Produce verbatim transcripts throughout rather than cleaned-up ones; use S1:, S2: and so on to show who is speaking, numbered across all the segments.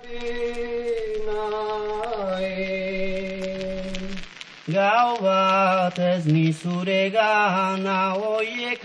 S1: Gau bat ez nizure gana oiek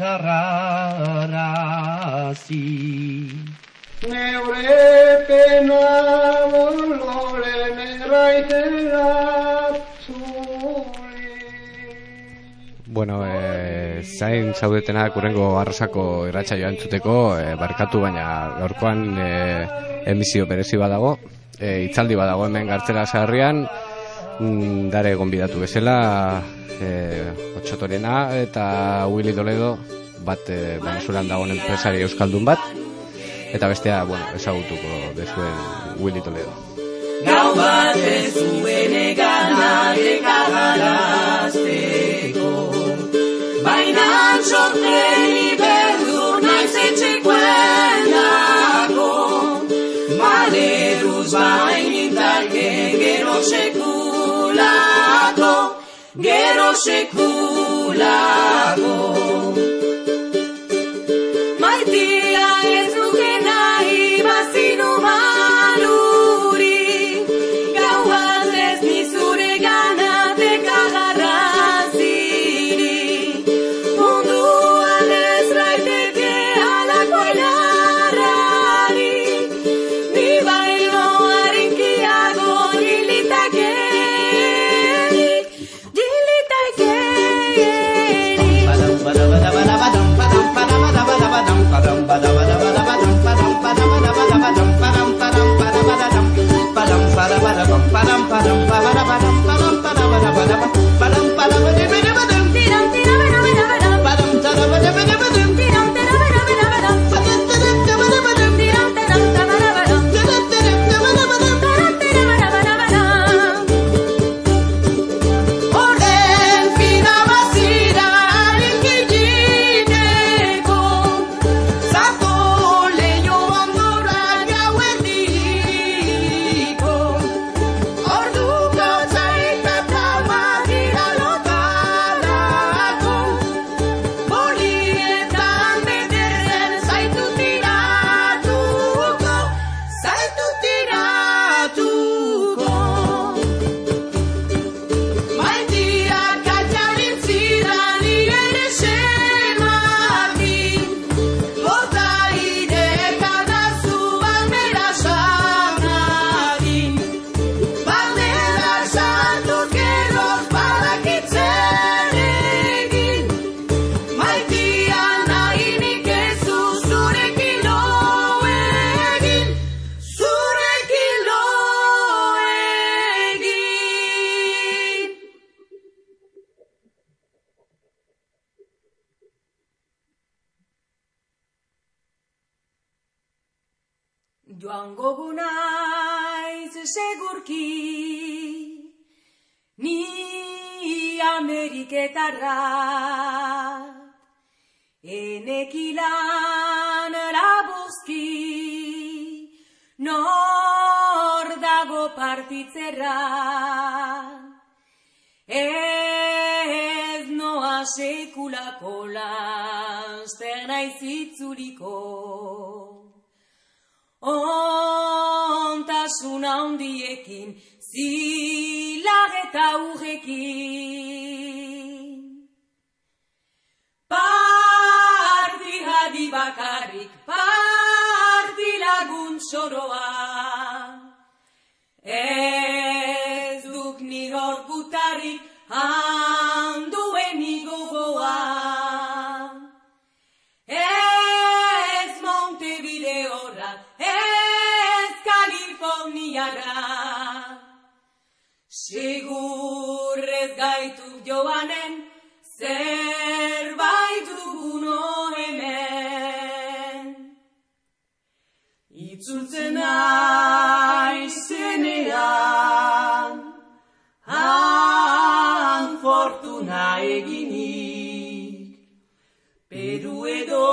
S1: arrarazi. Neure pena boloren erraitera zuri.
S2: Bueno, eh, zain zaudetenak urrengo arrosako irratsaioa entzuteko, eh, barkatu baina gaurkoan eh, emisio berezi badago, eh, hitzaldi badago hemen Gartzela Sarrian, mm, dare gonbidatu bezala, eh, Otxotorena eta Willy Toledo, bat eh, Venezuelan dagoen enpresari euskaldun bat, eta bestea, bueno, ezagutuko dezuen Willy Toledo.
S3: Gau bat ez zuen egana dekarazteko, baina txorteni berdu naiz etxekoen dago, maleruz bainitake gero sekulako, gero sekulako. Maitia ez nuke nahi bazinu baluri, gau bat ez nizure gana dekagarraziri, munduan ez raiteke alako enarrari, ni baino harinkiago dilitakerik, dilitakerik. Badam, badam, badam, badam, badam, badam, badam, badam, badam, joango gunaiz segurki, ni Ameriketarra, enekilan labuzki, nor dago partitzerra, ez noa sekulako laster naiz itzuliko, ontasun handiekin, zilar eta urrekin. Parti hadi bakarrik, parti lagun txoroa, ez duk nigor putarrik, handuen igogoa. Ez Montevideora, ez Kaliforniara, segur ez gaitu joanen, zerbait duguno hemen. Itzultzen aizenean, han fortuna eginik, Peru edo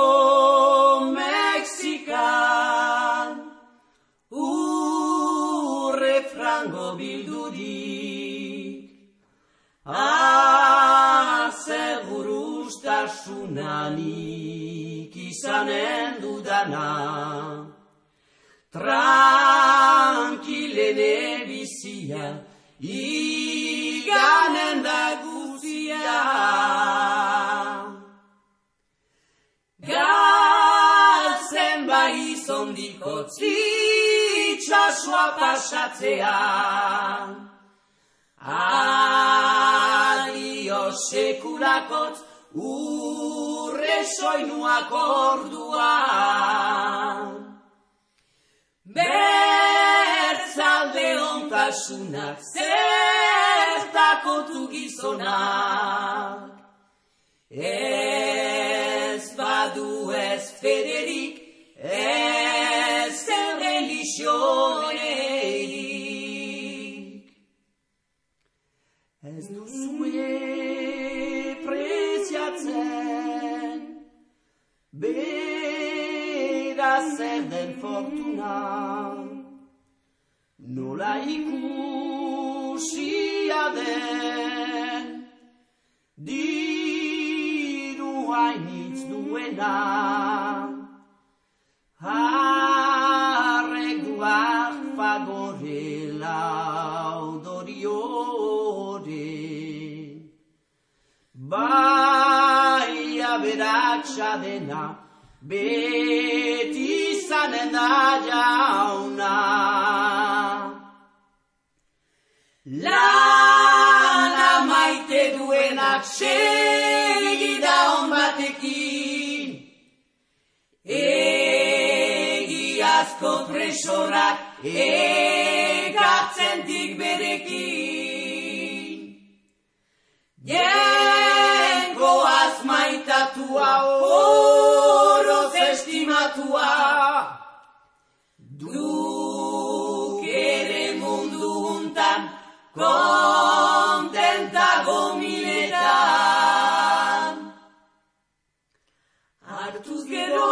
S3: Mexikan, urre frango bildurik, azegurustasunanik izanen dudana, tranquilo bizia, iganen da guzia. Galtzen bai izondikotz itxasua pasatzean, adio sekulakotz urre soinuak orduan. Bertzalde ontasunak zertakotu gizonak, ez badu ez federik, ez religionerik. Ez duzue preziatzen, bera zer den fortuna, nola ikusia den, diru hainitz duena, arreguak fagorela odoriore, bai aberatsa dena, beti izanen da jauna. Lana maite duenak segida on batekin, egiazko presorak ekartzentik berekin. Jengoaz maitatua, oroz estimatua, duk ere mundu untan kontentago minetan. Hartuz gero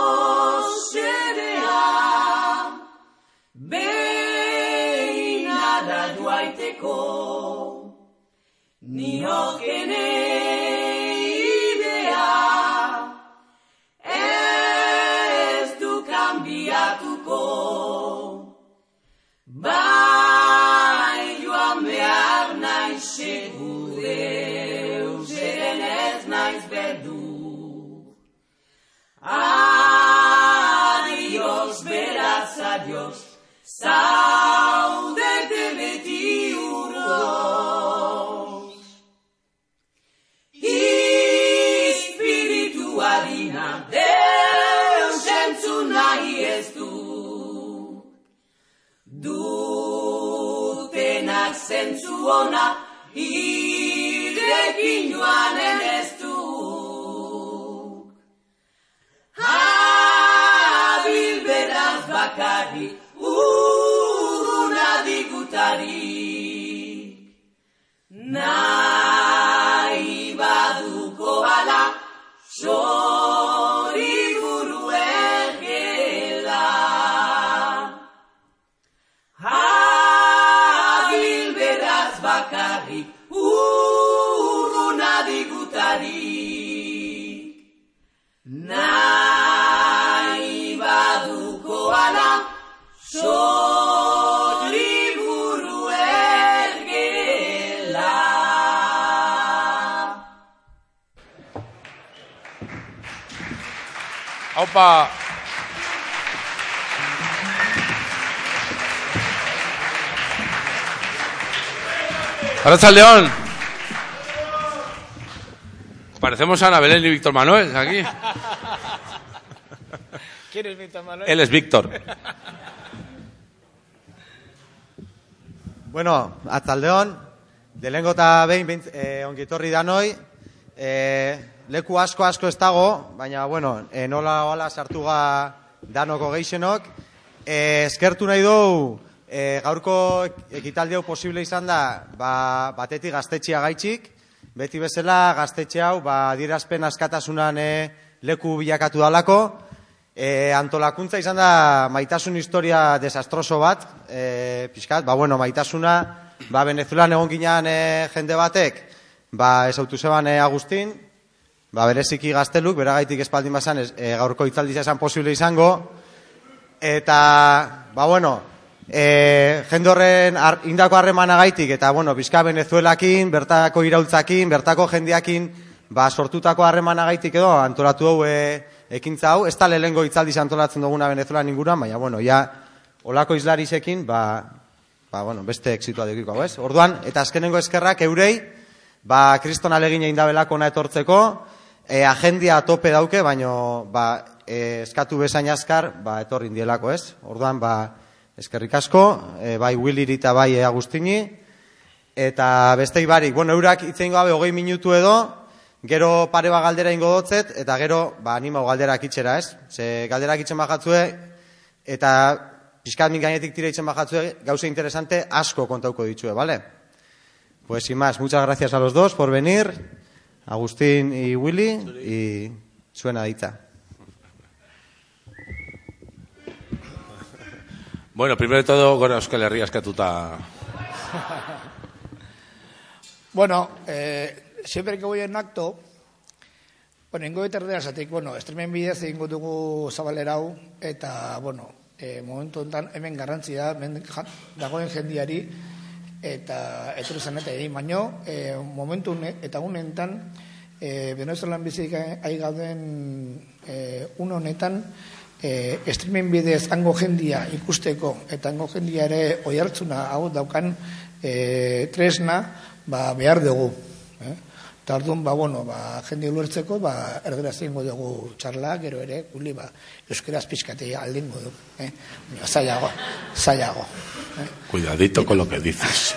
S3: xerea, behinada duaiteko, niokene idea, ez du kanbiatuko, bai joan behar naiz segude, euseren ez naiz berdu. Adios, beraz, adios, zaudete beti urdos. Espiritu harina deus entzun nahi ez du, dutenak zentzu ona irekin joanen ez du. Habil beraz bakarrik urruna digutarik, nahi baduko ala sori buru ergela. Habil beraz bakarrik urruna digutarik, nahi baduko ala sori buru ergela.
S4: Aupa! Arratsaldeon. Parecemos Ana Belén y Víctor Manuel aquí.
S5: ¿Quién es Víctor Manuel?
S4: Él es Víctor.
S6: Bueno, atzaldeon, delengo eta behin eh, ongitorri danoi, eh, leku asko asko ez dago, baina, bueno, eh, nola hola sartuga danoko geixenok, eh, eskertu nahi dugu, eh, gaurko ekitaldi hau posible izan da, ba, batetik gaztetxea gaitxik, beti bezala gaztetxe hau, ba, adierazpen askatasunan eh, leku bilakatu dalako, E, antolakuntza izan da maitasun historia desastroso bat, e, pixkat, ba bueno, maitasuna, ba Venezuelan egon ginean e, jende batek, ba esautu zeban e, Agustin, ba bereziki gazteluk, beragaitik espaldin bazan, e, gaurko hitzaldia esan posible izango, eta, ba bueno, E, jende horren ar, indako harremanagaitik eta bueno, bizka Venezuelakin, bertako iraultzakin, bertako jendeakin, ba sortutako harremanagaitik edo antolatu hau e, ekintza hau, ez da lehengo hitzaldiz antolatzen duguna Venezuelan inguruan, baina bueno, ja olako izlarizekin, ba, ba bueno, beste exitoa dekiko hau, ez? Orduan, eta azkenengo eskerrak eurei, ba kriston alegin egin dabelako ona etortzeko, e, agendia tope dauke, baino ba e, eskatu bezain azkar, ba etorri indielako, ez? Orduan, ba eskerrik asko, e, bai Williri eta bai Agustini, eta beste barik, bueno, eurak itzein gabe hogei minutu edo, gero pare ba galdera ingo dotzet, eta gero, ba, animau galderak itxera, ez? Ze galderak itxen bajatzue, eta pixkat min gainetik tira itxen bajatzue, gauza interesante asko kontauko ditue, ¿vale? Pues sin más, muchas gracias a los dos por venir, Agustín y Willy, y suena ditza.
S4: Bueno, primero de todo, gora Euskal Herria eskatuta.
S5: Bueno, eh, siempre que voy en acto, bueno, ingo eterdera zatik, bueno, estremen bidez egingo dugu zabalerau, eta, bueno, eh, momentu enten hemen garrantzia hemen dagoen jendiari, eta etorri zen eta egin baino, eh, momentu eta unetan, eh, Venezuelan bizik ari gauden eh, un honetan, eh, streaming bidez hango jendia ikusteko, eta hango jendia ere oihartzuna hau daukan eh, tresna, ba, behar dugu. Eh? Eta orduan, ba, bueno, ba, jende ulertzeko, ba, erderaz egingo dugu txarla, gero ere, guli, ba, euskeraz pizkatea aldingo dugu. Eh? Zailago, zailago. Eh?
S4: Cuidadito con lo que dices.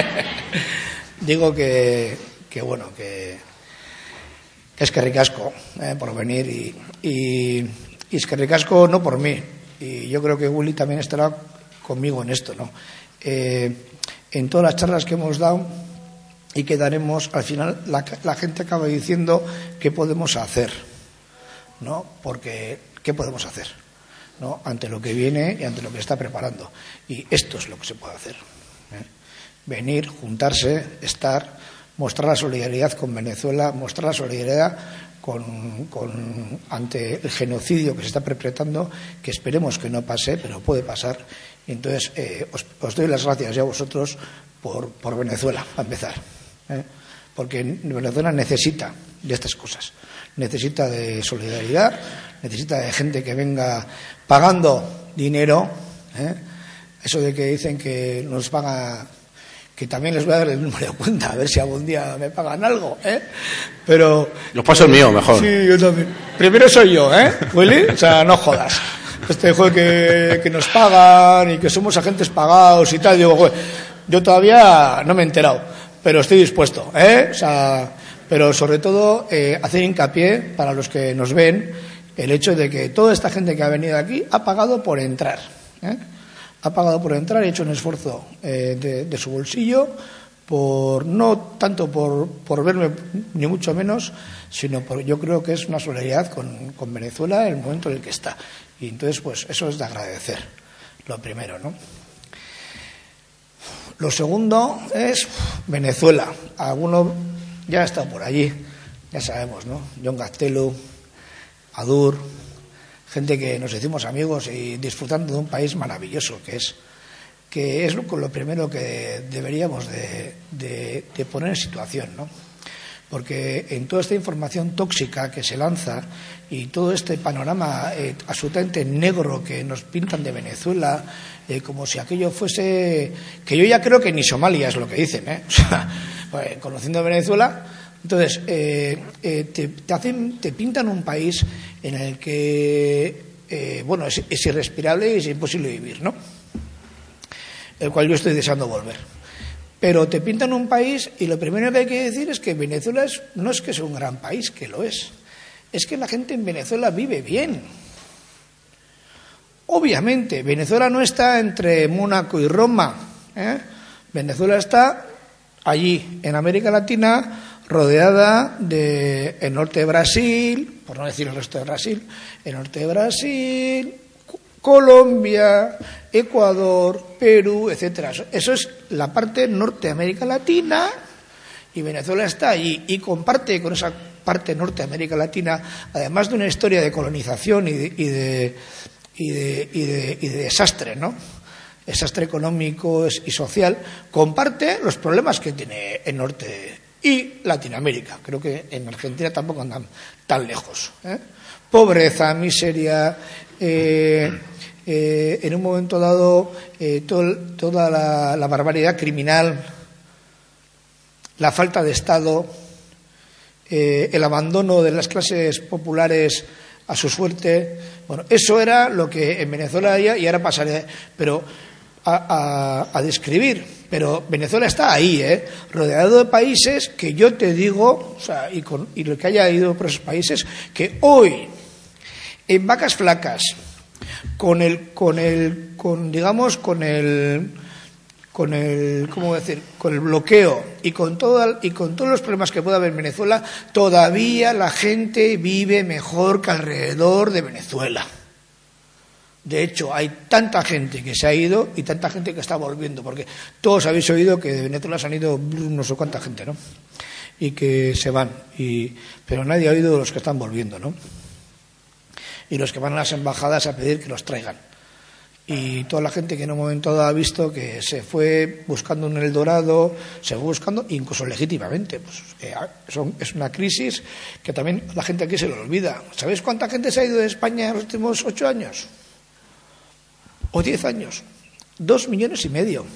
S5: Digo que, que bueno, que, que eskerrik asko eh, por venir y, y, y eskerrik asko no por mí. Y yo creo que Willy también estará conmigo en esto, ¿no? Eh, en todas las charlas que hemos dado y que daremos, al final la, la gente acaba diciendo qué podemos hacer, ¿no? Porque, ¿qué podemos hacer? ¿No? Ante lo que viene y ante lo que está preparando. Y esto es lo que se puede hacer. ¿eh? Venir, juntarse, estar, mostrar la solidaridad con Venezuela, mostrar la solidaridad con, con, ante el genocidio que se está perpetrando, que esperemos que no pase, pero puede pasar. Y entonces, eh, os, os doy las gracias ya a vosotros por, por Venezuela, para empezar. ¿eh? Porque Venezuela necesita de estas cosas. Necesita de solidaridad, necesita de gente que venga pagando dinero. ¿eh? Eso de que dicen que nos paga, que también les voy a dar el número de cuenta, a ver si algún día me pagan algo. ¿eh? Pero
S4: Yo paso el mío, mejor.
S5: Sí, yo también. Primero soy yo, ¿eh, Willy? O sea, no jodas. Este juego que, que nos pagan y que somos agentes pagados y tal. Digo, joder, yo todavía no me he enterado, pero estoy dispuesto, ¿eh? O sea, pero sobre todo eh, hacer hincapié para los que nos ven el hecho de que toda esta gente que ha venido aquí ha pagado por entrar, ¿eh? Ha pagado por entrar y ha hecho un esfuerzo eh, de, de su bolsillo, por no tanto por, por verme, ni mucho menos, sino por, yo creo que es una solidaridad con, con Venezuela en el momento en el que está. Y entonces, pues eso es de agradecer, lo primero, ¿no? Lo segundo es Venezuela. Alguno ya ha estado por allí, ya sabemos, ¿no? John Gaztelu, Adur, gente que nos decimos amigos y disfrutando de un país maravilloso que es, que es lo, lo primero que deberíamos de, de, de poner en situación, ¿no? Porque en toda esta información tóxica que se lanza y todo este panorama eh, absolutamente negro que nos pintan de Venezuela, eh, como si aquello fuese, que yo ya creo que ni Somalia es lo que dicen, ¿eh? O sea, pues, conociendo Venezuela, entonces eh, eh, te, te hacen, te pintan un país en el que eh, bueno, es, es irrespirable y es imposible vivir, ¿no? El cual yo estoy deseando volver. Pero te pintan un país y lo primero que hay que decir es que Venezuela es, no es que sea un gran país, que lo es. Es que la gente en Venezuela vive bien. Obviamente, Venezuela no está entre Mónaco y Roma. ¿eh? Venezuela está allí, en América Latina, rodeada de el norte de Brasil, por no decir el resto de Brasil, el norte de Brasil, Colombia, Ecuador, Perú, etcétera. Eso es la parte norte de América Latina y Venezuela está allí y comparte con esa parte norte de América Latina, además de una historia de colonización y de, y de, y de, y de, y de desastre, ¿no? desastre económico y social, comparte los problemas que tiene el norte y Latinoamérica. Creo que en Argentina tampoco andan tan lejos, ¿eh? Pobreza, miseria, eh, eh, en un momento dado eh, todo, toda la, la barbaridad criminal, la falta de Estado, eh, el abandono de las clases populares a su suerte. Bueno, eso era lo que en Venezuela había y ahora pasaré pero a, a, a describir. Pero Venezuela está ahí, ¿eh? Rodeado de países que yo te digo, o sea, y, con, y lo que haya ido por esos países, que hoy en vacas flacas, con el, con el, con digamos, con el, con el, ¿cómo decir? Con el bloqueo y con todo, y con todos los problemas que pueda haber en Venezuela, todavía la gente vive mejor que alrededor de Venezuela. De hecho, hay tanta gente que se ha ido y tanta gente que está volviendo, porque todos habéis oído que de Venezuela se han ido no sé cuánta gente, ¿no? Y que se van, y, pero nadie ha oído de los que están volviendo, ¿no? Y los que van a las embajadas a pedir que los traigan. Y toda la gente que en un momento dado ha visto que se fue buscando un Eldorado, se fue buscando, incluso legítimamente. Pues, eh, son, es una crisis que también la gente aquí se lo olvida. ¿Sabéis cuánta gente se ha ido de España en los últimos ocho años? O diez años. Dos millones y medio.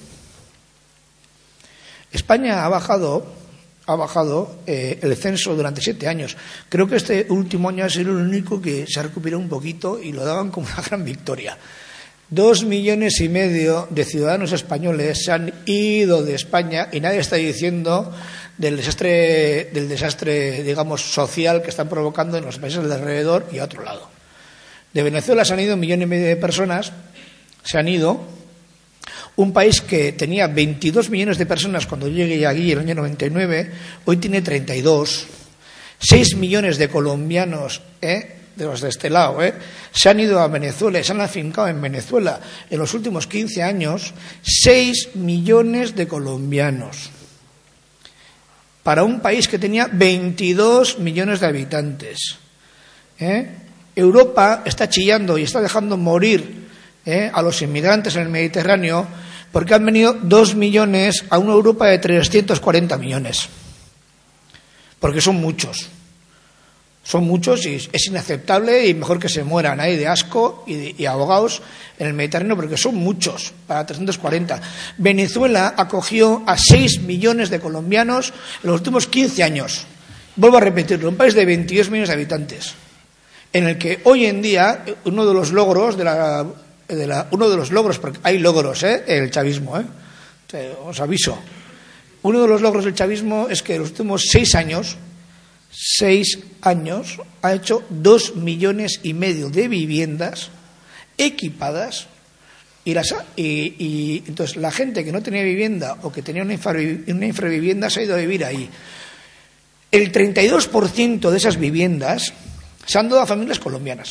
S5: España ha bajado... ha bajado eh, el censo durante siete años. Creo que este último año ha sido el único que se ha recuperado un poquito y lo daban como una gran victoria. Dos millones y medio de ciudadanos españoles se han ido de España y nadie está diciendo del desastre, del desastre, digamos, social que están provocando en los países de alrededor y a otro lado. De Venezuela se han ido un millón y medio de personas, se han ido. Un país que tenía veintidós millones de personas cuando llegué aquí en el año noventa y nueve, hoy tiene treinta y dos. seis millones de colombianos, ¿eh? de los de este lado, ¿eh? se han ido a Venezuela, se han afincado en Venezuela en los últimos quince años, seis millones de colombianos. Para un país que tenía veintidós millones de habitantes. ¿eh? Europa está chillando y está dejando morir ¿eh? a los inmigrantes en el Mediterráneo, porque han venido dos millones a una Europa de trescientos cuarenta millones. Porque son muchos. Son muchos y es inaceptable y mejor que se mueran ahí de asco y, de, y ahogados en el Mediterráneo, porque son muchos para trescientos cuarenta. Venezuela acogió a seis millones de colombianos en los últimos quince años. Vuelvo a repetirlo, un país de veintidós millones de habitantes, en el que hoy en día uno de los logros de la... De la, uno de los logros, porque hay logros, ¿eh? el chavismo, ¿eh? os aviso, uno de los logros del chavismo es que en los últimos seis años, seis años, ha hecho dos millones y medio de viviendas equipadas y, las, y, y entonces la gente que no tenía vivienda o que tenía una, infraviv, una infravivienda se ha ido a vivir ahí. El treinta y dos por ciento de esas viviendas se han dado a familias colombianas.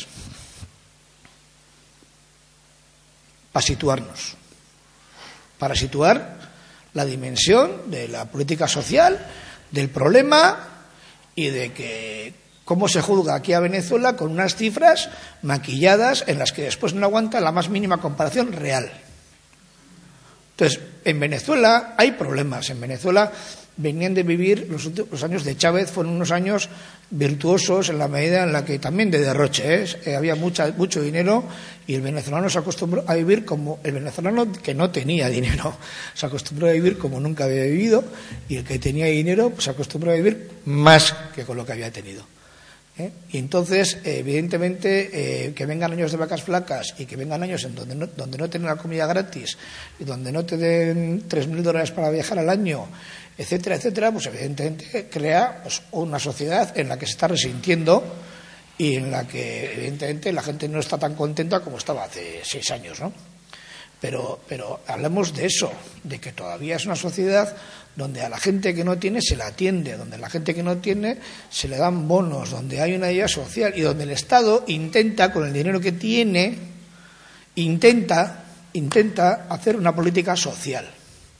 S5: Para situarnos, para situar la dimensión de la política social, del problema y de que cómo se juzga aquí a Venezuela con unas cifras maquilladas en las que después no aguanta la más mínima comparación real. Entonces, en Venezuela hay problemas. En Venezuela venían de vivir, los, últimos, los años de Chávez fueron unos años virtuosos en la medida en la que también de derroche, ¿eh? Eh, había mucha, mucho dinero y el venezolano se acostumbró a vivir como el venezolano que no tenía dinero, se acostumbró a vivir como nunca había vivido, y el que tenía dinero pues, se acostumbró a vivir más que con lo que había tenido. ¿Eh? Y entonces, eh, evidentemente, eh, que vengan años de vacas flacas y que vengan años en donde no, donde no te den la comida gratis y donde no te den tres mil dólares para viajar al año, etcétera, etcétera, pues evidentemente crea pues, una sociedad en la que se está resintiendo y en la que evidentemente la gente no está tan contenta como estaba hace seis años, ¿no? Pero, pero hablemos de eso, de que todavía es una sociedad donde a la gente que no tiene se la atiende, donde a la gente que no tiene se le dan bonos, donde hay una ayuda social y donde el Estado intenta, con el dinero que tiene, intenta, intenta hacer una política social.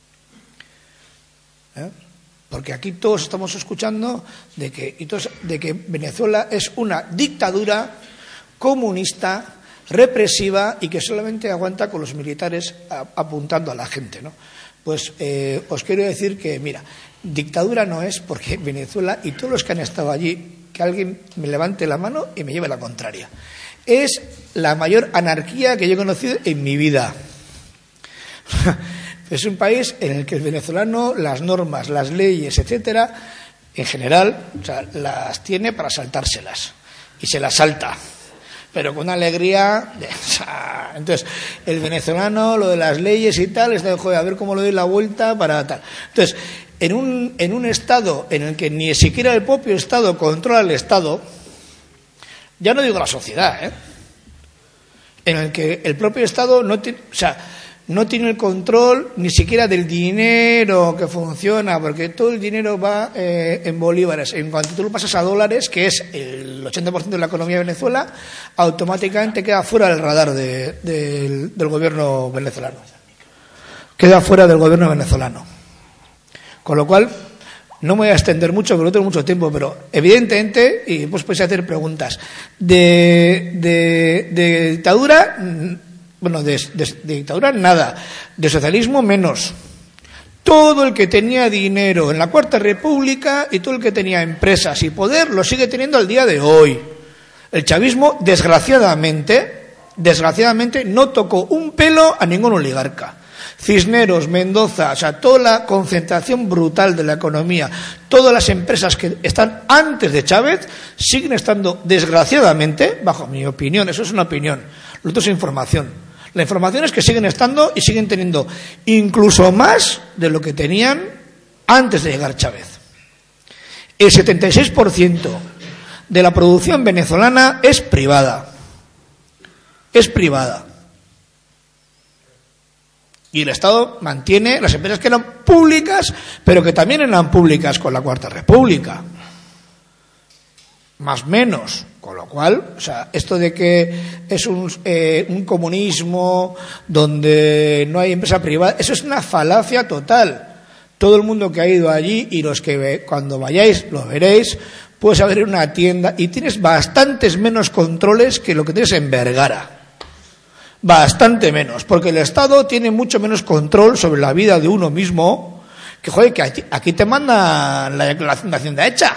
S5: ¿Eh? Porque aquí todos estamos escuchando de que, de que Venezuela es una dictadura comunista, represiva y que solamente aguanta con los militares a, apuntando a la gente, ¿no? Pues eh, os quiero decir que, mira, dictadura no es, porque Venezuela y todos los que han estado allí, que alguien me levante la mano y me lleve la contraria, es la mayor anarquía que yo he conocido en mi vida. Es un país en el que el venezolano las normas, las leyes, etcétera, en general, o sea, las tiene para saltárselas y se las salta, pero con una alegría. O sea, entonces, el venezolano, lo de las leyes y tal, está de joder, a ver cómo le doy la vuelta para tal. Entonces, en un, en un Estado en el que ni siquiera el propio Estado controla el Estado, ya no digo la sociedad, ¿eh? En el que el propio Estado no tiene, o sea, no tiene el control ni siquiera del dinero que funciona, porque todo el dinero va eh, en bolívares. En cuanto tú lo pasas a dólares, que es el ochenta por ciento de la economía de Venezuela, automáticamente queda fuera del radar de, de, del gobierno venezolano. Queda fuera del gobierno venezolano. Con lo cual, no me voy a extender mucho, porque no tengo mucho tiempo, pero evidentemente, y pues podéis hacer preguntas, de, de, de dictadura, bueno, de, de, de dictadura nada, de socialismo menos. Todo el que tenía dinero en la Cuarta República y todo el que tenía empresas y poder lo sigue teniendo al día de hoy. El chavismo, desgraciadamente, desgraciadamente no tocó un pelo a ningún oligarca. Cisneros, Mendoza, o sea, toda la concentración brutal de la economía, todas las empresas que están antes de Chávez siguen estando, desgraciadamente, bajo mi opinión, eso es una opinión, lo otro es información. La información es que siguen estando y siguen teniendo incluso más de lo que tenían antes de llegar Chávez. El setenta y seis por ciento de la producción venezolana es privada. Es privada. Y el Estado mantiene las empresas que eran públicas, pero que también eran públicas con la Cuarta República. Más o menos. Con lo cual, o sea, esto de que es un, eh, un comunismo donde no hay empresa privada, eso es una falacia total. Todo el mundo que ha ido allí y los que ve, cuando vayáis lo veréis, puedes abrir una tienda y tienes bastantes menos controles que lo que tienes en Vergara. Bastante menos, porque el Estado tiene mucho menos control sobre la vida de uno mismo, que joder, que aquí, aquí te mandan la declaración de Hacienda hecha.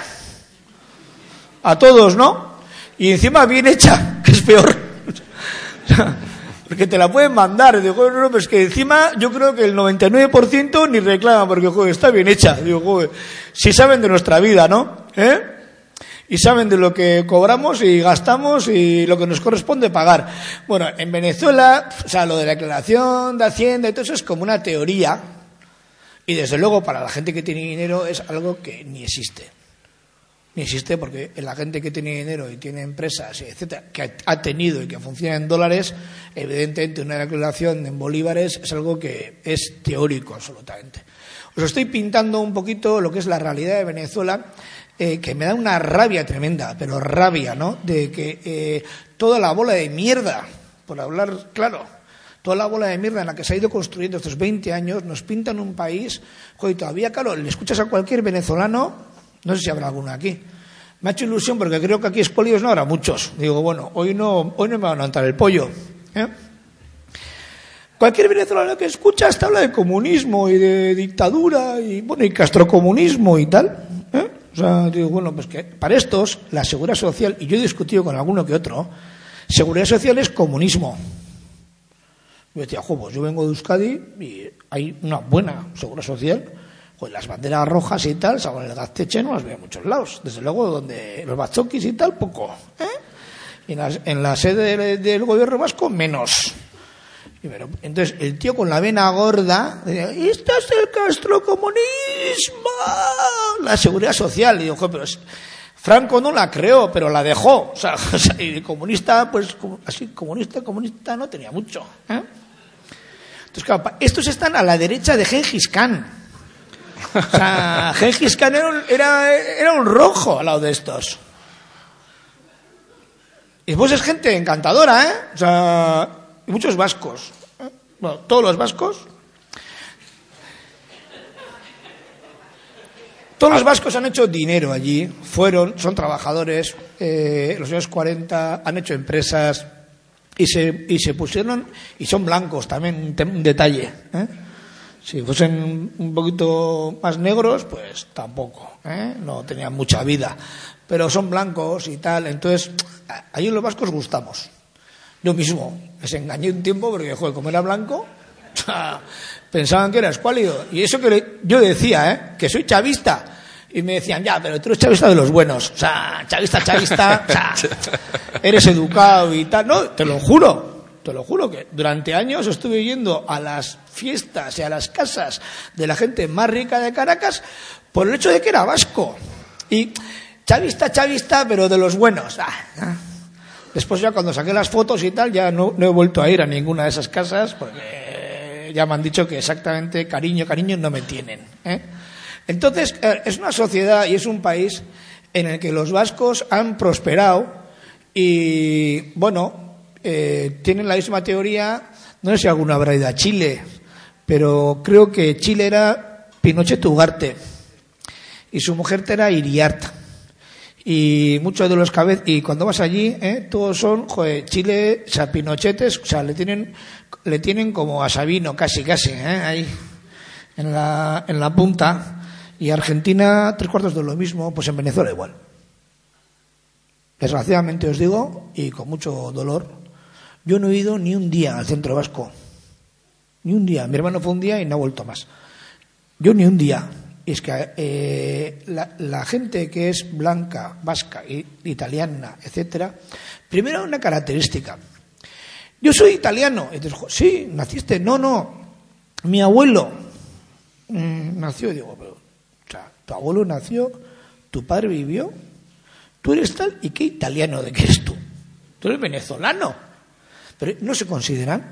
S5: A todos, ¿no? Y encima bien hecha, que es peor. Porque te la pueden mandar. Y digo, joder, no, pues que encima yo creo que el noventa y nueve por ciento ni reclama, porque joder, está bien hecha. Digo, joder, si saben de nuestra vida, ¿no? ¿Eh? Y saben de lo que cobramos y gastamos y lo que nos corresponde pagar. Bueno, en Venezuela, o sea, lo de la declaración de Hacienda y todo eso es como una teoría. Y desde luego para la gente que tiene dinero es algo que ni existe. Ni existe porque la gente que tiene dinero y tiene empresas, etcétera, que ha tenido y que funciona en dólares, evidentemente una declaración en bolívares es algo que es teórico absolutamente. Os estoy pintando un poquito lo que es la realidad de Venezuela, eh, que me da una rabia tremenda, pero rabia, ¿no? De que eh, toda la bola de mierda, por hablar claro, toda la bola de mierda en la que se ha ido construyendo estos veinte años, nos pintan un país, joder, todavía, claro, le escuchas a cualquier venezolano. No sé si habrá alguno aquí. Me ha hecho ilusión porque creo que aquí expolios no habrá muchos. Digo, bueno, hoy no, hoy no me van a entrar el pollo. ¿Eh? Cualquier venezolano que escucha hasta habla de comunismo y de dictadura y bueno y castrocomunismo y tal. ¿Eh? O sea, digo, bueno, pues que para estos la seguridad social, y yo he discutido con alguno que otro, seguridad social es comunismo. Yo decía, jo, pues yo vengo de Euskadi y hay una buena seguridad social. Pues las banderas rojas y tal, salvo en el Gazteche no las veo en muchos lados. Desde luego, donde los bachoquis y tal, poco. ¿Eh? Y en la, en la sede del, del gobierno vasco, menos. Y bueno, entonces, el tío con la vena gorda, decía, esto es el castrocomunismo, la seguridad social. Y digo, pero es, Franco no la creó, pero la dejó. O sea, o sea y comunista, pues, así, comunista, comunista no tenía mucho. ¿Eh? Entonces, claro, estos están a la derecha de Gengis Khan. O sea, Gengis Khan era un, era, era un rojo al lado de estos. Y después es gente encantadora, ¿eh? O sea, y muchos vascos. ¿Eh? Bueno, todos los vascos. Todos los vascos han hecho dinero allí. Fueron, son trabajadores. Eh, los años cuarenta han hecho empresas. y se, y se pusieron, y son blancos también, un detalle, ¿eh? Si fuesen un poquito más negros, pues tampoco, ¿eh? No tenían mucha vida, pero son blancos y tal. Entonces, allí los vascos gustamos. Yo mismo les engañé un tiempo porque, joder, como era blanco, pensaban que era escuálido. Y eso que le, yo decía, ¿eh? Que soy chavista. Y me decían, ya, pero tú eres chavista de los buenos. O sea, chavista, chavista, o sea, eres educado y tal. No, te lo juro. Te lo juro que durante años estuve yendo a las fiestas y a las casas de la gente más rica de Caracas por el hecho de que era vasco. Y chavista, chavista, pero de los buenos. Ah, ah. Después ya cuando saqué las fotos y tal, ya no, no he vuelto a ir a ninguna de esas casas porque ya me han dicho que exactamente cariño, cariño no me tienen, ¿eh? Entonces, es una sociedad y es un país en el que los vascos han prosperado y, bueno, eh, tienen la misma teoría. No sé si alguno habrá ido a Chile, pero creo que Chile era Pinochet Ugarte y su mujer era Iriarte. Y muchos de los cabezas, y cuando vas allí, ¿eh? Todos son, joder, Chile, o sea, Pinochetes, o sea, le tienen, le tienen como a Sabino, casi, casi, ¿eh? Ahí, en la, en la punta. Y Argentina, tres cuartos de lo mismo, pues en Venezuela igual. Desgraciadamente os digo, y con mucho dolor, yo no he ido ni un día al centro vasco. Ni un día. Mi hermano fue un día y no ha vuelto más. Yo ni un día. Y es que eh, la, la gente que es blanca, vasca, italiana, etcétera, primero una característica. Yo soy italiano. Y dices, sí, naciste. No, no. Mi abuelo mmm, nació, digo, pero, o sea, tu abuelo nació, tu padre vivió, tú eres tal, ¿y qué italiano de qué eres tú? Tú eres venezolano. Pero no se consideran.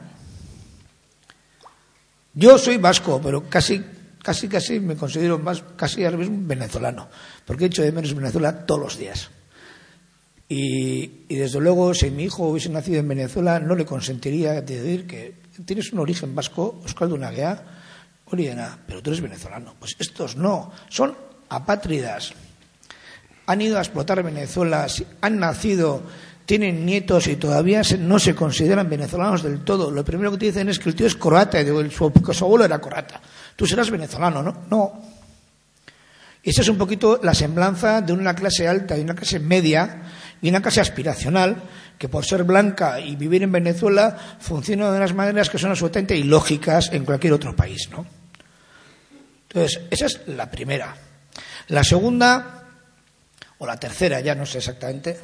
S5: Yo soy vasco, pero casi, casi, casi me considero más, casi ahora mismo venezolano, porque he hecho de menos Venezuela todos los días. Y, y desde luego, si mi hijo hubiese nacido en Venezuela, no le consentiría decir que tienes un origen vasco, euskalduna gea, oriena, pero tú eres venezolano. Pues estos no, son apátridas. Han ido a explotar Venezuela, han nacido, tienen nietos y todavía no se consideran venezolanos del todo. Lo primero que te dicen es que el tío es croata, y digo, su, su abuelo era croata. Tú serás venezolano, ¿no? No. Esa es un poquito la semblanza de una clase alta y una clase media y una clase aspiracional que por ser blanca y vivir en Venezuela funciona de unas maneras que son absolutamente ilógicas en cualquier otro país, ¿no? Entonces, esa es la primera. La segunda, o la tercera, ya no sé exactamente,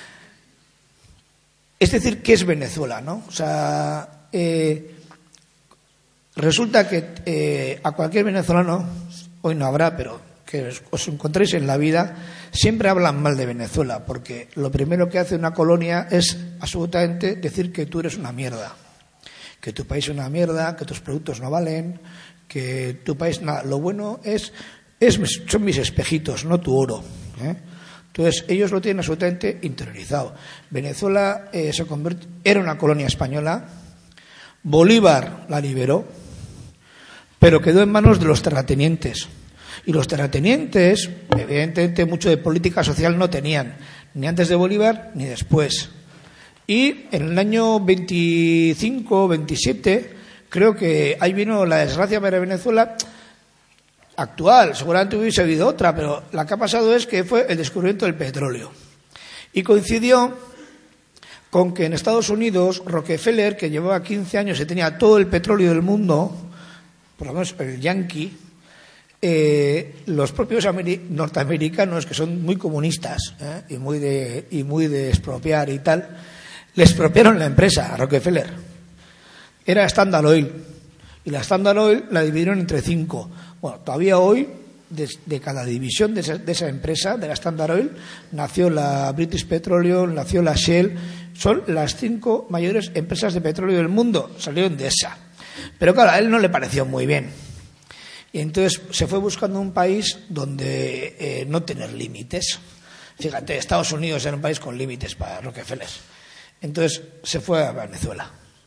S5: es decir, ¿qué es Venezuela, no? O sea, eh, resulta que eh, a cualquier venezolano, hoy no habrá, pero que os encontréis en la vida, siempre hablan mal de Venezuela, porque lo primero que hace una colonia es absolutamente decir que tú eres una mierda, que tu país es una mierda, que tus productos no valen, que tu país nada. Lo bueno es, es son mis espejitos, no tu oro, ¿eh? Entonces ellos lo tienen absolutamente interiorizado. Venezuela eh, se convierte, era una colonia española, Bolívar la liberó, pero quedó en manos de los terratenientes. Y los terratenientes, evidentemente, mucho de política social no tenían, ni antes de Bolívar ni después. Y en el año veinticinco, veintisiete, creo que ahí vino la desgracia para Venezuela actual. Seguramente hubiese habido otra, pero la que ha pasado es que fue el descubrimiento del petróleo. Y coincidió con que en Estados Unidos, Rockefeller, que llevaba quince años y tenía todo el petróleo del mundo, por lo menos el yanqui, Eh, los propios norteamericanos, que son muy comunistas ¿eh? y, muy de, y muy de expropiar y tal, le expropiaron la empresa a Rockefeller. Era Standard Oil, y la Standard Oil la dividieron entre cinco. Bueno, todavía hoy, de, de cada división de esa, de esa empresa, de la Standard Oil, nació la British Petroleum, nació la Shell. Son las cinco mayores empresas de petróleo del mundo, salieron de esa. Pero claro, a él no le pareció muy bien. Y entonces se fue buscando un país donde eh, no tener límites. Fíjate, Estados Unidos era un país con límites para Rockefeller. Entonces se fue a Venezuela.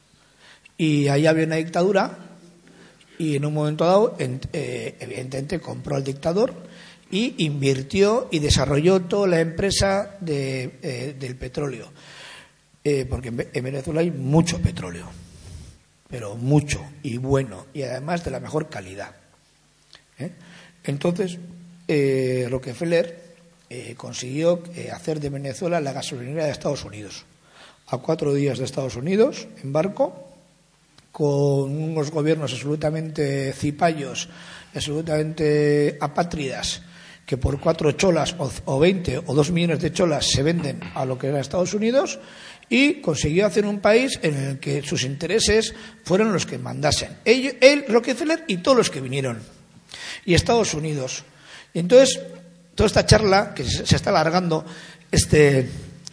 S5: Y ahí había una dictadura y en un momento dado, en, eh, evidentemente, compró al dictador y invirtió y desarrolló toda la empresa de, eh, del petróleo. eh, porque en, en Venezuela hay mucho petróleo, pero mucho y bueno, y además de la mejor calidad. ¿eh? Entonces, eh, Rockefeller eh, consiguió eh, hacer de Venezuela la gasolinera de Estados Unidos. A cuatro días de Estados Unidos, en barco, con unos gobiernos absolutamente cipayos, absolutamente apátridas, que por cuatro cholas o, o veinte o dos millones de cholas se venden a lo que era Estados Unidos, y consiguió hacer un país en el que sus intereses fueron los que mandasen. Él, él, Rockefeller y todos los que vinieron. Y Estados Unidos. Y entonces, toda esta charla, que se, se está alargando, este,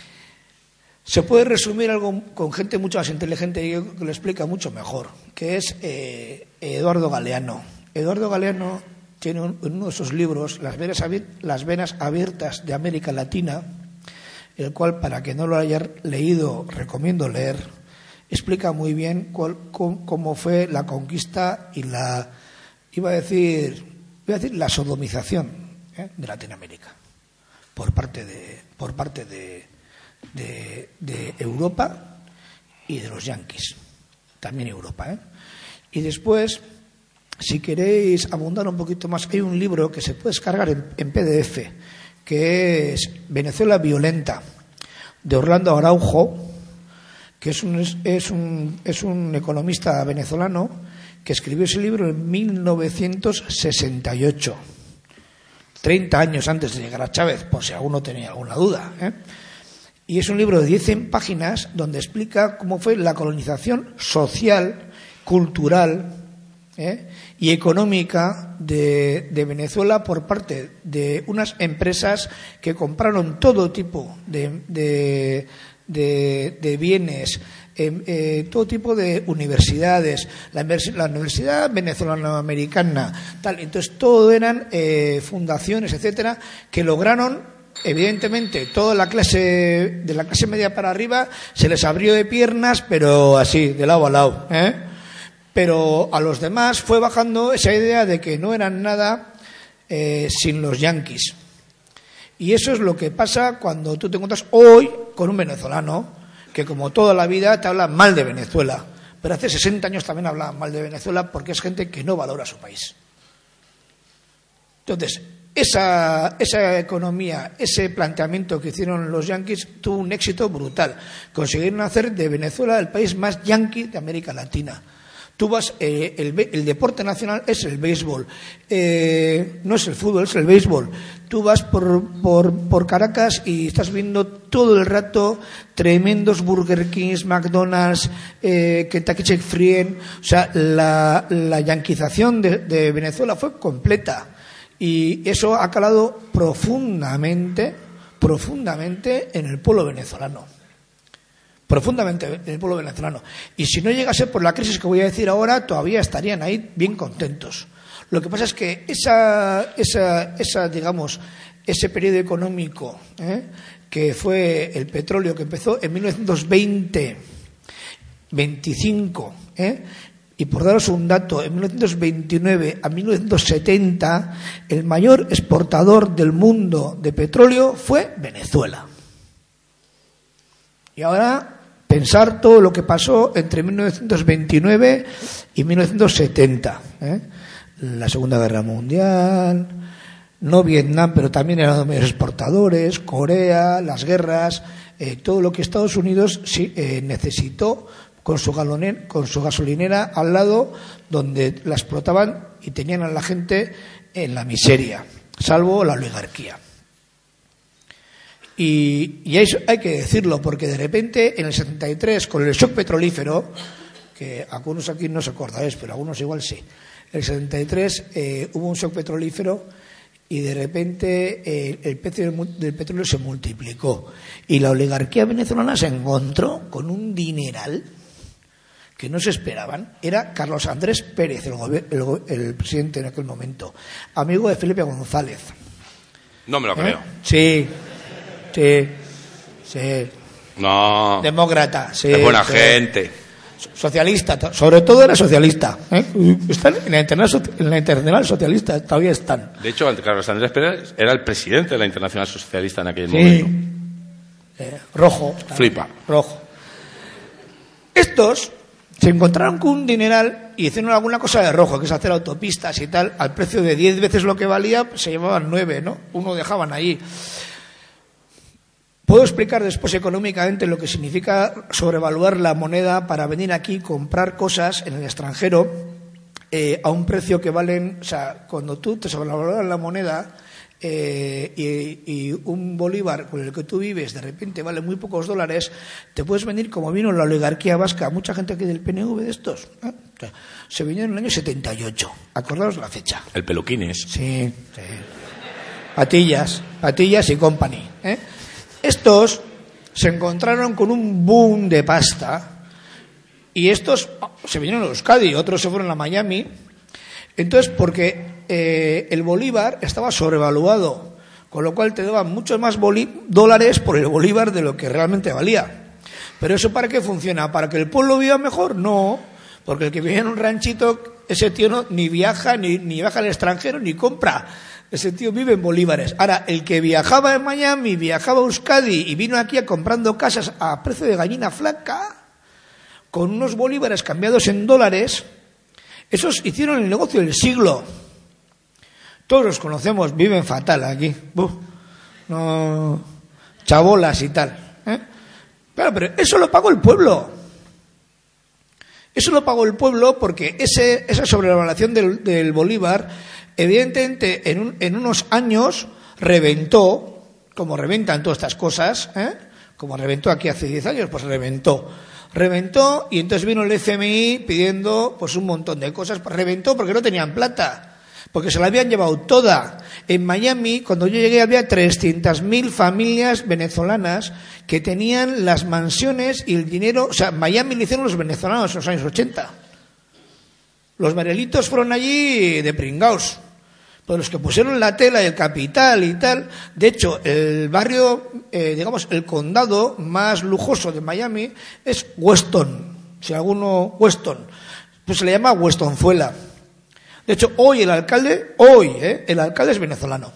S5: se puede resumir algo con gente mucho más inteligente y que lo explica mucho mejor, que es eh, Eduardo Galeano. Eduardo Galeano tiene un, uno de sus libros, Las venas, Las venas abiertas de América Latina, el cual, para que no lo haya leído, recomiendo leer. Explica muy bien cuál, cómo, cómo fue la conquista y la, iba a decir, iba a decir la sodomización ¿eh? de Latinoamérica por parte de, por parte de, de, de Europa y de los yanquis, también Europa. ¿eh? Y después, si queréis abundar un poquito más, hay un libro que se puede descargar en, en P D F, que es Venezuela violenta, de Orlando Araujo, que es un, es un, es un economista venezolano que escribió ese libro en mil novecientos sesenta y ocho, treinta años antes de llegar a Chávez, por si alguno tenía alguna duda. ¿eh? Y es un libro de diez páginas donde explica cómo fue la colonización social, cultural, ¿eh? y económica de, de Venezuela por parte de unas empresas que compraron todo tipo de, de, de, de bienes, eh, eh, todo tipo de universidades, la, la Universidad Venezolano-Americana, tal. Entonces todo eran eh, fundaciones, etcétera, que lograron, evidentemente, toda la clase, de la clase media para arriba, se les abrió de piernas, pero así, de lado a lado, ¿eh? Pero a los demás fue bajando esa idea de que no eran nada eh, sin los yanquis. Y eso es lo que pasa cuando tú te encuentras hoy con un venezolano que, como toda la vida, te habla mal de Venezuela. Pero hace sesenta años también hablaban mal de Venezuela, porque es gente que no valora su país. Entonces, esa, esa economía, ese planteamiento que hicieron los yanquis tuvo un éxito brutal. Consiguieron hacer de Venezuela el país más yanqui de América Latina. Tú vas, eh, el, el deporte nacional es el béisbol, eh, no es el fútbol, es el béisbol. Tú vas por, por, por Caracas y estás viendo todo el rato tremendos Burger Kings, McDonald's, eh, Kentucky Chick Fried. O sea, la, la yanquización de, de Venezuela fue completa y eso ha calado profundamente, profundamente en el pueblo venezolano. profundamente en el pueblo venezolano. Y si no llegase por la crisis que voy a decir ahora, todavía estarían ahí bien contentos. Lo que pasa es que esa, esa, esa digamos, ese periodo económico, ¿eh? que fue el petróleo, que empezó en mil novecientos veinte, veinticinco, ¿eh? y por daros un dato, en mil novecientos veintinueve a mil novecientos setenta, el mayor exportador del mundo de petróleo fue Venezuela. Y ahora pensar todo lo que pasó entre mil novecientos veintinueve y mil novecientos setenta. ¿eh? La Segunda Guerra Mundial, no Vietnam, pero también eran los mayores exportadores, Corea, las guerras, eh, todo lo que Estados Unidos sí, eh, necesitó con su, galoner, con su gasolinera al lado, donde la explotaban y tenían a la gente en la miseria, salvo la oligarquía. Y, y eso hay que decirlo, porque de repente en el setenta y tres, con el shock petrolífero, que algunos aquí no se acordaréis, pero algunos igual sí, en el setenta y tres eh, hubo un shock petrolífero y de repente eh, el precio del, del petróleo se multiplicó y la oligarquía venezolana se encontró con un dineral que no se esperaban. Era Carlos Andrés Pérez, el, el, el presidente en aquel momento, amigo de Felipe González.
S4: No me lo creo.
S5: ¿Eh? Sí. Sí, sí.
S4: No.
S5: Demócrata, sí.
S4: Es buena
S5: sí.
S4: gente.
S5: Socialista, sobre todo era socialista. ¿eh? Están en la, internacional, en la Internacional Socialista, todavía están.
S4: De hecho, Carlos Andrés Pérez era el presidente de la Internacional Socialista en aquel
S5: sí.
S4: momento.
S5: Eh, rojo.
S4: Flipa.
S5: Rojo. Estos se encontraron con un dineral y hicieron alguna cosa de rojo, que es hacer autopistas y tal, al precio de diez veces lo que valía, se llevaban nueve, ¿no? Uno dejaban ahí. Puedo explicar después económicamente lo que significa sobrevaluar la moneda para venir aquí, comprar cosas en el extranjero eh, a un precio que valen, o sea, cuando tú te sobrevaloras la moneda eh, y, y un bolívar con el que tú vives de repente vale muy pocos dólares, te puedes venir como vino la oligarquía vasca, mucha gente aquí del P N V de estos, ¿eh? O sea, se vinieron en el año setenta y ocho, acordaos la fecha.
S4: El Peluquines.
S5: Sí, sí. Patillas, Patillas y company, ¿eh? Estos se encontraron con un boom de pasta y estos se vinieron a Euskadi, otros se fueron a Miami. Entonces, porque eh, el bolívar estaba sobrevaluado, con lo cual te daban muchos más dólares por el bolívar de lo que realmente valía. ¿Pero eso para qué funciona? ¿Para que el pueblo viva mejor? No, porque el que vive en un ranchito, ese tío no, ni viaja, ni, ni viaja al extranjero, ni compra. Ese tío vive en bolívares. Ahora, el que viajaba en Miami, viajaba a Euskadi y vino aquí a comprando casas a precio de gallina flaca, con unos bolívares cambiados en dólares, esos hicieron el negocio del siglo. Todos los conocemos, viven fatal aquí. Buf, no, chabolas y tal. ¿eh? Claro, pero eso lo pagó el pueblo. Eso lo pagó el pueblo porque ese, esa sobrevaloración del, del bolívar, evidentemente, en, un, en unos años reventó, como reventan todas estas cosas, ¿eh? como reventó aquí hace diez años, pues reventó. Reventó y entonces vino el F M I pidiendo pues un montón de cosas. Reventó porque no tenían plata, porque se la habían llevado toda. En Miami, cuando yo llegué, había trescientas mil familias venezolanas que tenían las mansiones y el dinero. O sea, Miami lo hicieron los venezolanos en los años ochenta. Los marelitos fueron allí de pringaos. Pues los que pusieron la tela y el capital y tal. De hecho, el barrio, eh, digamos, el condado más lujoso de Miami es Weston. Si alguno, Weston, pues se le llama Westonzuela. De hecho, hoy el alcalde, hoy, eh, el alcalde es venezolano.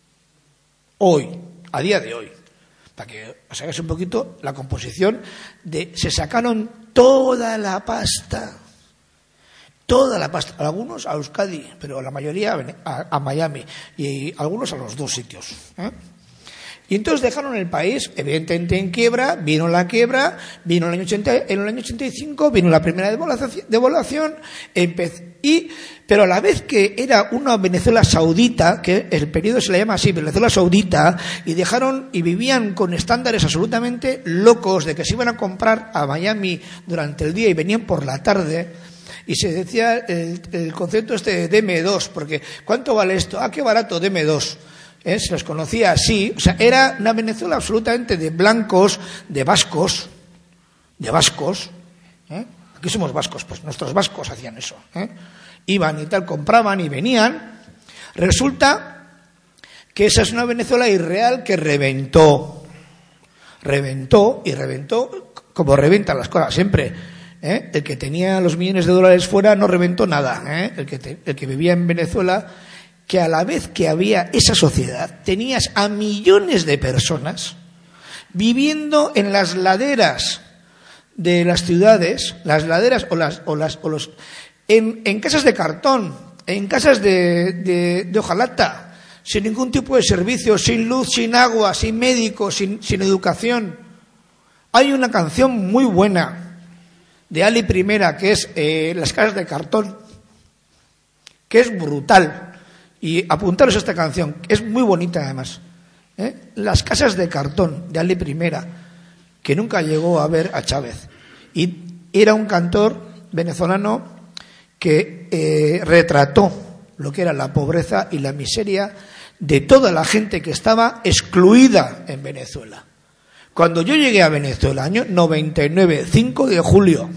S5: Hoy, a día de hoy. Para que os hagáis un poquito la composición de, se sacaron toda la pasta. Toda la pasta, algunos a Euskadi, pero la mayoría a, a Miami y algunos a los dos sitios. ¿eh? Y entonces dejaron el país, evidentemente en quiebra, vino la quiebra, vino el año ochenta, en el año ochenta y cinco, vino la primera devaluación, empezó, y, pero a la vez que era una Venezuela saudita, que el periodo se le llama así, Venezuela saudita, y dejaron y vivían con estándares absolutamente locos de que se iban a comprar a Miami durante el día y venían por la tarde. Y se decía el, el concepto este de D M dos, porque ¿cuánto vale esto? Ah, qué barato, D M dos. ¿Eh? Se los conocía así. O sea, era una Venezuela absolutamente de blancos, de vascos, de vascos. ¿eh? Aquí somos vascos, pues nuestros vascos hacían eso. ¿eh? Iban y tal, compraban y venían. Resulta que esa es una Venezuela irreal que reventó. Reventó y reventó como reventan las cosas siempre. ¿Eh? El que tenía los millones de dólares fuera no reventó nada. ¿eh? El, que te, el que vivía en Venezuela, que a la vez que había esa sociedad, tenías a millones de personas viviendo en las laderas de las ciudades, las laderas o las o las o los en, en casas de cartón, en casas de, de, de hojalata, sin ningún tipo de servicio, sin luz, sin agua, sin médicos, sin, sin educación. Hay una canción muy buena de Ali Primera, que es eh, Las casas de cartón, que es brutal. Y apuntaros a esta canción, que es muy bonita además. ¿eh? Las casas de cartón, de Ali Primera, que nunca llegó a ver a Chávez. Y era un cantor venezolano que eh, retrató lo que era la pobreza y la miseria de toda la gente que estaba excluida en Venezuela. Cuando yo llegué a Venezuela, año noventa y nueve, cinco de julio,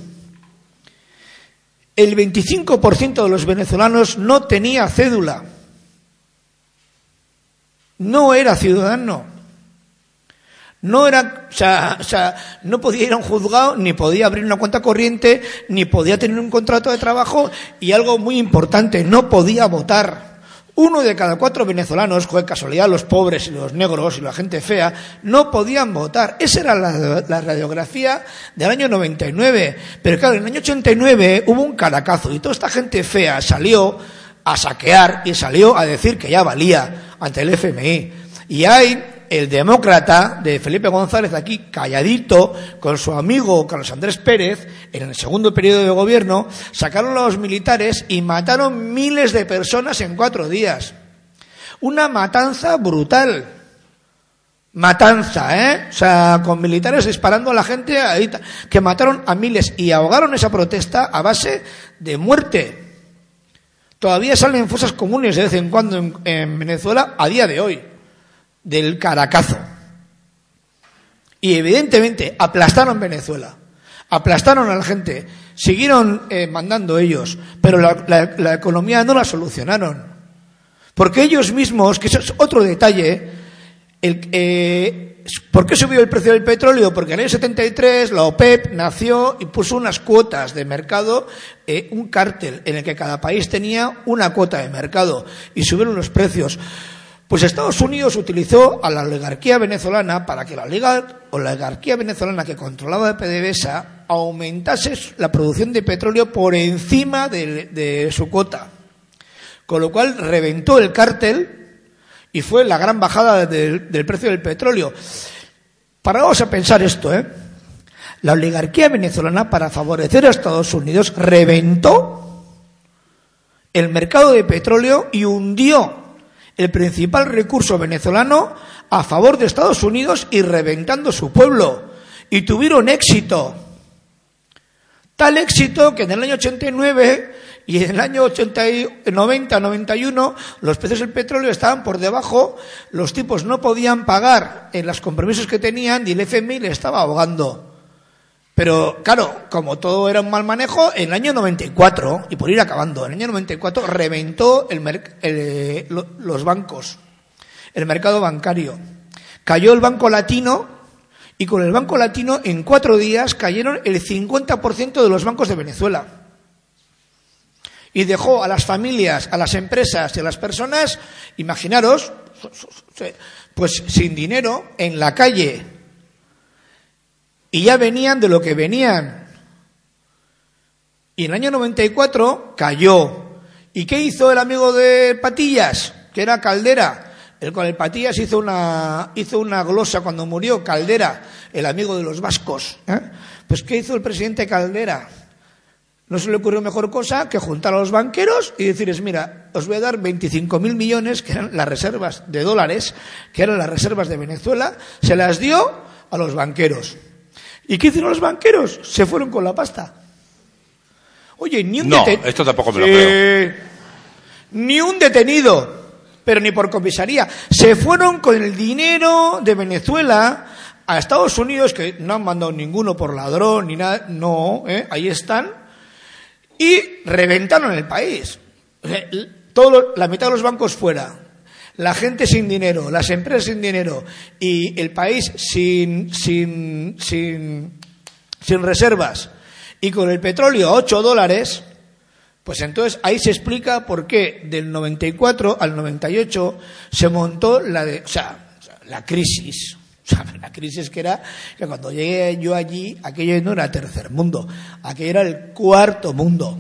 S5: el veinticinco por ciento de los venezolanos no tenía cédula. No era ciudadano. No era, o sea, o sea, no podía ir a un juzgado, ni podía abrir una cuenta corriente, ni podía tener un contrato de trabajo, y algo muy importante, no podía votar. Uno de cada cuatro venezolanos, joder, casualidad, los pobres y los negros y la gente fea, no podían votar. Esa era la, la radiografía del año noventa y nueve. Pero claro, en el año ochenta y nueve hubo un caracazo y toda esta gente fea salió a saquear y salió a decir que ya valía ante el F M I. Y hay el demócrata de Felipe González aquí calladito con su amigo Carlos Andrés Pérez en el segundo periodo de gobierno, sacaron a los militares y mataron miles de personas en cuatro días. Una matanza brutal. Matanza, ¿eh? O sea, con militares disparando a la gente ahí, que mataron a miles y ahogaron esa protesta a base de muerte. Todavía salen fosas comunes de vez en cuando en, en Venezuela a día de hoy. Del caracazo. Y evidentemente aplastaron Venezuela, aplastaron a la gente, siguieron eh, mandando ellos, pero la, la, la economía no la solucionaron, porque ellos mismos, que eso es otro detalle, el, eh, ¿por qué subió el precio del petróleo? Porque en el año setenta y tres la OPEP nació y puso unas cuotas de mercado, eh, un cártel en el que cada país tenía una cuota de mercado y subieron los precios. Pues Estados Unidos utilizó a la oligarquía venezolana para que la oligarquía venezolana que controlaba PDVSA aumentase la producción de petróleo por encima de, de su cuota. Con lo cual reventó el cártel y fue la gran bajada del, del precio del petróleo. Paraos a pensar esto, ¿eh? La oligarquía venezolana, para favorecer a Estados Unidos, reventó el mercado de petróleo y hundió el principal recurso venezolano a favor de Estados Unidos y reventando su pueblo. Y tuvieron éxito. Tal éxito que en el año ochenta y nueve y en el año ochenta, noventa, noventa y uno los precios del petróleo estaban por debajo, los tipos no podían pagar en los compromisos que tenían y el F M I le estaba ahogando. Pero, claro, como todo era un mal manejo, en el año noventa y cuatro, y por ir acabando, en el año noventa y cuatro reventó el mer- el, lo, los bancos, el mercado bancario. Cayó el Banco Latino, y con el Banco Latino en cuatro días cayeron el cincuenta por ciento de los bancos de Venezuela. Y dejó a las familias, a las empresas y a las personas, imaginaros, pues sin dinero, en la calle. Y ya venían de lo que venían. Y en el año noventa y cuatro cayó. ¿Y qué hizo el amigo de Patillas? Que era Caldera. El cual el Patillas hizo una, hizo una glosa cuando murió Caldera, el amigo de los vascos. ¿eh? Pues ¿qué hizo el presidente Caldera? No se le ocurrió mejor cosa que juntar a los banqueros y decirles, mira, os voy a dar veinticinco mil millones, que eran las reservas de dólares, que eran las reservas de Venezuela, se las dio a los banqueros. ¿Y qué hicieron los banqueros? Se fueron con la pasta. Oye, ni un
S4: No,
S5: detenido.
S4: esto tampoco me lo
S5: sí.
S4: creo.
S5: Ni un detenido, pero ni por comisaría. Se fueron con el dinero de Venezuela a Estados Unidos, que no han mandado ninguno por ladrón ni nada. No, ¿eh? Ahí están. Y reventaron el país. Todo, la mitad de los bancos fuera. La gente sin dinero, las empresas sin dinero y el país sin, sin, sin, sin reservas y con el petróleo a ocho dólares, pues entonces ahí se explica por qué del noventa y cuatro al noventa y ocho se montó la, de, o sea, la crisis. O sea, la crisis que era que cuando llegué yo allí, aquello no era tercer mundo, aquello era el cuarto mundo.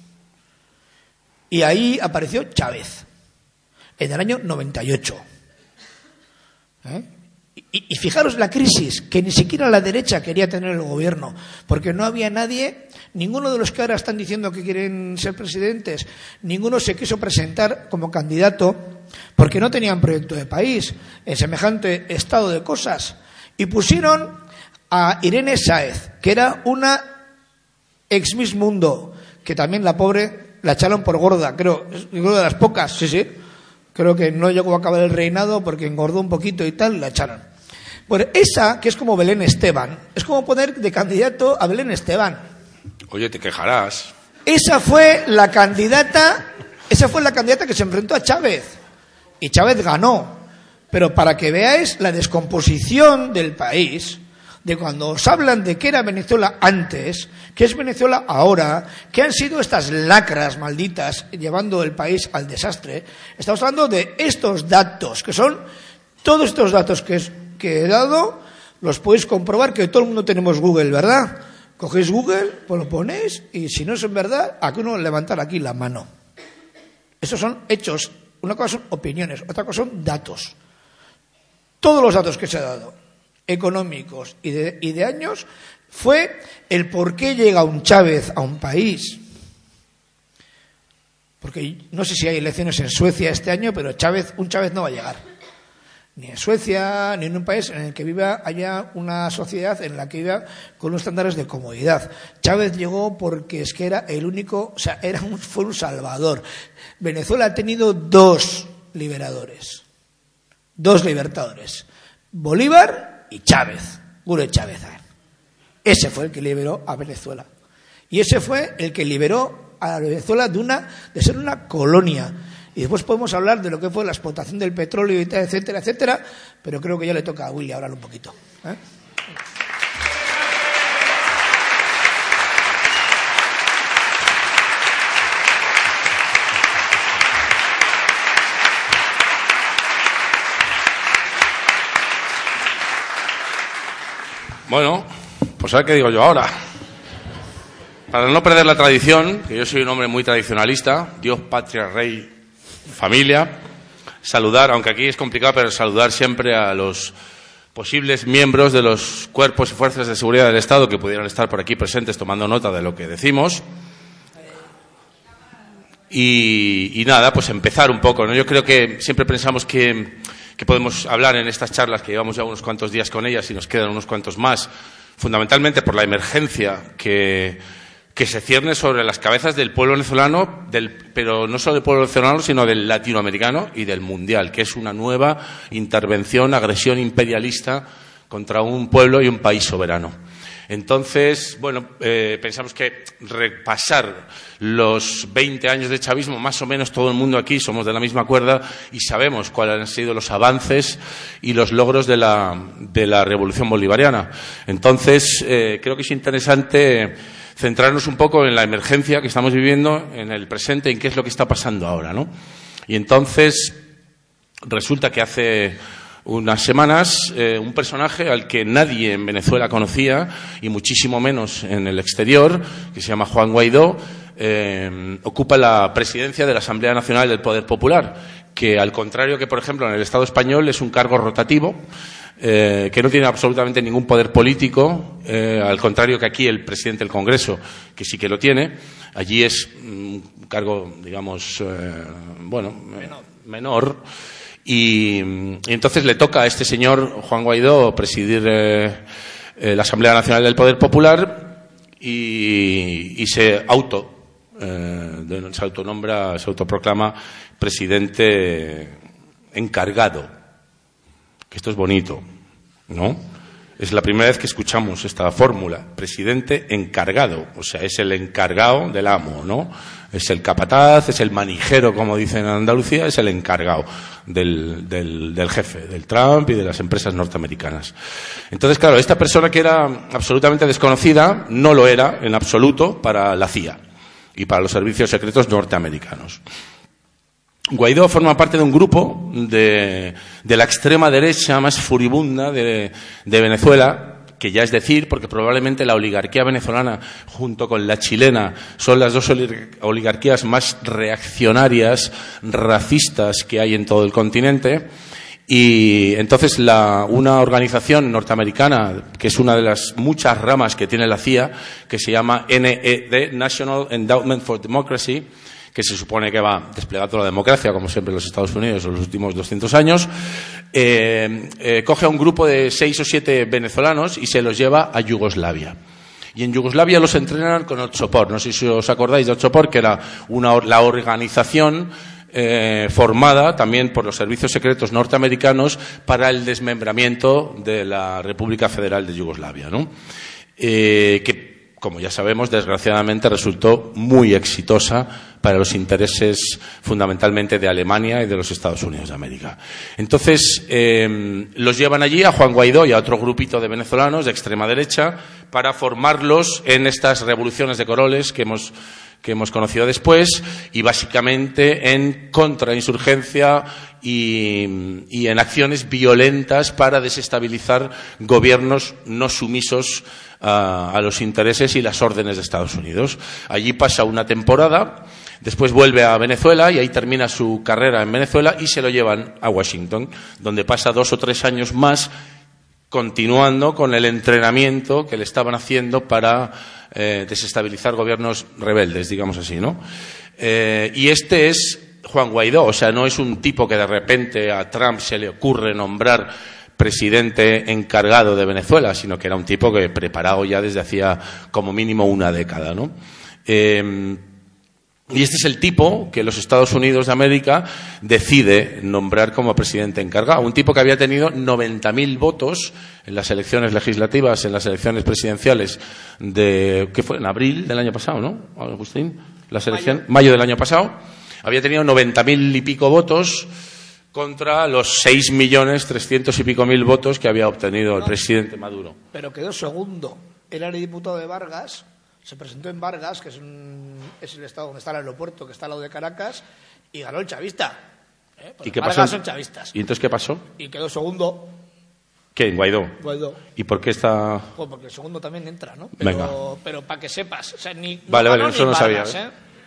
S5: Y ahí apareció Chávez. En el año noventa y ocho. ¿Eh? Y, y fijaros la crisis, que ni siquiera la derecha quería tener el gobierno, porque no había nadie, ninguno de los que ahora están diciendo que quieren ser presidentes, ninguno se quiso presentar como candidato, porque no tenían proyecto de país, en semejante estado de cosas. Y pusieron a Irene Sáez, que era una ex Miss Mundo, que también la pobre la echaron por gorda, creo, es una de las pocas, sí, sí. Creo que no llegó a acabar el reinado porque engordó un poquito y tal, y la echaron. Bueno, esa, que es como Belén Esteban, es como poner de candidato a Belén Esteban.
S4: Oye, te quejarás.
S5: Esa fue la candidata, esa fue la candidata que se enfrentó a Chávez. Y Chávez ganó. Pero para que veáis la descomposición del país, de cuando os hablan de qué era Venezuela antes, qué es Venezuela ahora, qué han sido estas lacras malditas llevando el país al desastre. Estamos hablando de estos datos, que son todos estos datos que, es, que he dado, los podéis comprobar, que todo el mundo tenemos Google, ¿verdad? Cogéis Google, pues lo ponéis, y si no es en verdad, aquí uno levantar aquí la mano. Esos son hechos. Una cosa son opiniones, otra cosa son datos. Todos los datos que se han dado, económicos y de, y de años, fue el por qué llega un Chávez a un país. Porque no sé si hay elecciones en Suecia este año, pero Chávez, un Chávez no va a llegar. Ni en Suecia, ni en un país en el que viva haya una sociedad en la que viva con unos estándares de comodidad. Chávez llegó porque es que era el único, o sea, era un, fue un salvador. Venezuela ha tenido dos liberadores. Dos libertadores, Bolívar y Chávez, Hugo Chávez. Ese fue el que liberó a Venezuela. Y ese fue el que liberó a Venezuela de, una, de ser una colonia. Y después podemos hablar de lo que fue la explotación del petróleo, y tal, etcétera, etcétera, pero creo que ya le toca a Willy hablar un poquito. ¿eh?
S4: Bueno, pues a ver qué digo yo ahora. Para no perder la tradición, que yo soy un hombre muy tradicionalista, Dios, patria, rey, familia, saludar, aunque aquí es complicado, pero saludar siempre a los posibles miembros de los cuerpos y fuerzas de seguridad del Estado que pudieran estar por aquí presentes tomando nota de lo que decimos. Y, y nada, pues empezar un poco, ¿no? Yo creo que siempre pensamos que, que podemos hablar en estas charlas, que llevamos ya unos cuantos días con ellas y nos quedan unos cuantos más, fundamentalmente por la emergencia que, que se cierne sobre las cabezas del pueblo venezolano, del, pero no solo del pueblo venezolano, sino del latinoamericano y del mundial, que es una nueva intervención, agresión imperialista contra un pueblo y un país soberano. Entonces, bueno, eh, pensamos que repasar los veinte años de chavismo, más o menos todo el mundo aquí somos de la misma cuerda y sabemos cuáles han sido los avances y los logros de la, de la revolución bolivariana. Entonces, eh, creo que es interesante centrarnos un poco en la emergencia que estamos viviendo, en el presente, en qué es lo que está pasando ahora, ¿no? Y entonces, resulta que hace unas semanas, eh, un personaje al que nadie en Venezuela conocía, y muchísimo menos en el exterior, que se llama Juan Guaidó, eh, ocupa la presidencia de la Asamblea Nacional del Poder Popular, que al contrario que, por ejemplo, en el Estado español es un cargo rotativo, eh, que no tiene absolutamente ningún poder político, eh, al contrario que aquí el presidente del Congreso, que sí que lo tiene. Allí es un cargo, digamos, eh, bueno, menor. menor Y, y entonces le toca a este señor Juan Guaidó presidir eh, eh, la Asamblea Nacional del Poder Popular y, y se auto eh, se autonombra, se autoproclama presidente encargado. Que esto es bonito, ¿no? Es la primera vez que escuchamos esta fórmula, presidente encargado, o sea, es el encargado del amo, ¿no? Es el capataz, es el manijero, como dicen en Andalucía, es el encargado del, del, del jefe, del Trump y de las empresas norteamericanas. Entonces, claro, esta persona que era absolutamente desconocida, no lo era en absoluto para la C I A y para los servicios secretos norteamericanos. Guaidó forma parte de un grupo de, de la extrema derecha más furibunda de, de Venezuela, que ya es decir, porque probablemente la oligarquía venezolana junto con la chilena son las dos oligarquías más reaccionarias, racistas que hay en todo el continente. Y entonces la, una organización norteamericana, que es una de las muchas ramas que tiene la C I A, que se llama N E D, National Endowment for Democracy, que se supone que va desplegando la democracia, como siempre en los Estados Unidos en los últimos doscientos años, eh, eh, coge a un grupo de seis o siete venezolanos y se los lleva a Yugoslavia. Y en Yugoslavia los entrenan con Otxopor. No sé si os acordáis de Otxopor, que era una, la organización eh, formada también por los servicios secretos norteamericanos para el desmembramiento de la República Federal de Yugoslavia, ¿no? Eh, que, como ya sabemos, desgraciadamente resultó muy exitosa para los intereses fundamentalmente de Alemania y de los Estados Unidos de América. Entonces, eh, los llevan allí a Juan Guaidó y a otro grupito de venezolanos de extrema derecha para formarlos en estas revoluciones de coroles que hemos que hemos conocido después, y básicamente en contrainsurgencia y, y en acciones violentas para desestabilizar gobiernos no sumisos a, a los intereses y las órdenes de Estados Unidos. Allí pasa una temporada, después vuelve a Venezuela y ahí termina su carrera en Venezuela y se lo llevan a Washington, donde pasa dos o tres años más continuando con el entrenamiento que le estaban haciendo para eh, desestabilizar gobiernos rebeldes, digamos así, ¿no? Eh, y este es Juan Guaidó, o sea, no es un tipo que de repente a Trump se le ocurre nombrar presidente encargado de Venezuela, sino que era un tipo que preparado ya desde hacía como mínimo una década, ¿no? Eh, Y este es el tipo que los Estados Unidos de América decide nombrar como presidente encargado. Un tipo que había tenido noventa mil votos en las elecciones legislativas, en las elecciones presidenciales de, ¿qué fue? En abril del año pasado, ¿no, Agustín? La selección, mayo, mayo del año pasado. Había tenido noventa mil y pico votos contra los seis millones trescientos y pico mil votos que había obtenido no, el presidente Maduro.
S5: Pero quedó segundo. Él era diputado de Vargas. Se presentó en Vargas, que es, un, es el estado donde está el aeropuerto, que está al lado de Caracas, y ganó el chavista. ¿eh?
S4: ¿Y qué
S5: Vargas
S4: pasó?
S5: son chavistas.
S4: ¿Y entonces qué pasó?
S5: Y quedó segundo.
S4: ¿Qué? ¿En Guaidó?
S5: Guaidó.
S4: ¿Y por qué está...?
S5: Pues porque el segundo también entra, ¿no? Pero,
S4: Venga.
S5: pero para que sepas. O sea, ni,
S4: vale,
S5: no
S4: vale, eso no
S5: Vargas,
S4: sabía. ¿eh?
S5: ¿eh?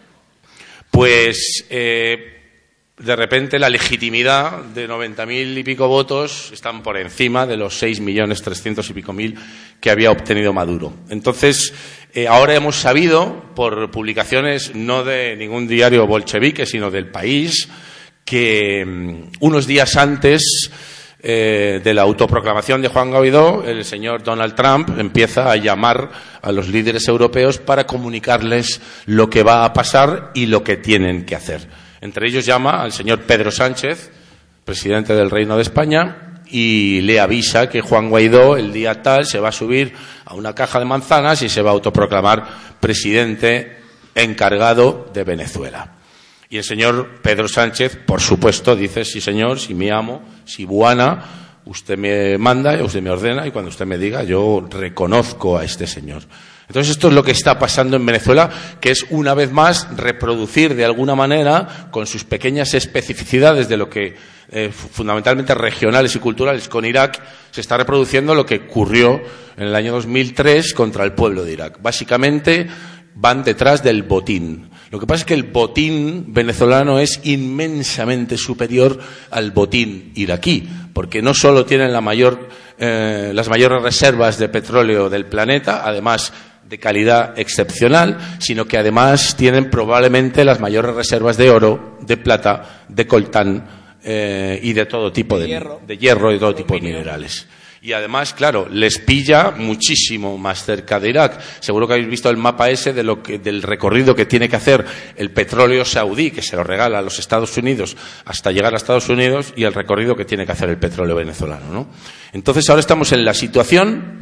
S4: Pues... Eh, de repente la legitimidad de noventa mil y pico votos están por encima de los seis millones trescientos y pico mil que había obtenido Maduro. Entonces, eh, ahora hemos sabido, por publicaciones no de ningún diario bolchevique, sino del País, que um, unos días antes eh, de la autoproclamación de Juan Guaidó, el señor Donald Trump empieza a llamar a los líderes europeos para comunicarles lo que va a pasar y lo que tienen que hacer. Entre ellos llama al señor Pedro Sánchez, presidente del Reino de España, y le avisa que Juan Guaidó el día tal se va a subir a una caja de manzanas y se va a autoproclamar presidente encargado de Venezuela. Y el señor Pedro Sánchez, por supuesto, dice: sí señor, si me amo, si buana, usted me manda, usted me ordena, y cuando usted me diga yo reconozco a este señor. Entonces esto es lo que está pasando en Venezuela, que es una vez más reproducir de alguna manera, con sus pequeñas especificidades de lo que eh, fundamentalmente regionales y culturales con Irak, se está reproduciendo lo que ocurrió en el año dos mil tres contra el pueblo de Irak. Básicamente van detrás del botín. Lo que pasa es que el botín venezolano es inmensamente superior al botín iraquí, porque no solo tienen la mayor, eh, las mayores reservas de petróleo del planeta, además de calidad excepcional, sino que además tienen probablemente las mayores reservas de oro, de plata, de coltán eh, y de todo tipo de, de, hierro. de hierro y de todo tipo de minerales. Y además, claro, les pilla muchísimo más cerca de Irak. Seguro que habéis visto el mapa ese de lo que, del recorrido que tiene que hacer el petróleo saudí, que se lo regala a los Estados Unidos hasta llegar a Estados Unidos, y el recorrido que tiene que hacer el petróleo venezolano, ¿no? Entonces ahora estamos en la situación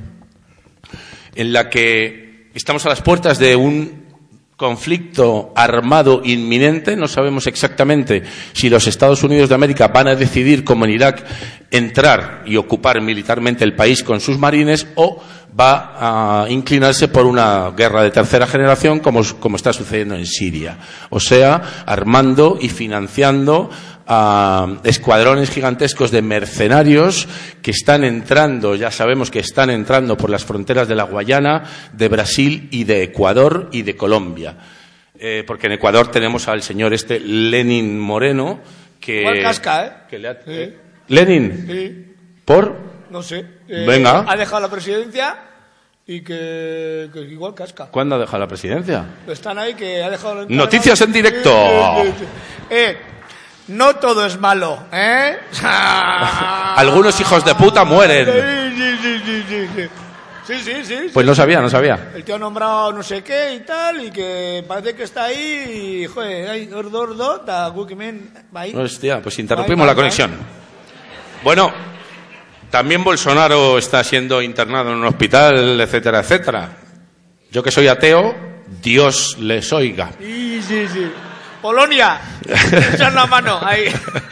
S4: en la que estamos a las puertas de un conflicto armado inminente. No sabemos exactamente si los Estados Unidos de América van a decidir, como en Irak, entrar y ocupar militarmente el país con sus marines, o va a inclinarse por una guerra de tercera generación, como, como está sucediendo en Siria. O sea, armando y financiando a escuadrones gigantescos de mercenarios que están entrando, ya sabemos que están entrando por las fronteras de la Guayana, de Brasil y de Ecuador y de Colombia. Eh, porque en Ecuador tenemos al señor este Lenin Moreno, que...
S5: Igual casca, ¿eh?
S4: Que le ha,
S5: sí.
S4: eh, ¿Lenin?
S5: Sí.
S4: ¿Por?
S5: No sé. Eh,
S4: Venga.
S5: Ha dejado la presidencia y que, que igual casca.
S4: ¿Cuándo ha dejado la presidencia?
S5: Están ahí que ha dejado... La
S4: Noticias en directo.
S5: Eh, eh, eh, no todo es malo, ¿eh?
S4: Algunos hijos de puta mueren.
S5: Sí, sí, sí, sí, sí. Sí, sí, sí.
S4: Pues no sabía, no sabía.
S5: El tío ha nombrado no sé qué y tal, y que parece que está ahí, y, joder, hay ordo, ordo, da Wikimen, ahí.
S4: Hostia, pues interrumpimos la conexión. Bueno, también Bolsonaro está siendo internado en un hospital, etcétera, etcétera. Yo que soy ateo, Dios les oiga.
S5: Sí, sí, sí. Polonia, echar la mano ahí.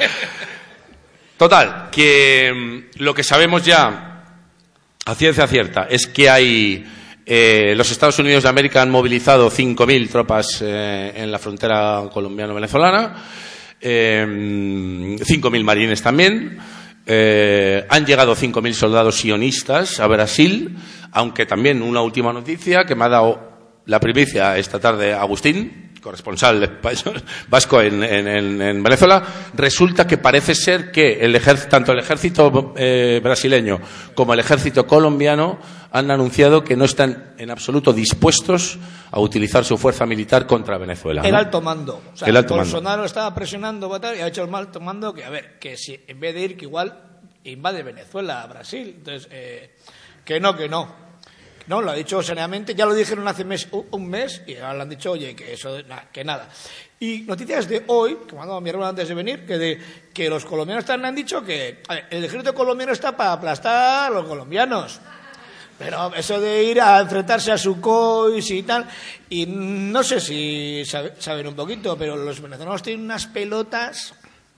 S4: Total, que lo que sabemos ya a ciencia cierta es que hay eh, los Estados Unidos de América han movilizado cinco mil tropas eh, en la frontera colombiano-venezolana, eh, cinco mil marines también. Eh, han llegado cinco mil soldados sionistas a Brasil, aunque también una última noticia que me ha dado la primicia esta tarde Agustín, corresponsal vasco en, en, en Venezuela. Resulta que parece ser que el ejército, tanto el ejército eh, brasileño como el ejército colombiano han anunciado que no están en absoluto dispuestos a utilizar su fuerza militar contra Venezuela.
S5: El
S4: ¿no?
S5: alto mando. O sea,
S4: el alto
S5: Bolsonaro
S4: mando.
S5: estaba presionando y ha hecho el alto mando que, a ver, que si en vez de ir, que igual invade Venezuela, Brasil. Entonces, eh, que no, que no. No, lo ha dicho seriamente, ya lo dijeron hace mes, un mes y ahora le han dicho, oye, que eso, que nada. Y noticias de hoy, que mandó mi hermano antes de venir, que, de, que los colombianos también han dicho que a ver, el ejército colombiano está para aplastar a los colombianos. Pero eso de ir a enfrentarse a Sukhoi y tal, y no sé si sabe, saben un poquito, pero los venezolanos tienen unas pelotas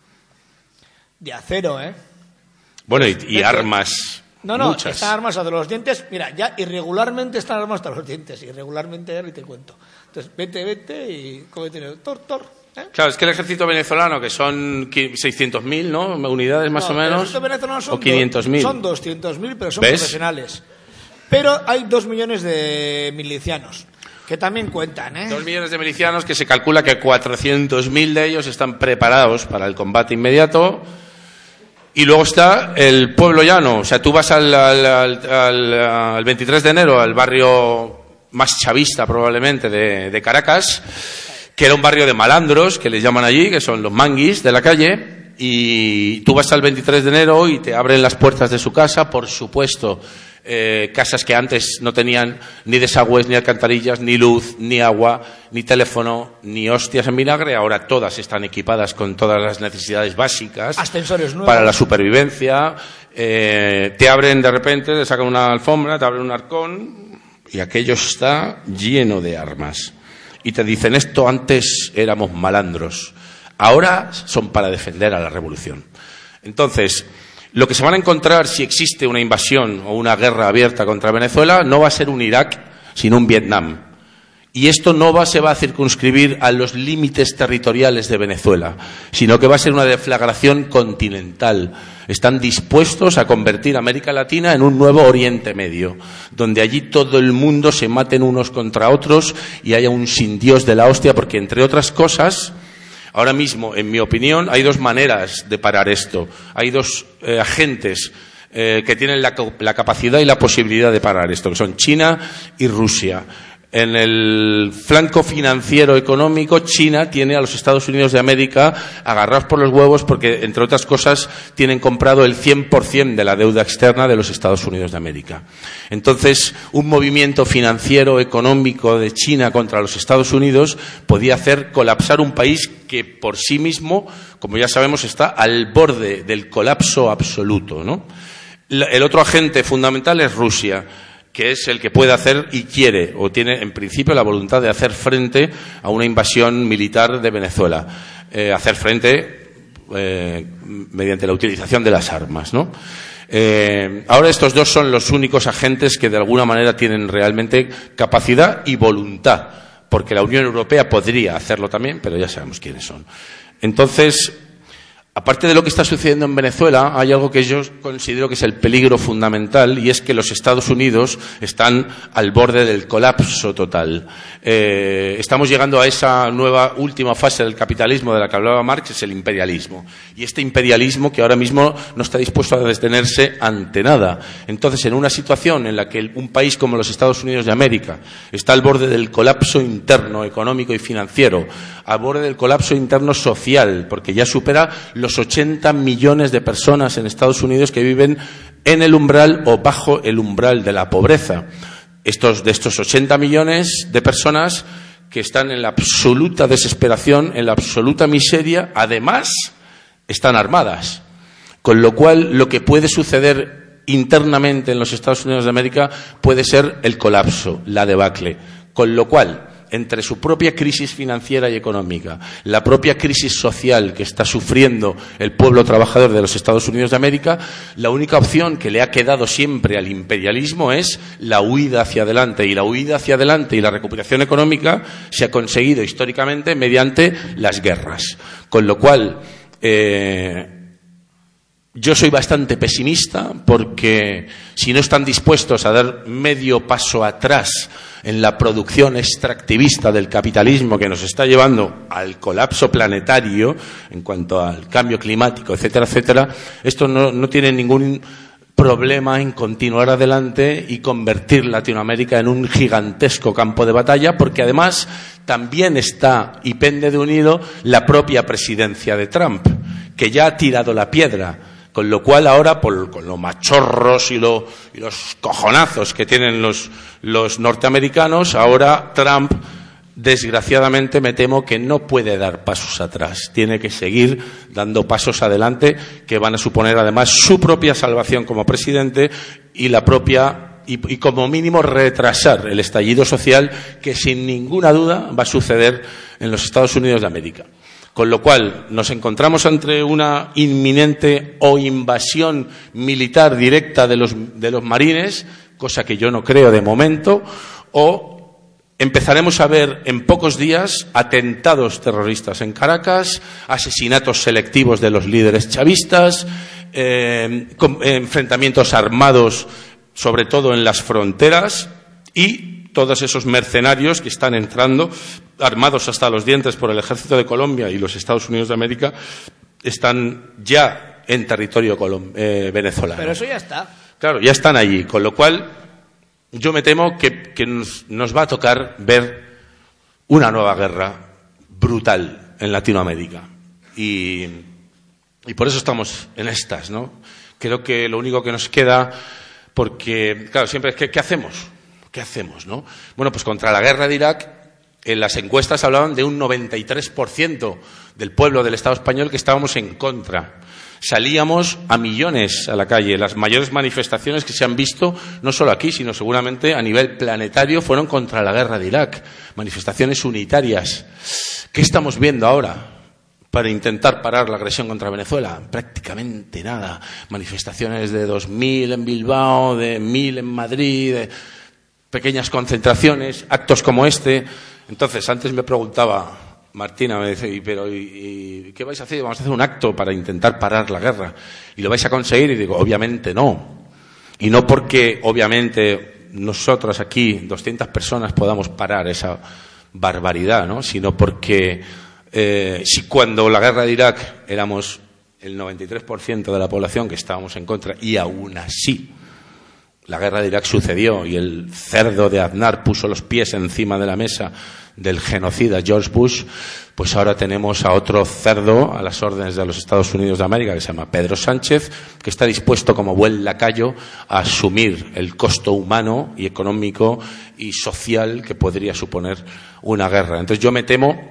S5: de acero, ¿eh?
S4: Bueno, y, y armas.
S5: No, no,
S4: muchas.
S5: Están armas hasta los dientes. Mira, ya irregularmente están armas hasta los dientes. Irregularmente, y te cuento. Entonces, vete, vete y cómete tor, tor. ¿eh?
S4: Claro, es que el ejército venezolano, que son seiscientos mil, ¿no? Unidades más
S5: no,
S4: o menos.
S5: El ejército venezolano son
S4: o quinientos mil.
S5: Son doscientos mil, pero son
S4: ¿Ves?
S5: profesionales. Pero hay dos millones de milicianos, que también cuentan, ¿eh?
S4: Dos millones de milicianos que se calcula que cuatrocientos mil de ellos están preparados para el combate inmediato. Y luego está el pueblo llano. O sea, tú vas al, al, al, al, al veintitrés de enero, al barrio más chavista probablemente de, de Caracas, que era un barrio de malandros, que les llaman allí, que son los manguis de la calle, y tú vas al veintitrés de enero y te abren las puertas de su casa, por supuesto, eh, casas que antes no tenían ni desagües, ni alcantarillas, ni luz, ni agua, ni teléfono, ni hostias en vinagre. Ahora todas están equipadas con todas las necesidades básicas.
S5: Ascensores nuevos.
S4: Para la supervivencia. Eh, te abren de repente, te sacan una alfombra, te abren un arcón y aquello está lleno de armas. Y te dicen, esto antes éramos malandros, ahora son para defender a la revolución. Entonces, lo que se van a encontrar si existe una invasión o una guerra abierta contra Venezuela no va a ser un Irak, sino un Vietnam. Y esto no va, se va a circunscribir a los límites territoriales de Venezuela, sino que va a ser una deflagración continental. Están dispuestos a convertir América Latina en un nuevo Oriente Medio, donde allí todo el mundo se maten unos contra otros y haya un sin Dios de la hostia, porque entre otras cosas, ahora mismo, en mi opinión, hay dos maneras de parar esto. Hay dos eh, agentes eh, que tienen la, la capacidad y la posibilidad de parar esto, que son China y Rusia. En el flanco financiero económico, China tiene a los Estados Unidos de América agarrados por los huevos porque, entre otras cosas, tienen comprado el cien por ciento de la deuda externa de los Estados Unidos de América. Entonces, un movimiento financiero económico de China contra los Estados Unidos podía hacer colapsar un país que, por sí mismo, como ya sabemos, está al borde del colapso absoluto, ¿no? El otro agente fundamental es Rusia, que es el que puede hacer y quiere, o tiene en principio la voluntad de hacer frente a una invasión militar de Venezuela. Eh, hacer frente eh, mediante la utilización de las armas, ¿no? Eh, ahora estos dos son los únicos agentes que de alguna manera tienen realmente capacidad y voluntad, porque la Unión Europea podría hacerlo también, pero ya sabemos quiénes son. Entonces, aparte de lo que está sucediendo en Venezuela, hay algo que yo considero que es el peligro fundamental, y es que los Estados Unidos están al borde del colapso total. Eh, estamos llegando a esa nueva última fase del capitalismo de la que hablaba Marx, es el imperialismo. Y este imperialismo que ahora mismo no está dispuesto a detenerse ante nada. Entonces, en una situación en la que un país como los Estados Unidos de América está al borde del colapso interno, económico y financiero, al borde del colapso interno social, porque ya supera los ochenta millones de personas en Estados Unidos que viven en el umbral o bajo el umbral de la pobreza. Estos, de estos ochenta millones de personas que están en la absoluta desesperación, en la absoluta miseria, además están armadas. Con lo cual, lo que puede suceder internamente en los Estados Unidos de América puede ser el colapso, la debacle. Con lo cual, entre su propia crisis financiera y económica, la propia crisis social que está sufriendo el pueblo trabajador de los Estados Unidos de América, la única opción que le ha quedado siempre al imperialismo es la huida hacia adelante. Y la huida hacia adelante y la recuperación económica se ha conseguido históricamente mediante las guerras. Con lo cual, eh, yo soy bastante pesimista porque si no están dispuestos a dar medio paso atrás en la producción extractivista del capitalismo que nos está llevando al colapso planetario en cuanto al cambio climático, etcétera, etcétera, esto no, no tiene ningún problema en continuar adelante y convertir Latinoamérica en un gigantesco campo de batalla, porque además también está y pende de un hilo la propia presidencia de Trump, que ya ha tirado la piedra. Con lo cual ahora, por, con los machorros y, lo, y los cojonazos que tienen los, los norteamericanos, ahora Trump, desgraciadamente, me temo que no puede dar pasos atrás. Tiene que seguir dando pasos adelante que van a suponer, además, su propia salvación como presidente y la propia y, y como mínimo retrasar el estallido social que, sin ninguna duda, va a suceder en los Estados Unidos de América. Con lo cual, nos encontramos ante una inminente o invasión militar directa de los, de los marines, cosa que yo no creo de momento, o empezaremos a ver en pocos días atentados terroristas en Caracas, asesinatos selectivos de los líderes chavistas, eh, con, eh, enfrentamientos armados, sobre todo en las fronteras, y todos esos mercenarios que están entrando, armados hasta los dientes por el ejército de Colombia y los Estados Unidos de América, están ya en territorio colom- eh, venezolano.
S5: Pero eso ya está.
S4: Claro, ya están allí, con lo cual yo me temo que, que nos, nos va a tocar ver una nueva guerra brutal en Latinoamérica. Y, y por eso estamos en estas, ¿no? Creo que lo único que nos queda, porque, claro, siempre es que, ¿qué hacemos? ¿Qué hacemos, no? Bueno, pues contra la guerra de Irak, en las encuestas hablaban de un noventa y tres por ciento del pueblo del Estado español que estábamos en contra. Salíamos a millones a la calle. Las mayores manifestaciones que se han visto, no solo aquí, sino seguramente a nivel planetario, fueron contra la guerra de Irak. Manifestaciones unitarias. ¿Qué estamos viendo ahora para intentar parar la agresión contra Venezuela? Prácticamente nada. Manifestaciones de dos mil en Bilbao, de mil en Madrid, de pequeñas concentraciones, actos como este. Entonces, antes me preguntaba Martina, me dice, pero ¿y, y qué vais a hacer? Vamos a hacer un acto para intentar parar la guerra. ¿Y lo vais a conseguir? Y digo, obviamente no. Y no porque, obviamente, nosotros aquí, doscientas personas, podamos parar esa barbaridad, ¿no? Sino porque eh, si cuando la guerra de Irak éramos el noventa y tres por ciento de la población que estábamos en contra, y aún así la guerra de Irak sucedió y el cerdo de Aznar puso los pies encima de la mesa del genocida George Bush, pues ahora tenemos a otro cerdo a las órdenes de los Estados Unidos de América que se llama Pedro Sánchez, que está dispuesto como buen lacayo a asumir el costo humano y económico y social que podría suponer una guerra. Entonces yo me temo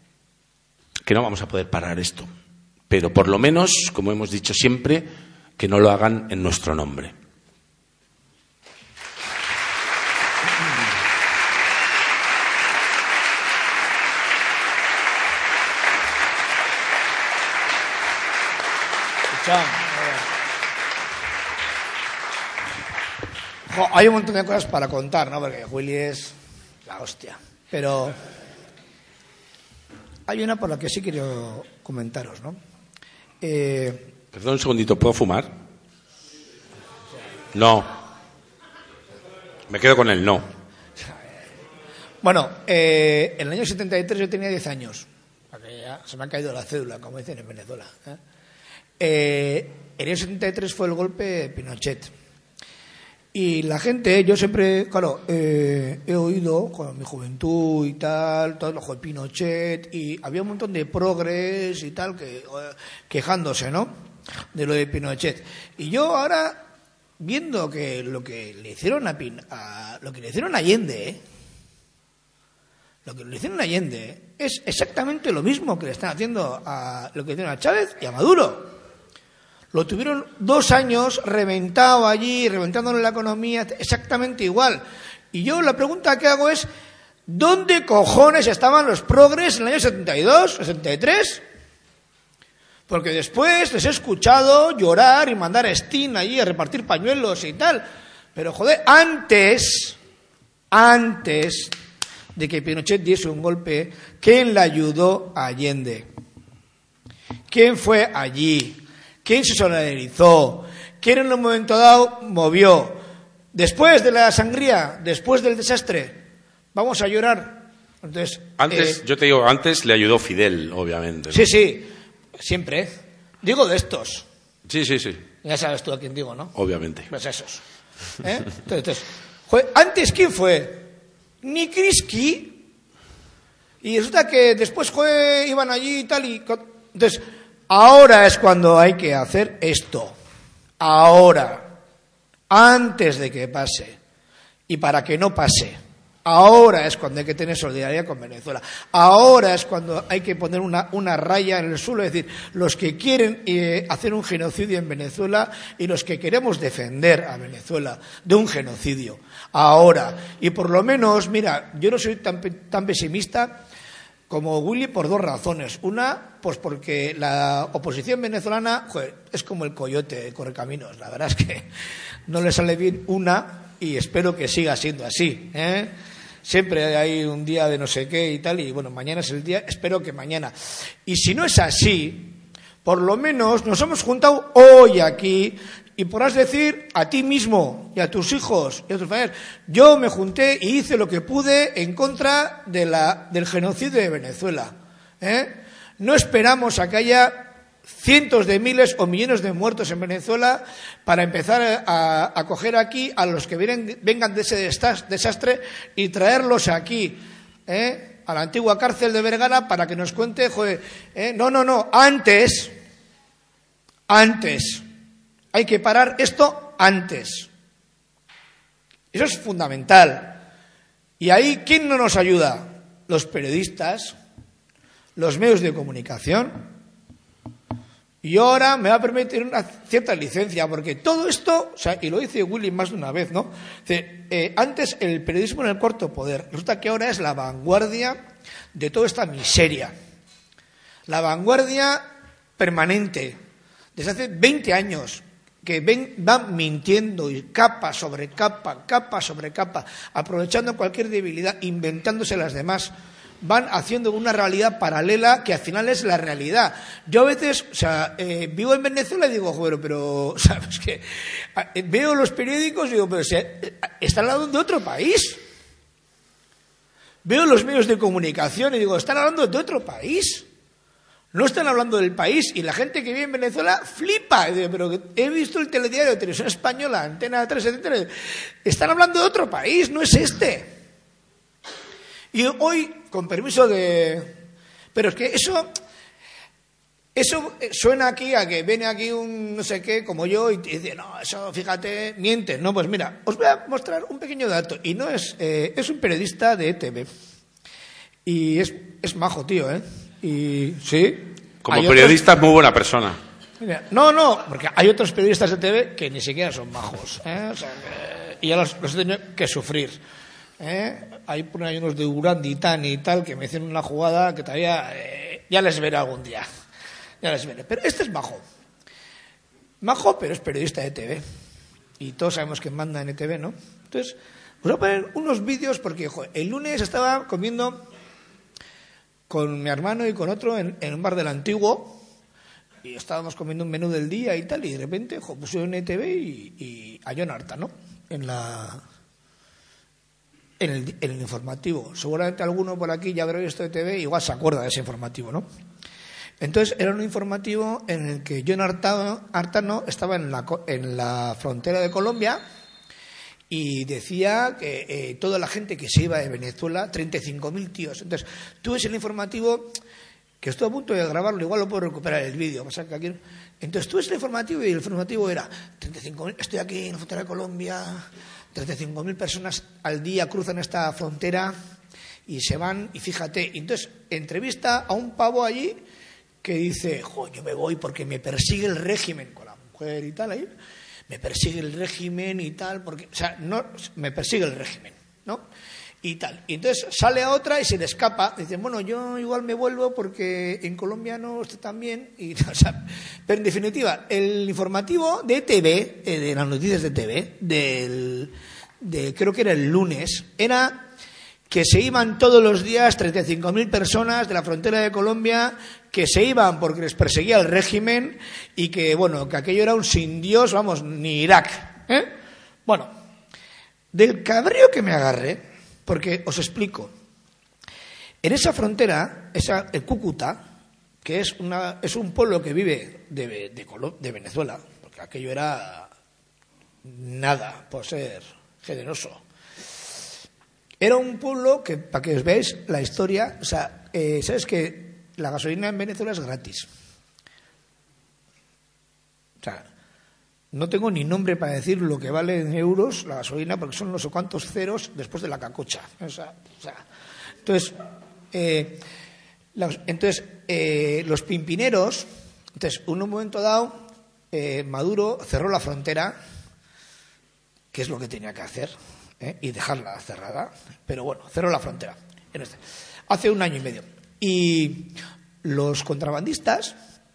S4: que no vamos a poder parar esto, pero por lo menos, como hemos dicho siempre, que no lo hagan en nuestro nombre.
S5: Jo, hay un montón de cosas para contar, ¿no? Porque Willy es la hostia. Pero hay una por la que sí quiero comentaros, ¿no? Eh...
S4: Perdón un segundito, ¿puedo fumar? No. Me quedo con el no.
S5: Bueno, eh, en el año setenta y tres yo tenía diez años. Porque ya se me ha caído la cédula, como dicen en Venezuela. ¿eh? Eh, en el setenta y tres fue el golpe de Pinochet. Y la gente, yo siempre, claro, eh, he oído con mi juventud y tal, todo lo de Pinochet, y había un montón de progres y tal que quejándose, ¿no? De lo de Pinochet. Y yo ahora, viendo que lo que le hicieron a, Pin, a lo que le hicieron a Allende, ¿eh? lo que le hicieron a Allende es exactamente lo mismo que le están haciendo a lo que hicieron a Chávez y a Maduro. Lo tuvieron dos años reventado allí, reventándole la economía, exactamente igual. Y yo la pregunta que hago es, ¿Dónde cojones estaban los progres en el año setenta y dos, setenta y tres? Porque después les he escuchado llorar y mandar a Steam allí a repartir pañuelos y tal. Pero, joder, antes, antes de que Pinochet diese un golpe, ¿quién le ayudó a Allende? ¿Quién fue allí? ¿Quién se solidarizó? ¿Quién en un momento dado movió? Después de la sangría, después del desastre, vamos a llorar. Entonces,
S4: antes,
S5: eh, yo
S4: te digo, antes le ayudó Fidel, obviamente, ¿no?
S5: Sí, sí, siempre. Digo de estos.
S4: Sí, sí, sí.
S5: Ya sabes tú a quién digo, ¿no?
S4: Obviamente.
S5: Pues esos. ¿Eh? Entonces, entonces, joder, antes, ¿quién fue? Ni Krisky. Y resulta que después, joder, iban allí y tal. Y... Entonces, ahora es cuando hay que hacer esto. Ahora. Antes de que pase. Y para que no pase. Ahora es cuando hay que tener solidaridad con Venezuela. Ahora es cuando hay que poner una, una raya en el suelo. Es decir, los que quieren eh, hacer un genocidio en Venezuela y los que queremos defender a Venezuela de un genocidio. Ahora. Y por lo menos, mira, yo no soy tan, tan pesimista como Willy por dos razones. Una, pues porque la oposición venezolana, joder, es como el coyote de Correcaminos. La verdad es que no le sale bien una y espero que siga siendo así, ¿eh? Siempre hay un día de no sé qué y tal, y bueno, mañana es el día, espero que mañana. Y si no es así, por lo menos nos hemos juntado hoy aquí y podrás decir a ti mismo y a tus hijos y a tus familiares, yo me junté y hice lo que pude en contra de la, del genocidio de Venezuela, ¿eh? No esperamos a que haya cientos de miles o millones de muertos en Venezuela para empezar a acoger aquí a los que vienen, vengan de ese desastre y traerlos aquí, ¿eh? A la antigua cárcel de Vergara para que nos cuente, joder, ¿eh? no, no, no, antes, antes, hay que parar esto antes. Eso es fundamental. Y ahí, ¿quién no nos ayuda? Los periodistas, los medios de comunicación. Y ahora me va a permitir una cierta licencia, porque todo esto, o sea, y lo dice Willy más de una vez, ¿no? Dice, eh, antes el periodismo en el cuarto poder, resulta que ahora es la vanguardia de toda esta miseria. La vanguardia permanente, desde hace veinte años, que ven, van mintiendo y capa sobre capa, capa sobre capa, aprovechando cualquier debilidad, inventándose las demás. Van haciendo una realidad paralela que al final es la realidad. Yo a veces, o sea, eh, vivo en Venezuela y digo, joder, pero, ¿sabes qué? Veo los periódicos y digo, pero se, están hablando de otro país. Veo los medios de comunicación y digo, están hablando de otro país. No están hablando del país y la gente que vive en Venezuela flipa. Digo, pero he visto el telediario de Televisión Española, Antena tres, etcétera. Están hablando de otro país, no es este. Y hoy, con permiso de... Pero es que eso, eso suena aquí a que viene aquí un no sé qué como yo y dice, no, eso, fíjate, mienten. No, pues mira, os voy a mostrar un pequeño dato. Y no es... Eh, es un periodista de E T V. Y es, es majo, tío, ¿eh? Y sí...
S4: Como periodista otros... es muy buena persona.
S5: Mira, no, no, porque hay otros periodistas de E T V que ni siquiera son majos, ¿eh? O sea, que, y ya los, los he tenido que sufrir. ¿Eh? Hay por ahí unos de Uranditán y tal que me hicieron una jugada que todavía eh, ya les veré algún día, ya les veré. Pero este es majo, majo, pero es periodista de E T V y todos sabemos que manda en E T V, ¿no? Entonces, os voy a poner unos vídeos porque joder, el lunes estaba comiendo con mi hermano y con otro en, en un bar del Antiguo y estábamos comiendo un menú del día y tal y de repente joder, pusieron E T V y, y a Jon Arta, ¿no? En la... En el, en el informativo. Seguramente alguno por aquí ya habrá visto E T V y igual se acuerda de ese informativo, ¿no? Entonces era un informativo en el que Jon Artano estaba en la, en la frontera de Colombia y decía que eh, toda la gente que se iba de Venezuela, treinta y cinco mil tíos. Entonces tú ves el informativo, que estoy a punto de grabarlo, igual lo puedo recuperar el vídeo. Entonces tú ves el informativo y el informativo era treinta y cinco mil, estoy aquí en la frontera de Colombia... treinta y cinco mil personas al día cruzan esta frontera y se van, y fíjate, entonces entrevista a un pavo allí que dice, jo, yo me voy porque me persigue el régimen, con la mujer y tal, ahí, me persigue el régimen y tal, porque, o sea, no, me persigue el régimen, ¿no? y tal. Y entonces sale a otra y se le escapa. Dicen, bueno, yo igual me vuelvo porque en Colombia no está tan bien. Y, o sea, pero en definitiva, el informativo de E T V, eh, de las noticias de E T V, del, de, creo que era el lunes, era que se iban todos los días treinta y cinco mil personas de la frontera de Colombia, que se iban porque les perseguía el régimen y que, bueno, que aquello era un sin Dios, vamos, ni Irak. ¿eh? Bueno, del cabreo que me agarré, porque os explico, en esa frontera, esa, el Cúcuta, que es, una, es un pueblo que vive de, de, de Venezuela, porque aquello era nada, por ser generoso. Era un pueblo que, para que os veáis la historia, o sea, eh, ¿sabes que la gasolina en Venezuela es gratis? O sea, no tengo ni nombre para decir lo que vale en euros la gasolina, porque son no sé cuántos ceros después de la cacocha. O sea, o sea, entonces, eh, los, entonces eh, los pimpineros, entonces, en un momento dado, eh, Maduro cerró la frontera, que es lo que tenía que hacer. ¿Eh? Y dejarla cerrada, pero bueno, cerró la frontera en este, hace un año y medio. Y los contrabandistas,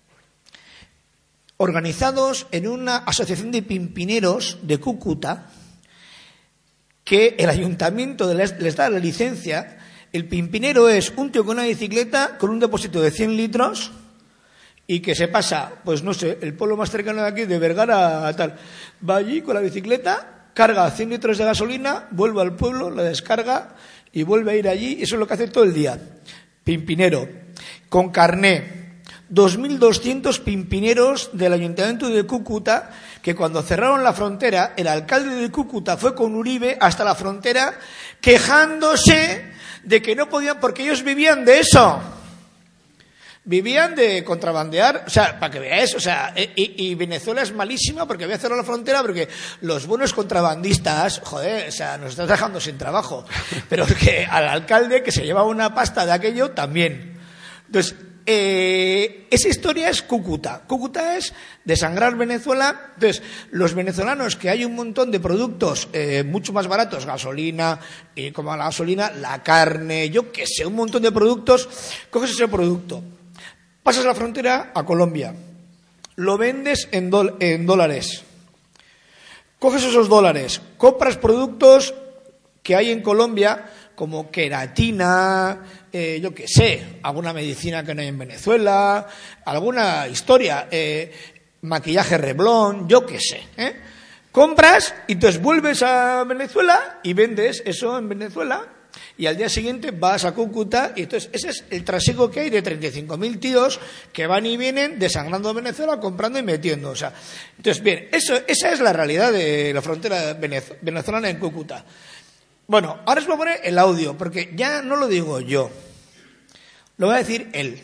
S5: organizados en una asociación de pimpineros de Cúcuta, que el ayuntamiento les, les da la licencia. El pimpinero es un tío con una bicicleta con un depósito de cien litros y que se pasa, pues no sé, el pueblo más cercano de aquí, de Vergara a tal, va allí con la bicicleta, carga cien litros de gasolina, vuelve al pueblo, la descarga y vuelve a ir allí. Eso es lo que hace todo el día. Pimpinero. Con carné. dos mil doscientos pimpineros del Ayuntamiento de Cúcuta, que cuando cerraron la frontera, el alcalde de Cúcuta fue con Uribe hasta la frontera quejándose de que no podían, porque ellos vivían de eso. Vivían de contrabandear, o sea, para que veáis, o sea, y, y Venezuela es malísima porque había cerrado la frontera porque los buenos contrabandistas, joder, o sea, nos estás dejando sin trabajo, pero es que al alcalde que se llevaba una pasta de aquello también. Entonces, eh, esa historia es Cúcuta. Cúcuta es desangrar Venezuela. Entonces, los venezolanos, que hay un montón de productos eh, mucho más baratos, gasolina, y como la gasolina, la carne, yo qué sé, un montón de productos, coges ese producto. Pasas la frontera a Colombia, lo vendes en, do- en dólares, coges esos dólares, compras productos que hay en Colombia como queratina, eh, yo qué sé, alguna medicina que no hay en Venezuela, alguna historia, eh, maquillaje Revlon, yo qué sé. ¿eh? Compras y entonces vuelves a Venezuela y vendes eso en Venezuela. Y al día siguiente vas a Cúcuta y entonces ese es el trasiego que hay de treinta y cinco mil tíos que van y vienen desangrando Venezuela, comprando y metiendo. O sea, entonces, bien, eso, esa es la realidad de la frontera venezolana en Cúcuta. Bueno, ahora os voy a poner el audio, porque ya no lo digo yo, lo va a decir él.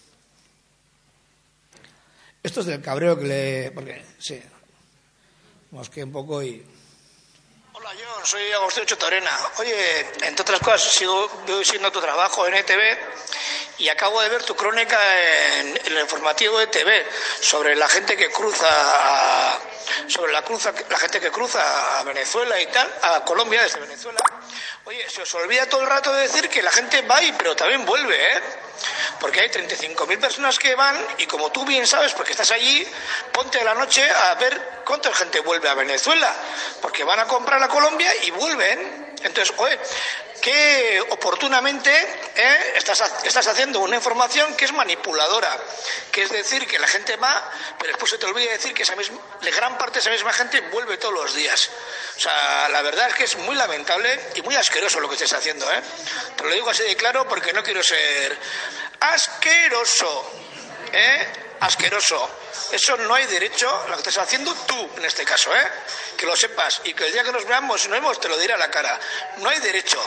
S5: Esto es del cabreo que le... porque, sí, mosqué un poco y...
S7: Hola, John, soy Agustín Chotorena. Oye, entre otras cosas, sigo, voy siguiendo tu trabajo en E T V y acabo de ver tu crónica en, en el informativo de E T V sobre la gente que cruza, a, sobre la, cruza, la gente que cruza a Venezuela y tal, a Colombia desde Venezuela. Oye, se os olvida todo el rato de decir que la gente va y pero también vuelve, ¿eh? Porque hay treinta y cinco mil personas que van y como tú bien sabes, porque estás allí, ponte a la noche a ver cuánta gente vuelve a Venezuela, porque van a comprar a Colombia y vuelven. Entonces, oye, que oportunamente ¿eh? estás, estás haciendo una información que es manipuladora, que es decir, que la gente va, pero después se te olvida decir que esa misma, la gran parte de esa misma gente vuelve todos los días. O sea, la verdad es que es muy lamentable y muy asqueroso lo que estés haciendo, ¿eh? Te lo digo así de claro porque no quiero ser asqueroso, ¿eh? Asqueroso. Eso no hay derecho, lo que estás haciendo tú en este caso, ¿eh? Que lo sepas y que el día que nos veamos y nos vemos te lo diré a la cara. No hay derecho.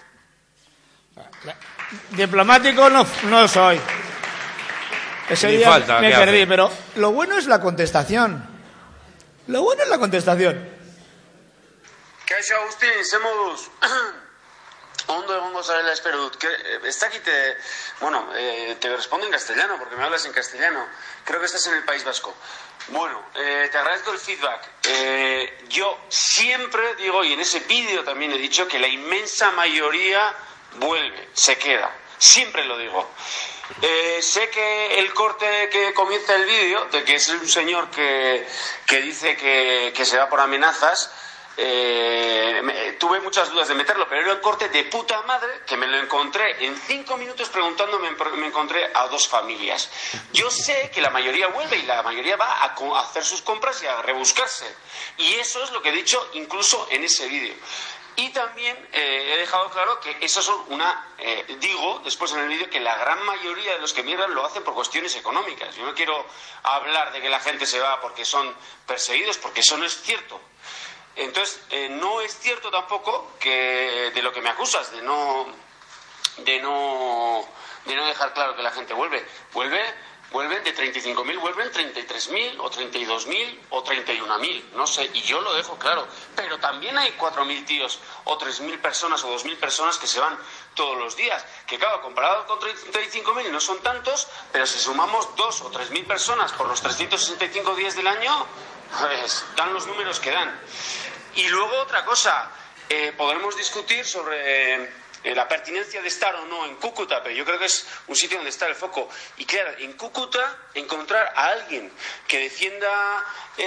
S5: Diplomático no, no soy. Ese
S4: Ni
S5: día
S4: falta,
S5: me
S4: ¿qué
S5: perdí,
S4: hace?
S5: pero lo bueno es la contestación. Lo bueno es la contestación.
S8: ¿Qué hace Agustín? Semos Ondo egongo zarela espero dut. Que, ez dakite, bueno, eh, te respondo en castellano, porque me hablas en castellano. Creo que estás en el País Vasco. Bueno, eh, te agradezco el feedback. Eh, yo siempre digo, y en ese vídeo también he dicho, que la inmensa mayoría vuelve, se queda. Siempre lo digo. Eh, sé que el corte que comienza el vídeo, de que es un señor que, que dice que, que se va por amenazas, eh, me, tuve muchas dudas de meterlo, pero era el corte de puta madre que me lo encontré en cinco minutos preguntándome, me encontré a dos familias. Yo sé que la mayoría vuelve y la mayoría va a, a hacer sus compras y a rebuscarse. Y eso es lo que he dicho incluso en ese vídeo. Y también eh, he dejado claro que eso son una... Eh, digo después en el vídeo que la gran mayoría de los que migran lo hacen por cuestiones económicas. Yo no quiero hablar de que la gente se va porque son perseguidos, porque eso no es cierto. Entonces, eh, no es cierto tampoco que de lo que me acusas, de no, de no, de no dejar claro que la gente vuelve. Vuelve... Vuelven de treinta y cinco mil, vuelven treinta y tres mil, o treinta y dos mil, o treinta y uno mil, no sé, y yo lo dejo claro. Pero también hay cuatro mil tíos, o tres mil personas, o dos mil personas que se van todos los días. Que claro, comparado con treinta y cinco mil no son tantos, pero si sumamos dos o tres mil personas por los trescientos sesenta y cinco días del año, pues dan los números que dan. Y luego otra cosa, eh, podremos discutir sobre... Eh, Eh, la pertinencia de estar o no en Cúcuta, pero yo creo que es un sitio donde está el foco. Y claro, en Cúcuta encontrar a alguien que defienda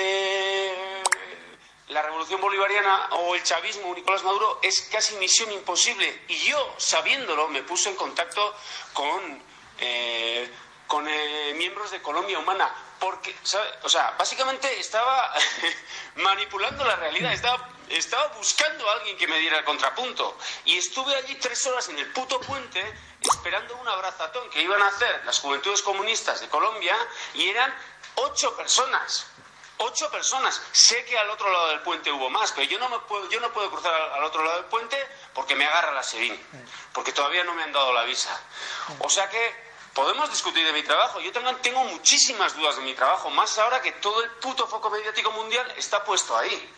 S8: eh, la revolución bolivariana o el chavismo o Nicolás Maduro es casi misión imposible. Y yo, sabiéndolo, me puse en contacto con, eh, con eh, miembros de Colombia Humana, porque, ¿sabe? O sea, básicamente estaba manipulando la realidad, estaba Estaba buscando a alguien que me diera el contrapunto. Y estuve allí tres horas en el puto puente esperando un abrazatón que iban a hacer las Juventudes Comunistas de Colombia y eran ocho personas. Ocho personas. Sé que al otro lado del puente hubo más, pero yo no, me puedo, yo no puedo cruzar al, al otro lado del puente porque me agarra la SEBIN. Porque todavía no me han dado la visa. O sea que podemos discutir de mi trabajo. Yo tengo, tengo muchísimas dudas de mi trabajo, más ahora que todo el puto foco mediático mundial está puesto ahí.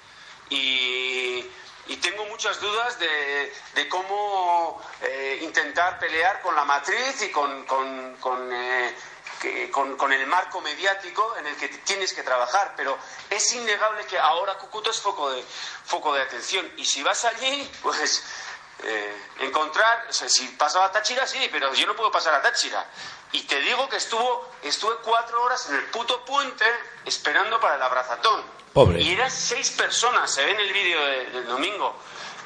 S8: Y, y tengo muchas dudas de, de cómo eh, intentar pelear con la matriz y con, con, con, eh, que, con, con el marco mediático en el que tienes que trabajar. Pero es innegable que ahora Cúcuta es foco de, foco de atención. Y si vas allí, pues eh, encontrar... O sea, si pasaba a Táchira, sí, pero yo no puedo pasar a Táchira. Y te digo que estuvo, estuve cuatro horas en el puto puente esperando para el abrazatón.
S9: Pobre.
S8: Y eran seis personas, se ve en el vídeo de, del domingo.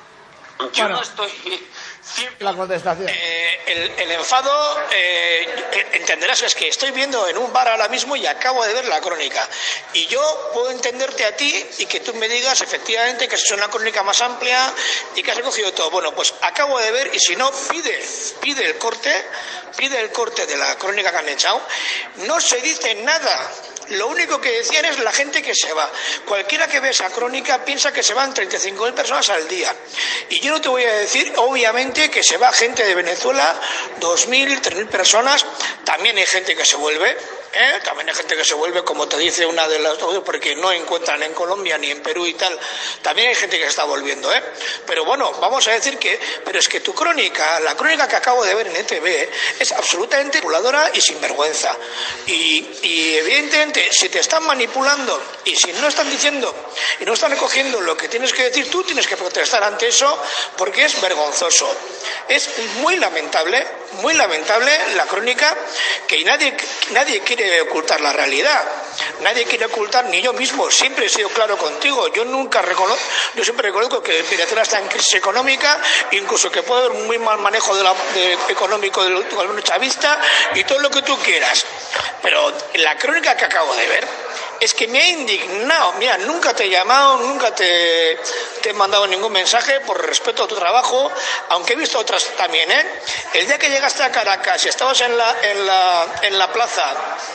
S8: Yo
S5: bueno,
S8: no estoy... Siempre...
S5: La contestación.
S7: Eh, el, el enfado, eh, entenderás, es que estoy viendo en un bar ahora mismo y acabo de ver la crónica. Y yo puedo entenderte a ti y que tú me digas efectivamente que es una crónica más amplia y que has recogido todo. Bueno, pues acabo de ver y si no, pide, pide el corte, pide el corte de la crónica que han echado. No se dice nada. Lo único que decían es la gente que se va. Cualquiera que ve esa crónica piensa que se van treinta y cinco mil personas al día. Y yo no te voy a decir, obviamente, que se va gente de Venezuela, dos mil, tres mil personas. También hay gente que se vuelve, ¿eh? También hay gente que se vuelve, como te dice una de las dos, porque no encuentran en Colombia ni en Perú y tal. También hay gente que se está volviendo, ¿eh? Pero bueno, vamos a decir que, pero es que tu crónica, la crónica que acabo de ver en E T V, es absolutamente manipuladora y sinvergüenza. Y, y evidentemente, si te están manipulando y si no están diciendo y no están recogiendo lo que tienes que decir, tú tienes que protestar ante eso porque es vergonzoso. Es muy lamentable, muy lamentable la crónica, que nadie, nadie quiere ocultar la realidad. Nadie quiere ocultar, ni yo mismo. Siempre he sido claro contigo. Yo nunca reconozco, yo siempre reconozco que Venezuela está en crisis económica, incluso que puede haber un muy mal manejo de la, de, económico del gobierno chavista y todo lo que tú quieras. Pero la crónica que acabo de ver es que me ha indignado. Mira, nunca te he llamado, nunca te, te he mandado ningún mensaje por respeto a tu trabajo, aunque he visto otras también, ¿eh? El día que llegaste a Caracas y estabas en la, en la, en la plaza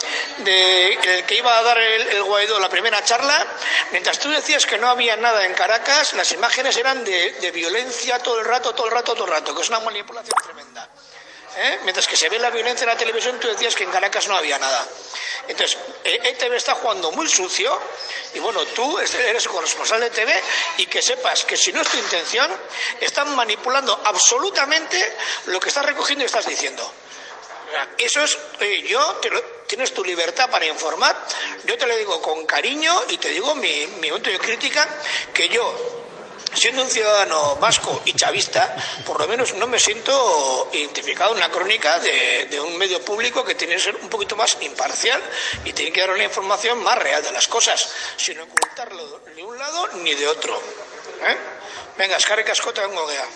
S7: de el que iba a dar el, el Guaidó la primera charla, mientras tú decías que no había nada en Caracas, las imágenes eran de, de violencia todo el rato, todo el rato, todo el rato, que es una manipulación tremenda. ¿eh? Mientras que se ve la violencia en la televisión, tú decías que en Caracas no había nada. Entonces, E T V está jugando muy sucio y bueno, tú eres el corresponsal de E T V y que sepas que si no es tu intención, están manipulando absolutamente lo que estás recogiendo y estás diciendo. Eso es, eh, yo, te lo, tienes tu libertad para informar, yo te lo digo con cariño y te digo mi, mi momento de crítica, que yo, siendo un ciudadano vasco y chavista, por lo menos no me siento identificado en la crónica de, de un medio público que tiene que ser un poquito más imparcial y tiene que dar una información más real de las cosas, sin ocultarlo ni de un lado ni de otro. ¿Eh? Venga, eskerrik asko eta egongo gea.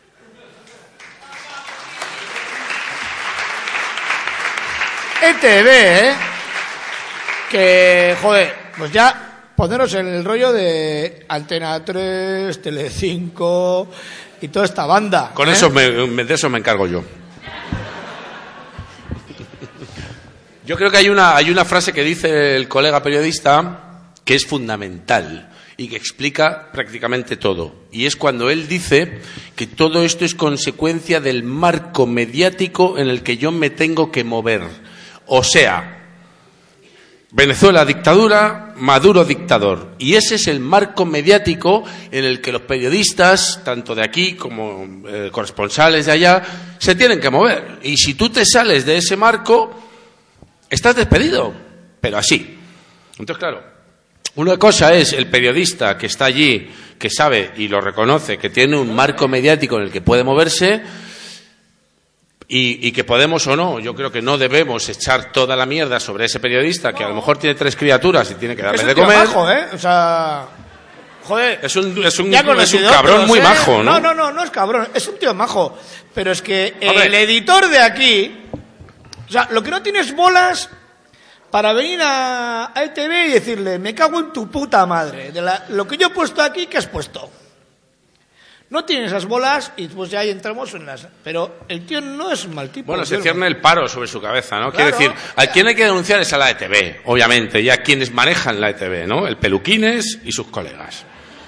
S5: E T V, ¿eh? Que, joder, pues ya poneros en el rollo de Antena tres, Telecinco y toda esta banda.
S4: Con
S5: ¿eh?
S4: eso me, de eso me encargo yo. Yo creo que hay una, hay una frase que dice el colega periodista que es fundamental y que explica prácticamente todo. Y es cuando él dice que todo esto es consecuencia del marco mediático en el que yo me tengo que mover. O sea, Venezuela dictadura, Maduro dictador. Y ese es el marco mediático en el que los periodistas, tanto de aquí como eh, corresponsales de allá, se tienen que mover. Y si tú te sales de ese marco, estás despedido. Pero así. Entonces, claro, una cosa es el periodista que está allí, que sabe y lo reconoce, que tiene un marco mediático en el que puede moverse. Y, y que podemos o no, yo creo que no debemos echar toda la mierda sobre ese periodista que a lo mejor tiene tres criaturas y tiene que darle de comer.
S5: Es un tío majo, ¿eh? O sea, joder.
S4: Es un, es un,
S5: es
S4: un cabrón
S5: otros,
S4: muy
S5: ¿eh?
S4: majo, ¿no?
S5: No, no, no, no es cabrón, es un tío majo. Pero es que
S4: Hombre.
S5: el editor de aquí, o sea, lo que no tienes bolas para venir a, a E T V y decirle, me cago en tu puta madre, de la, lo que yo he puesto aquí, ¿qué has puesto? No tiene esas bolas y pues ya ahí entramos en las... Pero el tío no es mal tipo.
S4: Bueno, se
S5: tío,
S4: cierne el paro sobre su cabeza, ¿no?
S5: Claro.
S4: Quiero decir, a quien hay que denunciar es a la E T V, obviamente, y a quienes manejan la E T V, ¿no? El Peluquines y sus colegas.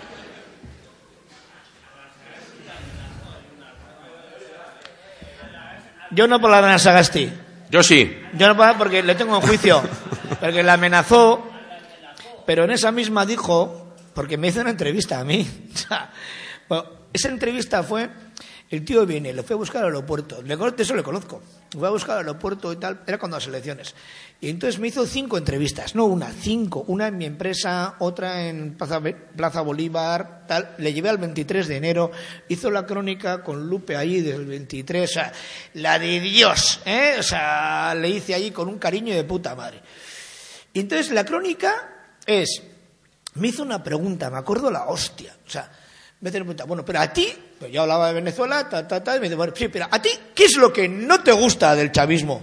S5: Yo no por la amenaza Sagasti.
S4: Yo sí.
S5: Yo no por porque le tengo en juicio. Porque le amenazó, pero en esa misma dijo, porque me hizo una entrevista a mí. Bueno, esa entrevista fue, el tío viene, le fue a buscar al aeropuerto, de eso le conozco, le fue a buscar al aeropuerto y tal, era cuando las elecciones. Y entonces me hizo cinco entrevistas, no una, cinco, una en mi empresa, otra en Plaza, Plaza Bolívar, tal. Le llevé al veintitrés de enero, hizo la crónica con Lupe allí del veintitrés, o sea, la de Dios, ¿eh? O sea, le hice allí con un cariño de puta madre. Y entonces la crónica es, me hizo una pregunta, me acuerdo la hostia, o sea, me hace una pregunta, bueno, pero a ti, pues yo hablaba de Venezuela, ta, ta, ta, y me dice, bueno, sí, pero a ti, ¿qué es lo que no te gusta del chavismo?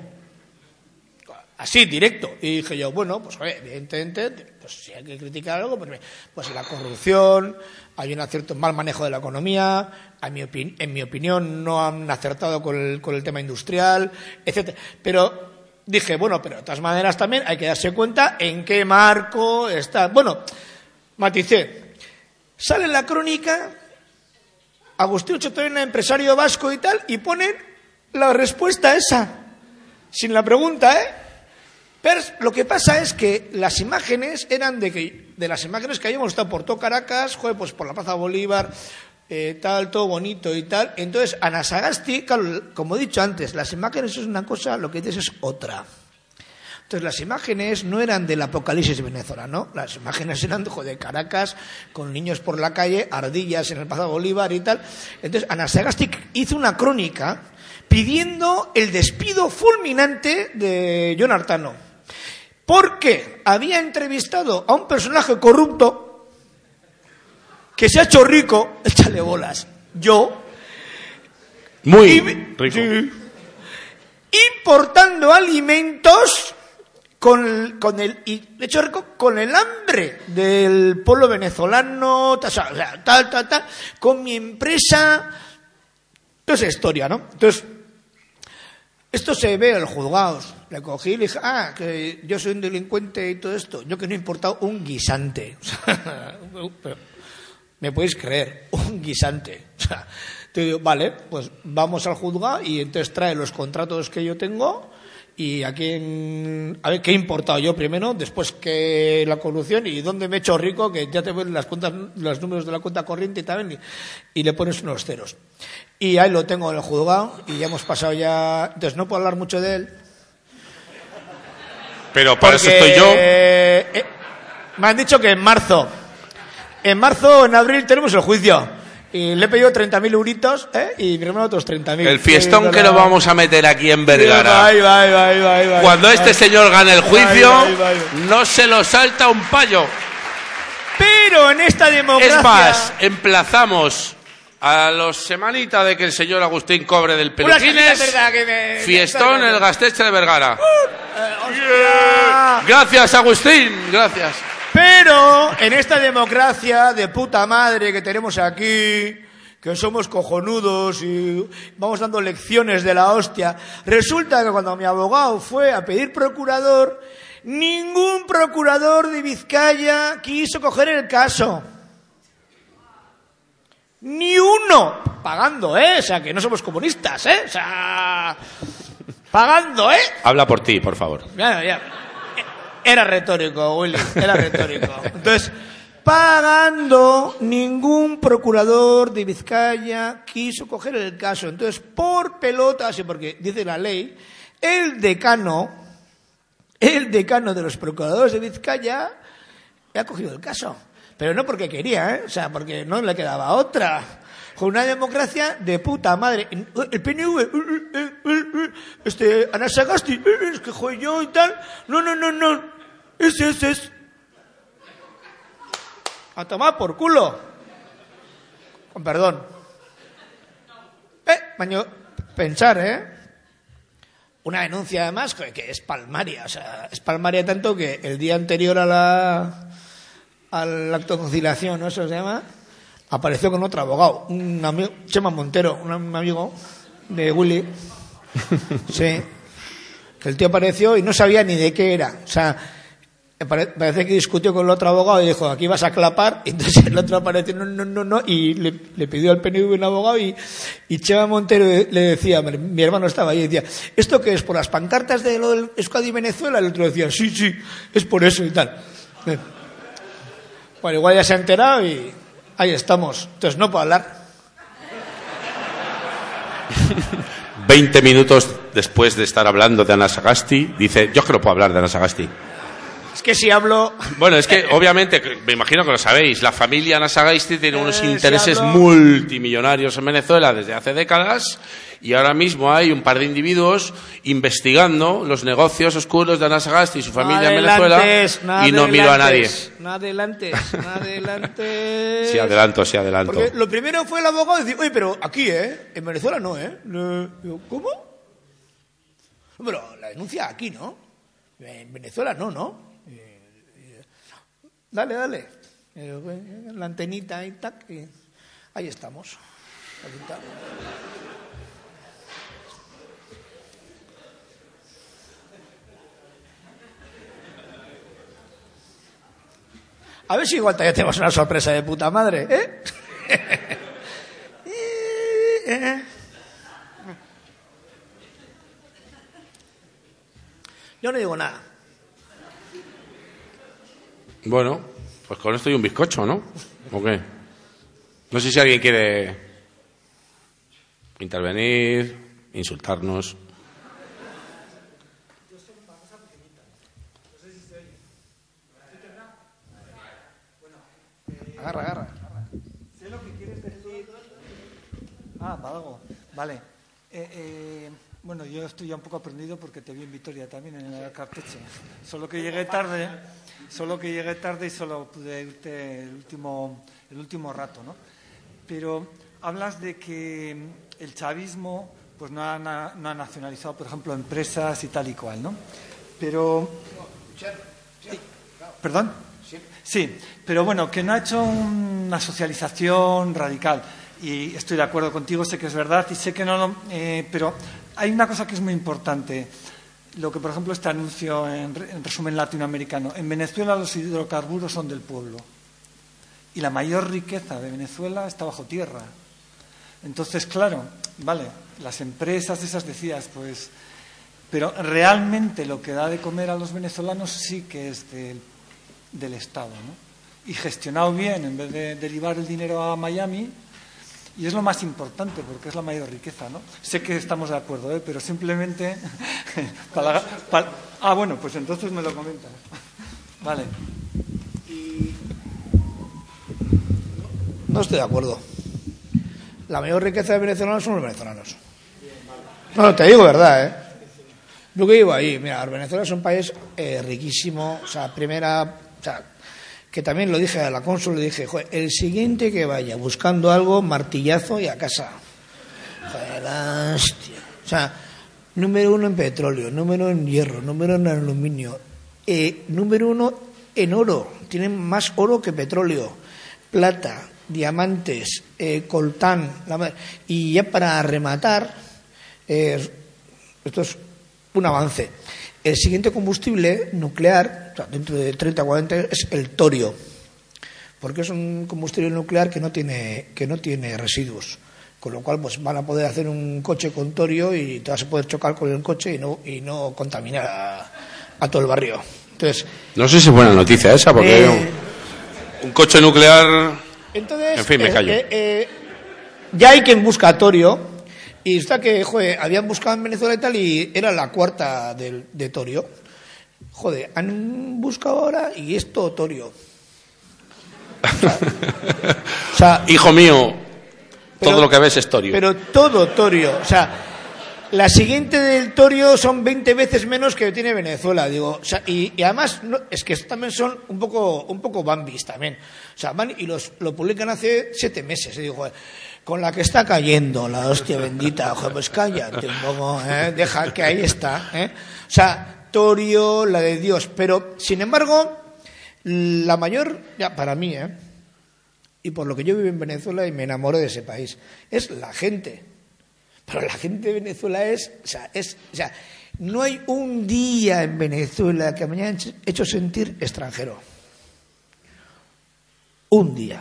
S5: Así, directo. Y dije yo, bueno, pues oye, evidentemente, pues si hay que criticar algo, pues, pues la corrupción, hay un cierto mal manejo de la economía, a mi opin- en mi opinión no han acertado con el, con el tema industrial, etcétera. Pero dije, bueno, pero de todas maneras también hay que darse cuenta en qué marco está. Bueno, maticé. Sale en la crónica Agustín Chotorena, empresario vasco y tal, y ponen la respuesta esa, sin la pregunta, ¿eh? Pero lo que pasa es que las imágenes eran de que de las imágenes que habíamos estado por todo Caracas, joder, pues por la Plaza Bolívar, eh, tal, todo bonito y tal. Entonces, Ana Sagasti, claro, como he dicho antes, las imágenes es una cosa, lo que dices es otra. Entonces, las imágenes no eran del apocalipsis venezolano, las imágenes eran de, joder, de Caracas, con niños por la calle, ardillas en el Plaza Bolívar y tal. Entonces, Ana Sagasti hizo una crónica pidiendo el despido fulminante de Jon Artano, porque había entrevistado a un personaje corrupto que se ha hecho rico, échale bolas, yo,
S4: Muy
S5: y,
S4: rico.
S5: sí, importando alimentos con, con el y de hecho rico con el hambre del pueblo venezolano, tal, tal, tal, tal, con mi empresa, toda esa historia, ¿no? Entonces, esto se ve en los juzgados. Le cogí y le dije, ah, que yo soy un delincuente y todo esto. Yo que no he importado un guisante. O sea, me podéis creer, un guisante. O sea, Te digo, vale, pues vamos al juzgado y entonces trae los contratos que yo tengo y a quién, a ver qué he importado yo primero, después que la corrupción y dónde me he hecho rico, que ya te ven las cuentas, los números de la cuenta corriente y también y, y le pones unos ceros. Y ahí lo tengo en el juzgado y ya hemos pasado ya, entonces no puedo hablar mucho de él.
S4: Pero para
S5: porque,
S4: eso estoy yo.
S5: Eh, me han dicho que en marzo, en marzo, en abril tenemos el juicio. Y le he pedido treinta mil euritos, ¿eh? Y mi hermano otros treinta mil.
S4: El fiestón que lo vamos a meter aquí en Vergara.
S5: Vai, vai, vai, vai, vai,
S4: Cuando
S5: vai,
S4: este
S5: vai.
S4: señor gane el juicio,
S5: Vai, vai, vai.
S4: no se lo salta un payo.
S5: Pero en esta democracia...
S4: Es más, emplazamos a los semanitas de que el señor Agustín cobre del
S5: Una semana,
S4: Peluquines.
S5: es verdad, que me-
S4: Fiestón en el Gasteche de Vergara.
S5: Eh, hostia.
S4: Gracias, Agustín. Gracias.
S5: Pero en esta democracia de puta madre que tenemos aquí, que somos cojonudos y vamos dando lecciones de la hostia, resulta que cuando mi abogado fue a pedir procurador, ningún procurador de Vizcaya quiso coger el caso. Ni uno. Pagando, ¿eh? O sea, que no somos comunistas, ¿eh? O sea, pagando, ¿eh?
S4: Habla por ti, por favor.
S5: Ya, ya. Era retórico, Willy, era retórico. Entonces, pagando, ningún procurador de Vizcaya quiso coger el caso. Entonces, por pelotas, y porque dice la ley, el decano, el decano de los procuradores de Vizcaya ha cogido el caso. Pero no porque quería, ¿eh? O sea, porque no le quedaba otra. Con una democracia de puta madre. El P N V, este, Ana Sagasti, es que joder yo y tal. No, no, no, no. Ese, ese es. A tomar por culo. Con perdón. Eh, baño, pensar, ¿eh? Una denuncia además que es palmaria. O sea, es palmaria tanto que el día anterior a la, al acto de conciliación, ¿no? Eso se llama. Apareció con otro abogado, un amigo, Chema Montero, un amigo de Willy. Sí. Que el tío apareció y no sabía ni de qué era. O sea, parece que discutió con el otro abogado y dijo, aquí vas a clapar. Y entonces el otro apareció, no, no, no, no. Y le, le pidió al P N V un abogado y, y Chema Montero le decía, mi hermano estaba ahí y decía, ¿esto qué es? ¿Por las pancartas de lo del Euskadi y Venezuela? El otro decía, sí, sí, es por eso y tal. Bueno, igual ya se ha enterado y... ahí estamos. Entonces no puedo hablar.
S4: Veinte minutos después de estar hablando de Ana Sagasti, dice, yo es que no puedo hablar de Ana Sagasti.
S5: Es que si hablo...
S4: Bueno, es que obviamente, me imagino que lo sabéis, la familia Ana Sagasti tiene unos
S5: Eh, si
S4: intereses
S5: hablo-
S4: multimillonarios en Venezuela desde hace décadas y ahora mismo hay un par de individuos investigando los negocios oscuros de Ana Sagasti y su familia en Venezuela y no miro a nadie.
S5: No adelantes, no adelantes.
S4: Sí, adelanto, sí, adelanto.
S5: Porque lo primero fue el abogado decir, oye, pero aquí, ¿eh? En Venezuela no, ¿eh? No. Digo, ¿cómo? Pero la denuncia aquí, ¿no? En Venezuela no, ¿no? Eh, eh, Dale, dale. Eh, La antenita y tac. y ahí estamos. Ahí está. A ver si igual todavía tenemos una sorpresa de puta madre, ¿eh? Yo no digo nada.
S4: Bueno, pues con esto hay un bizcocho, ¿no? ¿O qué? No sé si alguien quiere intervenir, insultarnos.
S5: Agarra, agarra.
S9: Sé lo que quieres decir. Ah, para algo. Vale. Eh, eh, bueno, yo estoy ya un poco aprendido porque te vi en Vitoria también, en el Carteche. Solo que llegué tarde, solo que llegué tarde y solo pude irte el último, el último rato, ¿no? Pero hablas de que el chavismo pues no ha, na- no ha nacionalizado, por ejemplo, empresas y tal y cual, ¿no? Pero... ¿Perdón? Sí, pero bueno, que no ha hecho una socialización radical. Y estoy de acuerdo contigo, sé que es verdad y sé que no lo... Eh, pero hay una cosa que es muy importante. Lo que, por ejemplo, este anuncio en, re- en resumen latinoamericano. En Venezuela los hidrocarburos son del pueblo. Y la mayor riqueza de Venezuela está bajo tierra. Entonces, claro, vale, las empresas esas decías, pues, pero realmente lo que da de comer a los venezolanos sí que es del, del Estado, ¿no? Y gestionado bien, en vez de derivar el dinero a Miami, y es lo más importante, porque es la mayor riqueza, ¿no? Sé que estamos de acuerdo, ¿eh? Pero simplemente... para, para, ah, bueno, pues entonces me lo comentas. Vale.
S5: No estoy de acuerdo. La mayor riqueza de venezolanos son los venezolanos. No, no, te digo verdad, ¿eh? Yo que vivo ahí, mira, Venezuela es un país eh, riquísimo, o sea, primera... O sea, que también lo dije a la cónsul, le dije, joder, el siguiente que vaya buscando algo, martillazo y a casa. Joder, la hostia. O sea, número uno en petróleo, número uno en hierro, número uno en aluminio, eh, número uno en oro. Tienen más oro que petróleo, plata, diamantes, eh, coltán. La, y ya para rematar, eh, esto es un avance. El siguiente combustible nuclear, o sea, dentro de treinta o cuarenta años, es el torio, porque es un combustible nuclear que no tiene que no tiene residuos, con lo cual pues van a poder hacer un coche con torio y te vas a poder chocar con el coche y no y no contaminar a, a todo el barrio. Entonces,
S4: no sé si es buena noticia esa, porque eh, un, un coche nuclear.
S5: Entonces,
S4: en fin, me callo.
S5: Eh, eh, eh, ya hay quien busca torio. Y está que, joder, habían buscado en Venezuela y tal, y era la cuarta del, de torio. Joder, han buscado ahora y es todo torio. O sea, o sea,
S4: hijo mío,
S5: pero,
S4: todo lo que ves es torio.
S5: Pero todo torio. O sea, la siguiente del torio son veinte veces menos que tiene Venezuela, digo. O sea, y, y además, no, es que también son un poco, un poco bambis también. O sea, van y los, lo publican hace siete meses. Y digo, joder, con la que está cayendo, la hostia bendita, ojo, pues cállate un poco, ¿eh? Deja que ahí está, ¿eh? O sea, torio, la de Dios. Pero, sin embargo, la mayor, ya para mí, ¿eh? Y por lo que yo vivo en Venezuela y me enamoro de ese país, es la gente. Pero la gente de Venezuela es, o sea, es, o sea, no hay un día en Venezuela que me haya hecho sentir extranjero. Un día.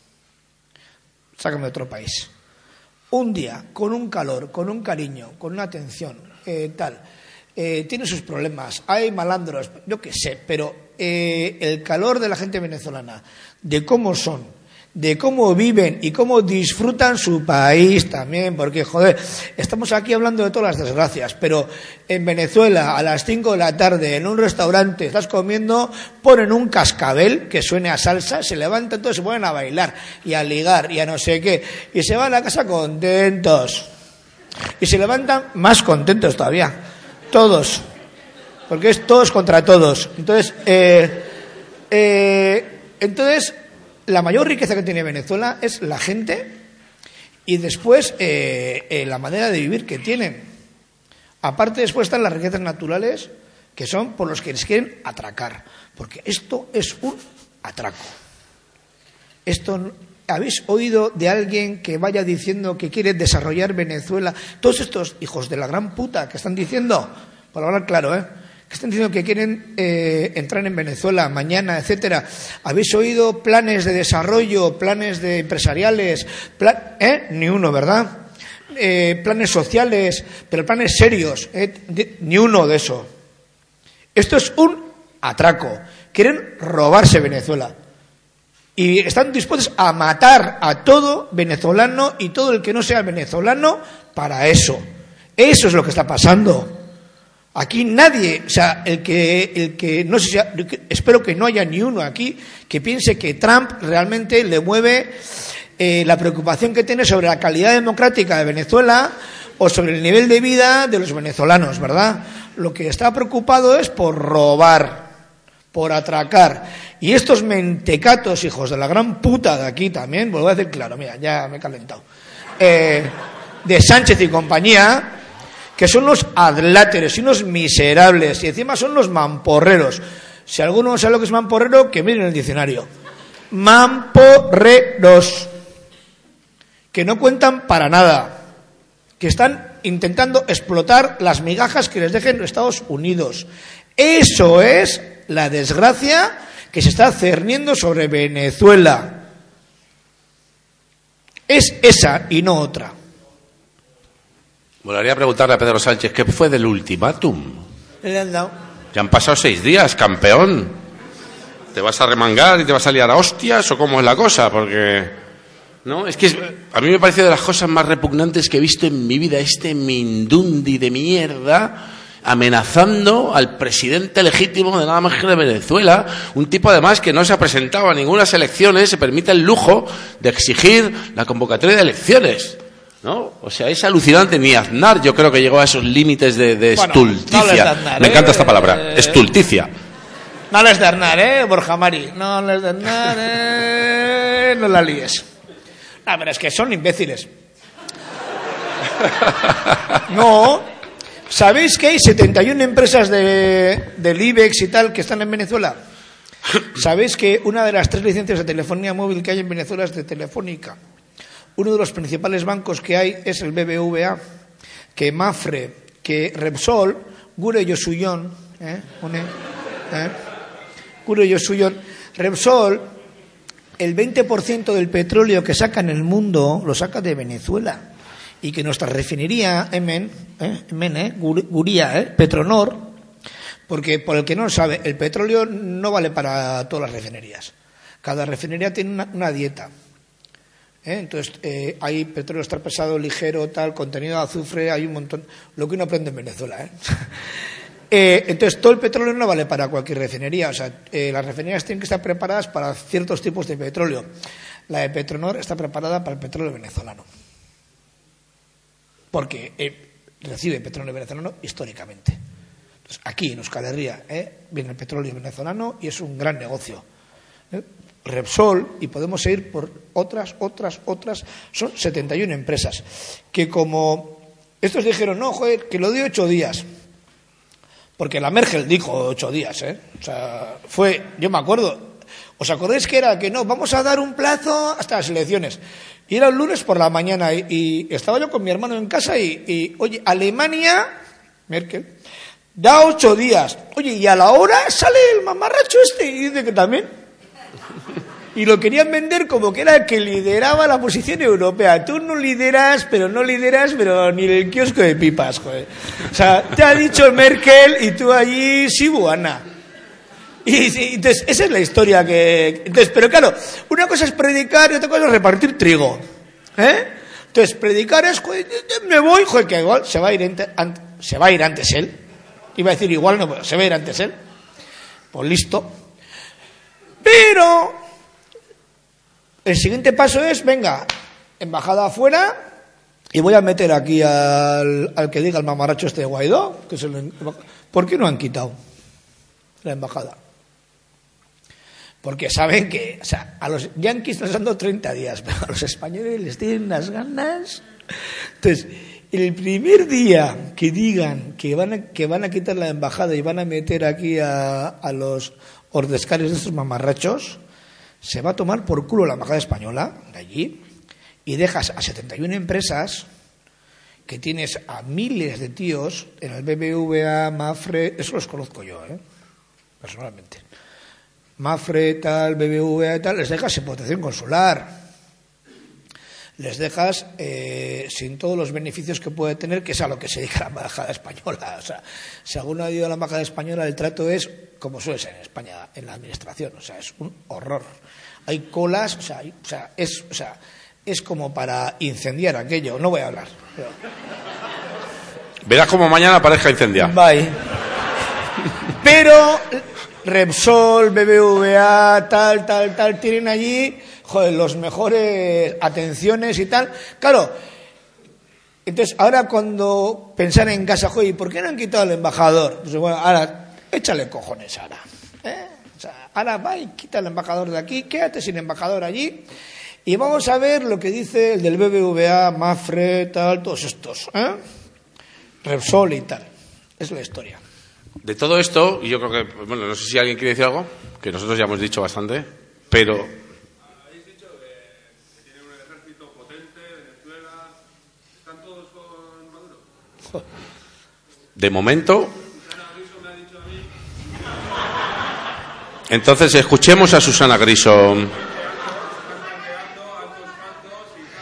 S5: Sácame otro país. Un día, con un calor, con un cariño, con una atención, eh, tal. Eh, tiene sus problemas, hay malandros, yo qué sé, pero eh, el calor de la gente venezolana, de cómo son, de cómo viven y cómo disfrutan su país también, porque, joder, estamos aquí hablando de todas las desgracias, pero en Venezuela, a las cinco de la tarde, en un restaurante, estás comiendo, ponen un cascabel que suene a salsa, se levantan todos, se ponen a bailar y a ligar y a no sé qué, y se van a casa contentos, y se levantan más contentos todavía, todos, porque es todos contra todos. Entonces, eh, eh, entonces la mayor riqueza que tiene Venezuela es la gente y después eh, eh, la manera de vivir que tienen. Aparte, después están las riquezas naturales, que son por los que les quieren atracar, porque esto es un atraco. Esto, ¿habéis oído de alguien que vaya diciendo que quiere desarrollar Venezuela? Todos estos hijos de la gran puta que están diciendo, para hablar claro, ¿eh? que están diciendo que quieren eh, entrar en Venezuela mañana, etcétera. ¿Habéis oído planes de desarrollo, planes de empresariales? Plan, ¿eh? Ni uno, ¿verdad? Eh, planes sociales, pero planes serios, ¿eh? de, ni uno de eso. Esto es un atraco. Quieren robarse Venezuela. Y están dispuestos a matar a todo venezolano y todo el que no sea venezolano para eso. Eso es lo que está pasando. Aquí nadie, o sea, el que, el que no sé si, espero que no haya ni uno aquí que piense que Trump realmente le mueve eh, la preocupación que tiene sobre la calidad democrática de Venezuela o sobre el nivel de vida de los venezolanos, ¿verdad? Lo que está preocupado es por robar, por atracar. Y estos mentecatos, hijos de la gran puta de aquí también, vuelvo a decir claro, mira, ya me he calentado, eh, de Sánchez y compañía, que son los adláteres y unos miserables, y encima son los mamporreros. Si alguno sabe lo que es mamporrero, que miren el diccionario. Mamporreros, que no cuentan para nada, que están intentando explotar las migajas que les dejen Estados Unidos. Eso es la desgracia que se está cerniendo sobre Venezuela. Es esa y no otra.
S4: Volaría a preguntarle a Pedro Sánchez, ¿qué fue del ultimátum?
S5: Le han dado.
S4: Ya han pasado seis días, campeón. ¿Te vas a remangar y te vas a liar a hostias o cómo es la cosa? Porque... No, es que es, a mí me parece de las cosas más repugnantes que he visto en mi vida este mindundi de mierda amenazando al presidente legítimo de nada más que de Venezuela, un tipo además que no se ha presentado a ninguna elecciones, se permite el lujo de exigir la convocatoria de elecciones, ¿no? O sea, es alucinante. Ni Aznar yo creo que llegó a esos límites de, de
S5: bueno,
S4: estulticia.
S5: No Aznar,
S4: me
S5: ¿eh?
S4: encanta esta palabra,
S5: eh,
S4: estulticia.
S5: No les de Aznar, ¿eh, Borja Mari? No les de Aznar, ¿eh? No la líes. Ah, pero es que son imbéciles. No. ¿Sabéis que hay setenta y una empresas de, del IBEX y tal que están en Venezuela? ¿Sabéis que una de las tres licencias de telefonía móvil que hay en Venezuela es de Telefónica? Uno de los principales bancos que hay es el B B V A, que Mafre, que Repsol, Gure Yosuyon, ¿eh? Une, ¿eh? Gure Yosuyon, Repsol, el veinte por ciento del petróleo que saca en el mundo lo saca de Venezuela. Y que nuestra refinería, Emen, eh, Emen, eh, Guría, eh, Petronor, porque por el que no lo sabe, el petróleo no vale para todas las refinerías. Cada refinería tiene una, una dieta. ¿eh? Entonces, eh, hay petróleo extra pesado, ligero, tal, contenido de azufre, hay un montón. Lo que uno aprende en Venezuela, ¿eh? Eh, entonces, todo el petróleo no vale para cualquier refinería. O sea, eh, las refinerías tienen que estar preparadas para ciertos tipos de petróleo. La de Petronor está preparada para el petróleo venezolano. Porque eh, recibe petróleo venezolano históricamente. Entonces, aquí en Euskal Herria eh, viene el petróleo venezolano y es un gran negocio. ¿eh? Repsol, y podemos seguir por otras, otras, otras. Son setenta y una empresas. Que como estos dijeron, no, joder, que lo dio ocho días. Porque la Merkel dijo ocho días, ¿eh? O sea, fue, yo me acuerdo, ¿os acordáis que era que no, vamos a dar un plazo hasta las elecciones? Y era un lunes por la mañana y, y estaba yo con mi hermano en casa y, y, oye, Alemania, Merkel, da ocho días. Oye, y a la hora sale el mamarracho este y dice que también. Y lo querían vender como que era el que lideraba la posición europea. Tú no lideras, pero no lideras, pero ni el kiosco de pipas, joder. O sea, te ha dicho Merkel y tú allí, sí, buana. Y, y entonces, esa es la historia que... Entonces, pero claro, una cosa es predicar y otra cosa es repartir trigo. ¿Eh? Entonces, predicar es, joder, me voy, joder, que igual se va a ir, ente, an, se va a ir antes él. Iba a decir igual, no, pero se va a ir antes él. Pues listo. Pero... el siguiente paso es, venga, embajada afuera y voy a meter aquí al, al que diga el mamarracho este de Guaidó, que es el, ¿por qué no han quitado la embajada? Porque saben que, o sea, a los yanquis están dando treinta días, pero a los españoles les tienen unas ganas. Entonces, el primer día que digan que van a, que van a quitar la embajada y van a meter aquí a, a los ordescarios de estos mamarrachos, se va a tomar por culo la embajada española de allí y dejas a setenta y una empresas que tienes a miles de tíos en el B B V A, Mafre, eso los conozco yo, ¿eh? Personalmente. Mafre, tal, B B V A, tal, les dejas sin protección consular. Les dejas eh, sin todos los beneficios que puede tener, que es a lo que se dedica la embajada española. O sea, si alguno ha ido a la embajada española, el trato es como suele ser en España, en la administración. O sea, es un horror. Hay colas, o sea, hay, o sea, es, o sea, es como para incendiar aquello. No voy a hablar. Pero...
S4: verás como mañana parezca incendiar.
S5: Bye. Pero Repsol, B B V A, tal, tal, tal, tienen allí, joder, los mejores atenciones y tal. Claro, entonces ahora cuando pensar en casa, joder, ¿y por qué no han quitado al embajador? Pues bueno, ahora, échale cojones ahora. ¿eh? O sea, ahora va y quita al embajador de aquí, quédate sin embajador allí. Y vamos a ver lo que dice el del B B V A, Mafre, tal, todos estos, ¿eh? Repsol y tal. Es la historia.
S4: De todo esto, y yo creo que, bueno, no sé si alguien quiere decir algo, que nosotros ya hemos dicho bastante, pero...
S10: habéis dicho que, que tiene un ejército potente, Venezuela, ¿están todos con Maduro?
S4: De momento... Entonces escuchemos a Susana Griso.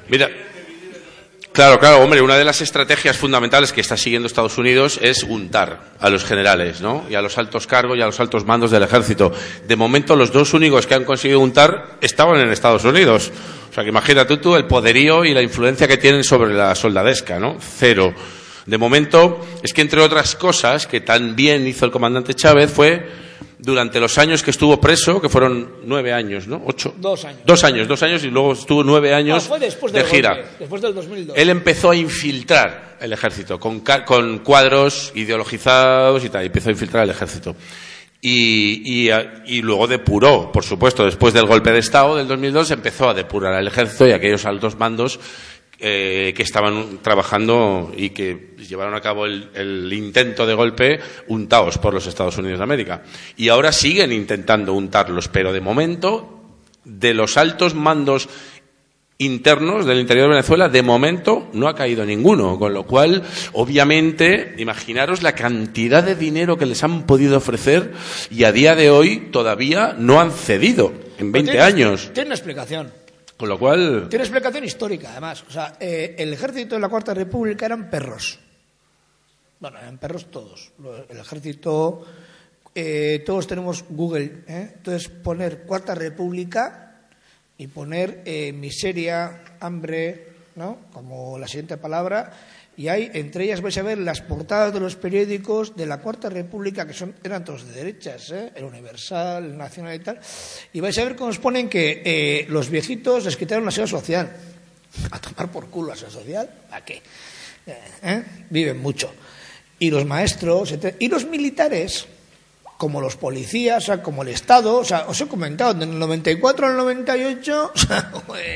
S4: Mira, claro, claro, hombre, una de las estrategias fundamentales que está siguiendo Estados Unidos es untar a los generales, ¿no? Y a los altos cargos y a los altos mandos del ejército. De momento, los dos únicos que han conseguido untar estaban en Estados Unidos. O sea, que imagínate tú el poderío y la influencia que tienen sobre la soldadesca, ¿no? Cero. De momento, es que entre otras cosas que tan bien hizo el comandante Chávez fue, durante los años que estuvo preso, que fueron nueve años, ¿no? Ocho.
S5: Dos años.
S4: Dos años, dos años y luego estuvo nueve años
S5: no, fue después
S4: de
S5: del
S4: gira.
S5: Golpe, después del dos mil dos.
S4: Él empezó a infiltrar el ejército con, con cuadros ideologizados y tal, y empezó a infiltrar el ejército. Y, y, y luego depuró, por supuesto, después del golpe de Estado del dos mil dos, empezó a depurar al ejército y a aquellos altos mandos eh, que estaban trabajando y que llevaron a cabo el, el intento de golpe untados por los Estados Unidos de América. Y ahora siguen intentando untarlos, pero de momento, de los altos mandos internos del interior de Venezuela, de momento no ha caído ninguno, con lo cual, obviamente, imaginaros la cantidad de dinero que les han podido ofrecer y a día de hoy todavía no han cedido en veinte
S5: tiene,
S4: años.
S5: Tiene una explicación.
S4: Con lo cual...
S5: Tiene explicación histórica, además. O sea, eh, el ejército de la Cuarta República eran perros. Bueno, eran perros todos. El ejército... Eh, todos tenemos Google, ¿eh? Entonces, poner Cuarta República y poner eh, miseria, hambre, ¿no? Como la siguiente palabra, y hay, entre ellas vais a ver las portadas de los periódicos de la Cuarta República, que son, eran todos de derechas, ¿eh? El Universal, el Nacional y tal, y vais a ver cómo os ponen que eh, los viejitos les quitaron la seguridad social. A tomar por culo la seguridad social, ¿a qué? ¿Eh? Viven mucho. Y los maestros, etcétera. Y los militares, como los policías, o sea, como el Estado, o sea, os he comentado, del noventa y cuatro al noventa y ocho, o sea,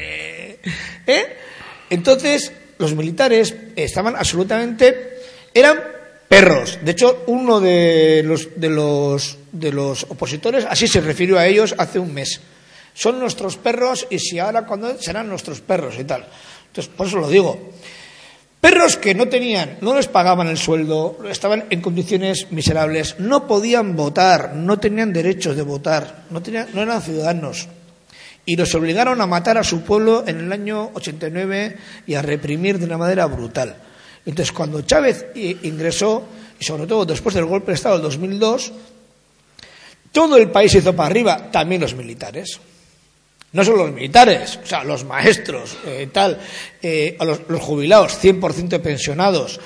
S5: ¿eh? Entonces, los militares estaban absolutamente, eran perros. De hecho, uno de los, de los, de los opositores así se refirió a ellos hace un mes. Son nuestros perros y si ahora cuando serán nuestros perros y tal. Entonces, por eso lo digo. Perros que no tenían, no les pagaban el sueldo, estaban en condiciones miserables, no podían votar, no tenían derechos de votar, no, tenían, no eran ciudadanos. Y los obligaron a matar a su pueblo en el año ochenta y nueve y a reprimir de una manera brutal. Entonces, cuando Chávez ingresó, y sobre todo después del golpe de Estado del dos mil dos, todo el país se hizo para arriba, también los militares. No solo los militares, o sea, los maestros, eh, tal, eh, a los, los jubilados, cien por ciento pensionados,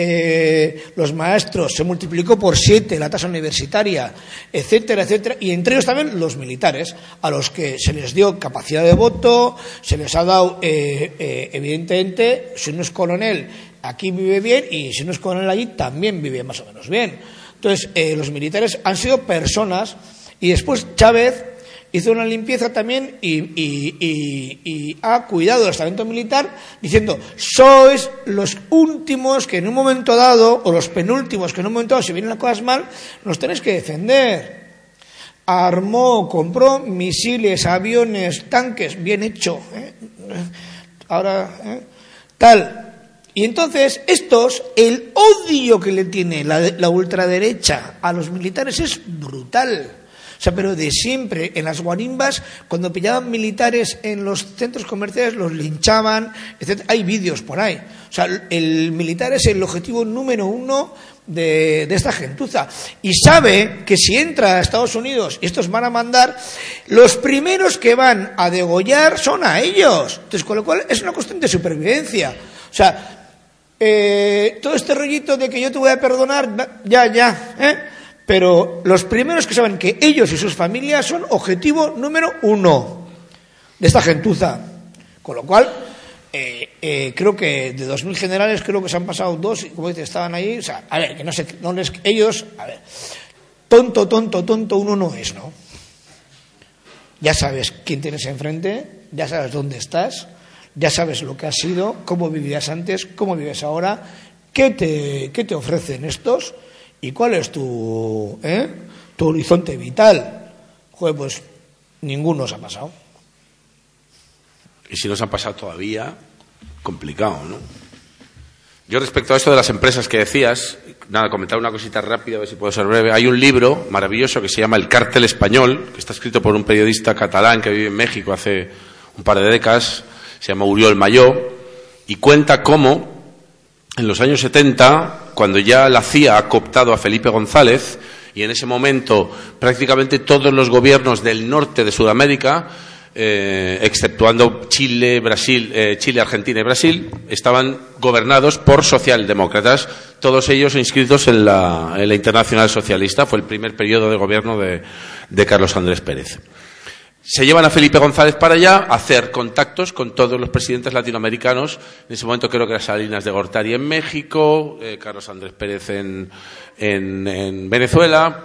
S5: eh, los maestros, se multiplicó por siete la tasa universitaria, etcétera, etcétera, y entre ellos también los militares, a los que se les dio capacidad de voto, se les ha dado, eh, eh, evidentemente, si uno es coronel, aquí vive bien, y si uno es coronel allí, también vive más o menos bien. Entonces, eh, los militares han sido personas, y después Chávez hizo una limpieza también y, y, y, y ha cuidado del estamento militar diciendo, sois los últimos que en un momento dado, o los penúltimos que en un momento dado, si vienen las cosas mal, nos tenéis que defender. Armó, compró misiles, aviones, tanques, bien hecho. ¿eh? Ahora, ¿eh? tal. Y entonces, estos, el odio que le tiene la, la ultraderecha a los militares es brutal. O sea, pero de siempre, en las guarimbas, cuando pillaban militares en los centros comerciales, los linchaban, etcétera. Hay vídeos por ahí. O sea, el militar es el objetivo número uno de, de esta gentuza. Y sabe que si entra a Estados Unidos y estos van a mandar, los primeros que van a degollar son a ellos. Entonces, con lo cual, es una cuestión de supervivencia. O sea, eh, todo este rollito de que yo te voy a perdonar, ya, ya, ¿eh? Pero los primeros que saben que ellos y sus familias son objetivo número uno de esta gentuza. Con lo cual, eh, eh, creo que de dos mil generales, creo que se han pasado dos, y como dice, estaban ahí. O sea, a ver, que no sé, no les, ellos, a ver, tonto, tonto, tonto uno no es, ¿no? Ya sabes quién tienes enfrente, ya sabes dónde estás, ya sabes lo que has sido, cómo vivías antes, cómo vives ahora, qué te, qué te ofrecen estos. ¿Y cuál es tu, eh, tu horizonte vital? Joder, pues ninguno os ha pasado.
S4: Y si nos han pasado todavía, complicado, ¿no? Yo respecto a esto de las empresas que decías, nada, comentar una cosita rápida, a ver si puedo ser breve. Hay un libro maravilloso que se llama El Cártel Español, que está escrito por un periodista catalán que vive en México hace un par de décadas, se llama Uriol Mayó, y cuenta cómo en los años setenta, cuando ya la C I A ha cooptado a Felipe González, y en ese momento prácticamente todos los gobiernos del norte de Sudamérica, eh, exceptuando Chile, Brasil, eh, Chile, Argentina y Brasil, estaban gobernados por socialdemócratas, todos ellos inscritos en la, en la Internacional Socialista. Fue el primer periodo de gobierno de, de Carlos Andrés Pérez. Se llevan a Felipe González para allá a hacer contactos con todos los presidentes latinoamericanos. En ese momento creo que era Salinas de Gortari en México, eh, Carlos Andrés Pérez en, en, en Venezuela,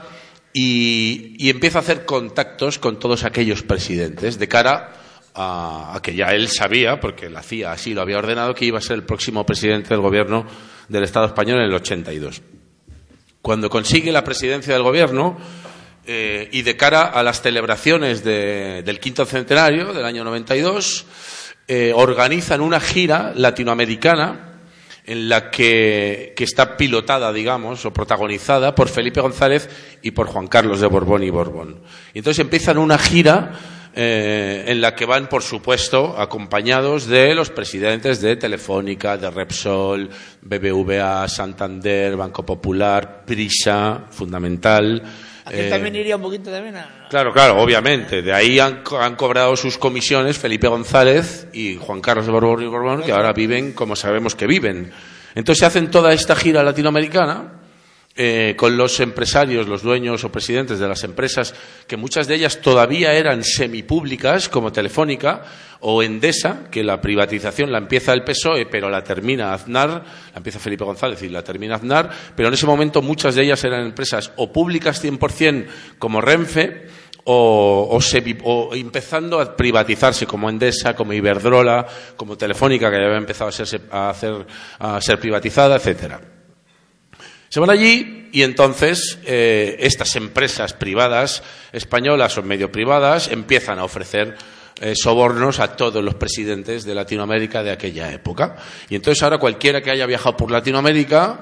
S4: y, y empieza a hacer contactos con todos aquellos presidentes de cara a, a que ya él sabía, porque la C I A así lo había ordenado, que iba a ser el próximo presidente del gobierno del Estado español en el ochenta y dos. Cuando consigue la presidencia del gobierno, Eh, y de cara a las celebraciones de, del quinto centenario del año noventa y dos, eh, organizan una gira latinoamericana en la que, que está pilotada, digamos, o protagonizada por Felipe González y por Juan Carlos de Borbón y Borbón. Y entonces empiezan una gira eh, en la que van, por supuesto, acompañados de los presidentes de Telefónica, de Repsol, B B V A, Santander, Banco Popular, Prisa, fundamental.
S5: Aquí
S4: Eh,
S5: también iría un poquito también a...
S4: Claro, claro, obviamente. De ahí han, han cobrado sus comisiones Felipe González y Juan Carlos de Borbón y Borbón, que ahora viven como sabemos que viven. Entonces hacen toda esta gira latinoamericana eh, con los empresarios, los dueños o presidentes de las empresas, que muchas de ellas todavía eran semipúblicas, como Telefónica o Endesa, que la privatización la empieza el P S O E, pero la termina Aznar, la empieza Felipe González y la termina Aznar, pero en ese momento muchas de ellas eran empresas o públicas cien por cien como Renfe, o, o, se, o empezando a privatizarse como Endesa, como Iberdrola, como Telefónica, que ya había empezado a ser, a hacer, a ser privatizada, etcétera. Se van allí y entonces eh, estas empresas privadas españolas o medio privadas empiezan a ofrecer eh, sobornos a todos los presidentes de Latinoamérica de aquella época. Y entonces ahora cualquiera que haya viajado por Latinoamérica,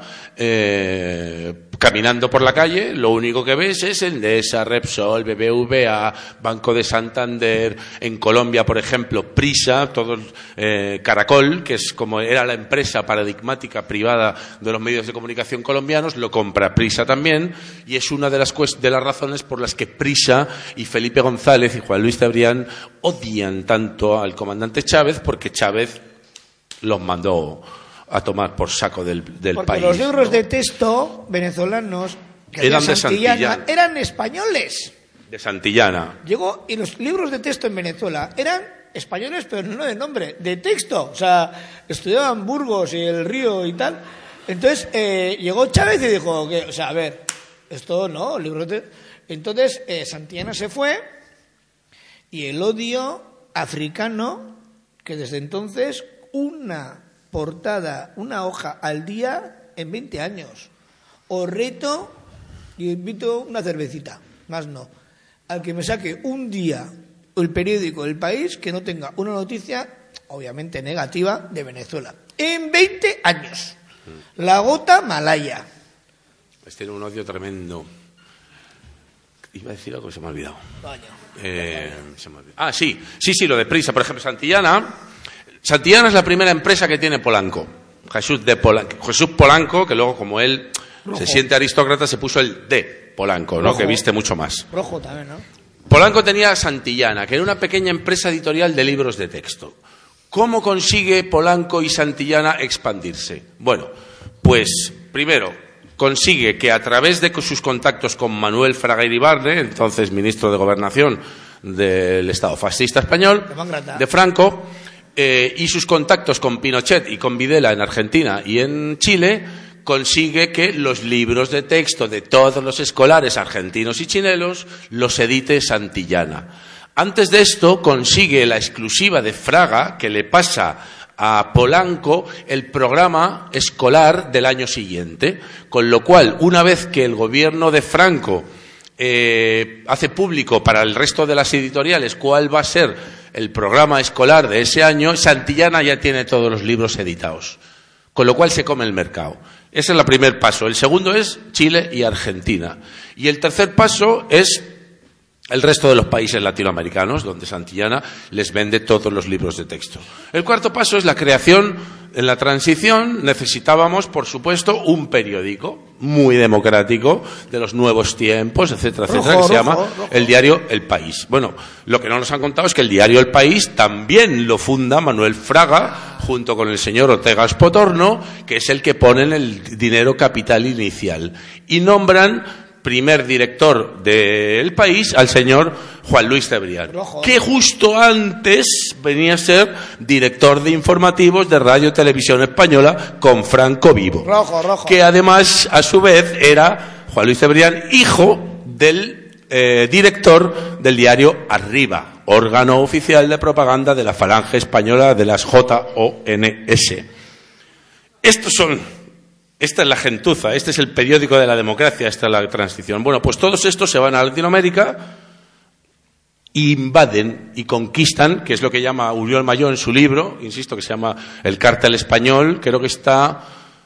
S4: eh, caminando por la calle, lo único que ves es Endesa, Repsol, B B V A, Banco de Santander. En Colombia, por ejemplo, Prisa, todos, eh, Caracol, que es como era la empresa paradigmática privada de los medios de comunicación colombianos, lo compra Prisa también, y es una de las, de las razones por las que Prisa y Felipe González y Juan Luis Cebrián odian tanto al comandante Chávez, porque Chávez los mandó a tomar por saco del, del
S5: Porque
S4: país.
S5: los libros
S4: ¿no?
S5: de texto venezolanos que
S4: Eran
S5: hacía
S4: de
S5: Santillana
S4: Santillana.
S5: eran españoles.
S4: De Santillana.
S5: Llegó, y los libros de texto en Venezuela eran españoles, pero no de nombre, de texto. O sea, estudiaban Burgos y el Río y tal. Entonces, eh, llegó Chávez y dijo, que, o sea, a ver, esto no, libros de... Entonces, eh, Santillana se fue y el odio africano, que desde entonces una portada, una hoja al día en veinte años. Os reto y invito una cervecita, más no, al que me saque un día el periódico El País que no tenga una noticia, obviamente negativa, de Venezuela. En veinte años. La gota malaya.
S4: Pues tiene un odio tremendo. Iba a decir algo que se me ha olvidado.
S5: Vaya.
S4: Eh, se me ha olvidado. Ah, sí, sí, sí, lo de Prisa. Por ejemplo, Santillana. Santillana es la primera empresa que tiene Polanco. Jesús de Polanco. Jesús Polanco, que luego, como él
S5: Rojo.
S4: se siente aristócrata, se puso el de Polanco, ¿no?
S5: Rojo.
S4: Que viste mucho más.
S5: Rojo también, ¿no?
S4: Polanco tenía Santillana, que era una pequeña empresa editorial de libros de texto. ¿Cómo consigue Polanco y Santillana expandirse? Bueno, pues primero consigue que a través de sus contactos con Manuel Fraga Iribarne, entonces ministro de Gobernación del Estado fascista español, de Franco, eh, y sus contactos con Pinochet y con Videla en Argentina y en Chile, consigue que los libros de texto de todos los escolares argentinos y chilenos los edite Santillana. Antes de esto, consigue la exclusiva de Fraga, que le pasa a Polanco el programa escolar del año siguiente, con lo cual, una vez que el gobierno de Franco eh, hace público para el resto de las editoriales cuál va a ser el programa escolar de ese año, Santillana ya tiene todos los libros editados, con lo cual se come el mercado. Ese es el primer paso. El segundo es Chile y Argentina. Y el tercer paso es el resto de los países latinoamericanos, donde Santillana les vende todos los libros de texto. El cuarto paso es la creación. En la transición necesitábamos, por supuesto, un periódico muy democrático de los nuevos tiempos, etcétera, etcétera, que se llama el diario El País. Bueno, lo que no nos han contado es que el diario El País también lo funda Manuel Fraga, junto con el señor Ortega Espotorno, que es el que pone el dinero capital inicial. Y nombran primer director del País al señor Juan Luis Cebrián, que justo antes venía a ser director de informativos de Radio y Televisión Española con Franco Vivo,
S5: rojo, rojo.
S4: que además a su vez era Juan Luis Cebrián hijo del eh, director del diario Arriba, órgano oficial de propaganda de la Falange Española de las J O N S. Estos son Esta es la gentuza, este es el periódico de la democracia, esta es la transición. Bueno, pues todos estos se van a Latinoamérica, invaden y conquistan, que es lo que llama Uriol Mayó en su libro, insisto, que se llama El Cártel Español, creo que está,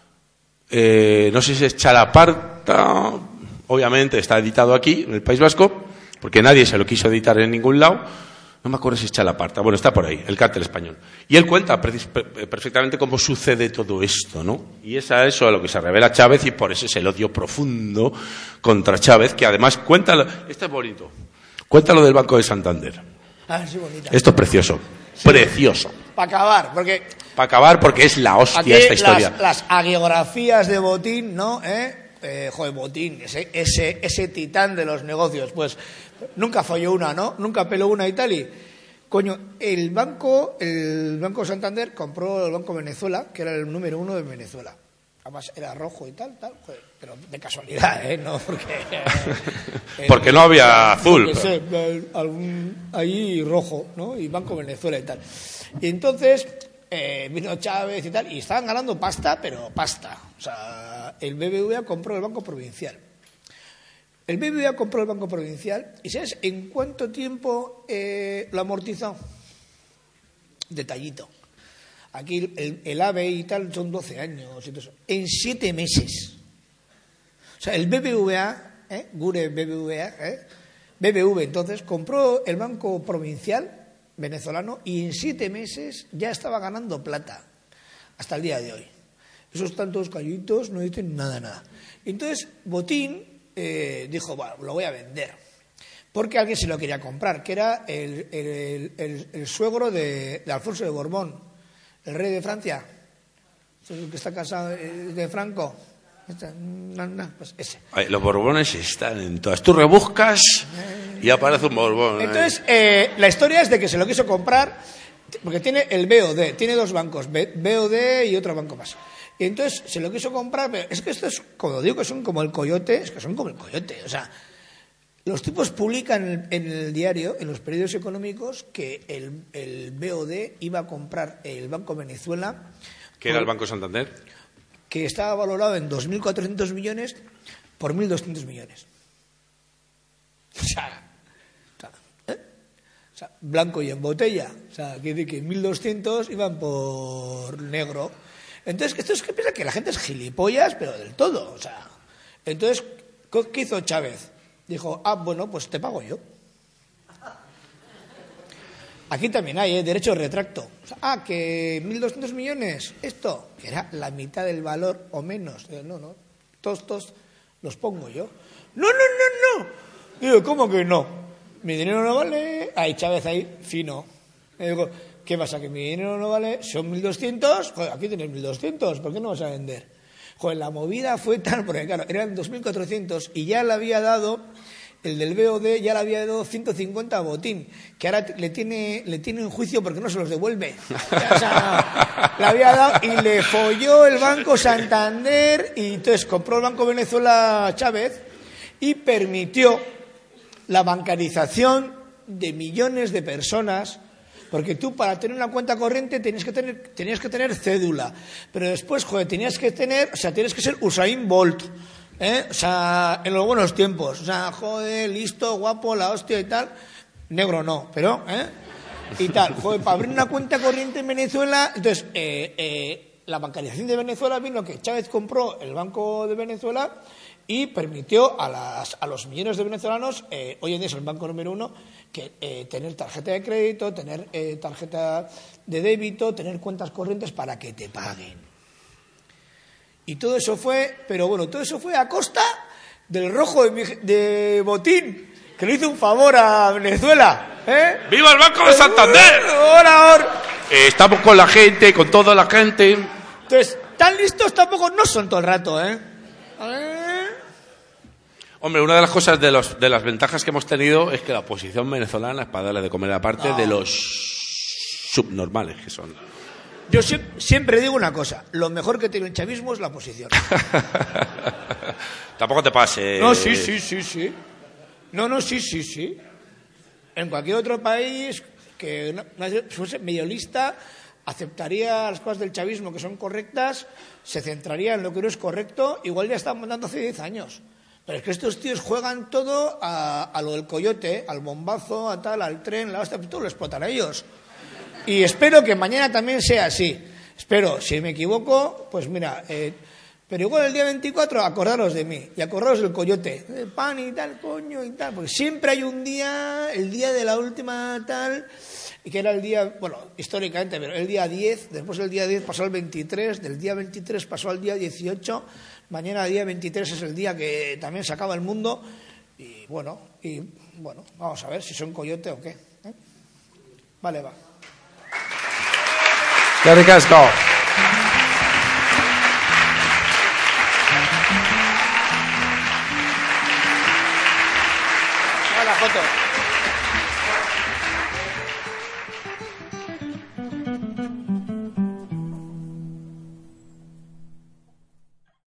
S4: eh, no sé si es Chalaparta, obviamente está editado aquí, en el País Vasco, porque nadie se lo quiso editar en ningún lado. No me acuerdo si es Chalaparta, bueno, está por ahí, El Cártel Español. Y él cuenta perfectamente cómo sucede todo esto, ¿no? Y es a eso a lo que se revela Chávez y por eso es el odio profundo contra Chávez, que además cuenta, esto es bonito, cuenta lo del Banco de Santander.
S5: Ah, sí, bonita.
S4: Esto es precioso, sí, precioso.
S5: Para acabar, porque...
S4: Para acabar, porque es la hostia
S5: aquí
S4: esta historia.
S5: Las, las hagiografías de Botín, ¿no? ¿Eh? Eh, joder, Botín, ese, ese, ese titán de los negocios, pues nunca falló una, ¿no? Nunca peló una y tal. Y, coño, el banco, el Banco Santander compró el Banco Venezuela, que era el número uno de Venezuela. Además era rojo y tal, tal, joder, pero de casualidad, ¿eh? No porque... Eh,
S4: porque no había azul.
S5: No sé, algún, ahí rojo, ¿no? Y Banco Venezuela y tal. Y entonces... Eh, vino Chávez y tal, y estaban ganando pasta, pero pasta. O sea, el B B V A compró el Banco Provincial. El B B V A compró el Banco Provincial, ¿y sabes en cuánto tiempo eh, lo amortizó? Detallito. Aquí el, el A B y tal son doce años. En siete meses. O sea, el B B V A, ¿eh? Gure B B V A, ¿eh? B B V entonces compró el Banco Provincial venezolano y en siete meses ya estaba ganando plata hasta el día de hoy. Esos tantos callitos no dicen nada, nada. Entonces Botín eh, dijo, bueno, lo voy a vender, porque alguien se lo quería comprar, que era el, el, el, el suegro de, de Alfonso de Borbón, el rey de Francia, el que está casado de Franco. No, no, pues ese.
S4: Ay, los Borbones están en todas. Tú rebuscas y aparece un Borbón.
S5: Entonces, eh, la historia es de que se lo quiso comprar, porque tiene el B O D, tiene dos bancos, B O D y otro banco más. Y entonces se lo quiso comprar, pero es que esto es, como digo, que son como el coyote, es que son como el coyote. O sea, los tipos publican en el, en el diario, en los periódicos económicos, que el, el B O D iba a comprar el Banco Venezuela.
S4: ¿Qué era el Banco Santander?
S5: Que estaba valorado en dos mil cuatrocientos millones por mil doscientos millones. O sea, o sea, ¿eh? O sea, blanco y en botella. O sea, quiere decir que mil doscientos iban por negro. Entonces, esto es que piensa que la gente es gilipollas, pero del todo. O sea, entonces, ¿qué hizo Chávez? Dijo, ah, bueno, pues te pago yo. Aquí también hay, ¿eh? Derecho de retracto. O sea, ah, que mil doscientos millones, esto, que era la mitad del valor o menos. No, no, todos, todos los pongo yo. No, no, no, no. Digo, ¿cómo que no? Mi dinero no vale. Ahí, Chávez, ahí, fino. Y digo, ¿qué pasa? ¿Que mi dinero no vale? ¿Son mil doscientos? Joder, aquí tienes mil doscientos, ¿por qué no vas a vender? Joder, la movida fue tal, porque claro, eran dos mil cuatrocientos y ya le había dado... El del B O D ya le había dado ciento cincuenta a Botín, que ahora le tiene, le tiene en juicio porque no se los devuelve. O sea, le había dado y le folló el Banco Santander y entonces compró el Banco Venezuela Chávez y permitió la bancarización de millones de personas, porque tú para tener una cuenta corriente tenías que tener, tenías que tener cédula, pero después, joder, tenías que tener, o sea, tienes que ser Usain Bolt. ¿Eh? O sea, en los buenos tiempos, o sea, joder, listo, guapo, la hostia y tal, negro no, pero, ¿eh? Y tal, joder, para abrir una cuenta corriente en Venezuela, entonces, eh, eh, la bancarización de Venezuela vino que Chávez compró el Banco de Venezuela y permitió a, las, a los millones de venezolanos, eh, hoy en día es el banco número uno, que eh, tener tarjeta de crédito, tener eh, tarjeta de débito, tener cuentas corrientes para que te paguen. Y todo eso fue, pero bueno, todo eso fue a costa del rojo de, de Botín, que le hizo un favor a Venezuela. ¿eh?
S4: ¡Viva el Banco de Santander!
S5: ¡Ahora, ahora!
S4: Eh, estamos con la gente, con toda la gente.
S5: Entonces, tan listos tampoco no son todo el rato, ¿eh? ¿Eh?
S4: Hombre, una de las cosas, de, los, de las ventajas que hemos tenido es que la oposición venezolana es para darle de comer aparte no. de los subnormales que son.
S5: Yo siempre digo una cosa, lo mejor que tiene el chavismo es la oposición.
S4: Tampoco te pase.
S5: No, sí, sí, sí, sí. No, no, sí, sí, sí. En cualquier otro país que no, no fuese medio lista, aceptaría las cosas del chavismo que son correctas, se centraría en lo que no es correcto, igual ya están mandando hace diez años. Pero es que estos tíos juegan todo a, a lo del coyote, al bombazo, a tal, al tren, la hostia, todo lo explotan a ellos. Y espero que mañana también sea así. Espero, si me equivoco, pues mira, eh, pero igual el día veinticuatro acordaros de mí y acordaros del coyote, de pan y tal, coño y tal, porque siempre hay un día, el día de la última tal, y que era el día, bueno, históricamente, pero el día diez, después del día diez pasó al veintitrés, del día veintitrés pasó al día dieciocho, mañana el día veintitrés es el día que también se acaba el mundo, y bueno, y bueno, vamos a ver si son coyote o qué. ¿eh? Vale, va.
S6: Eskerrik asko.
S5: La foto.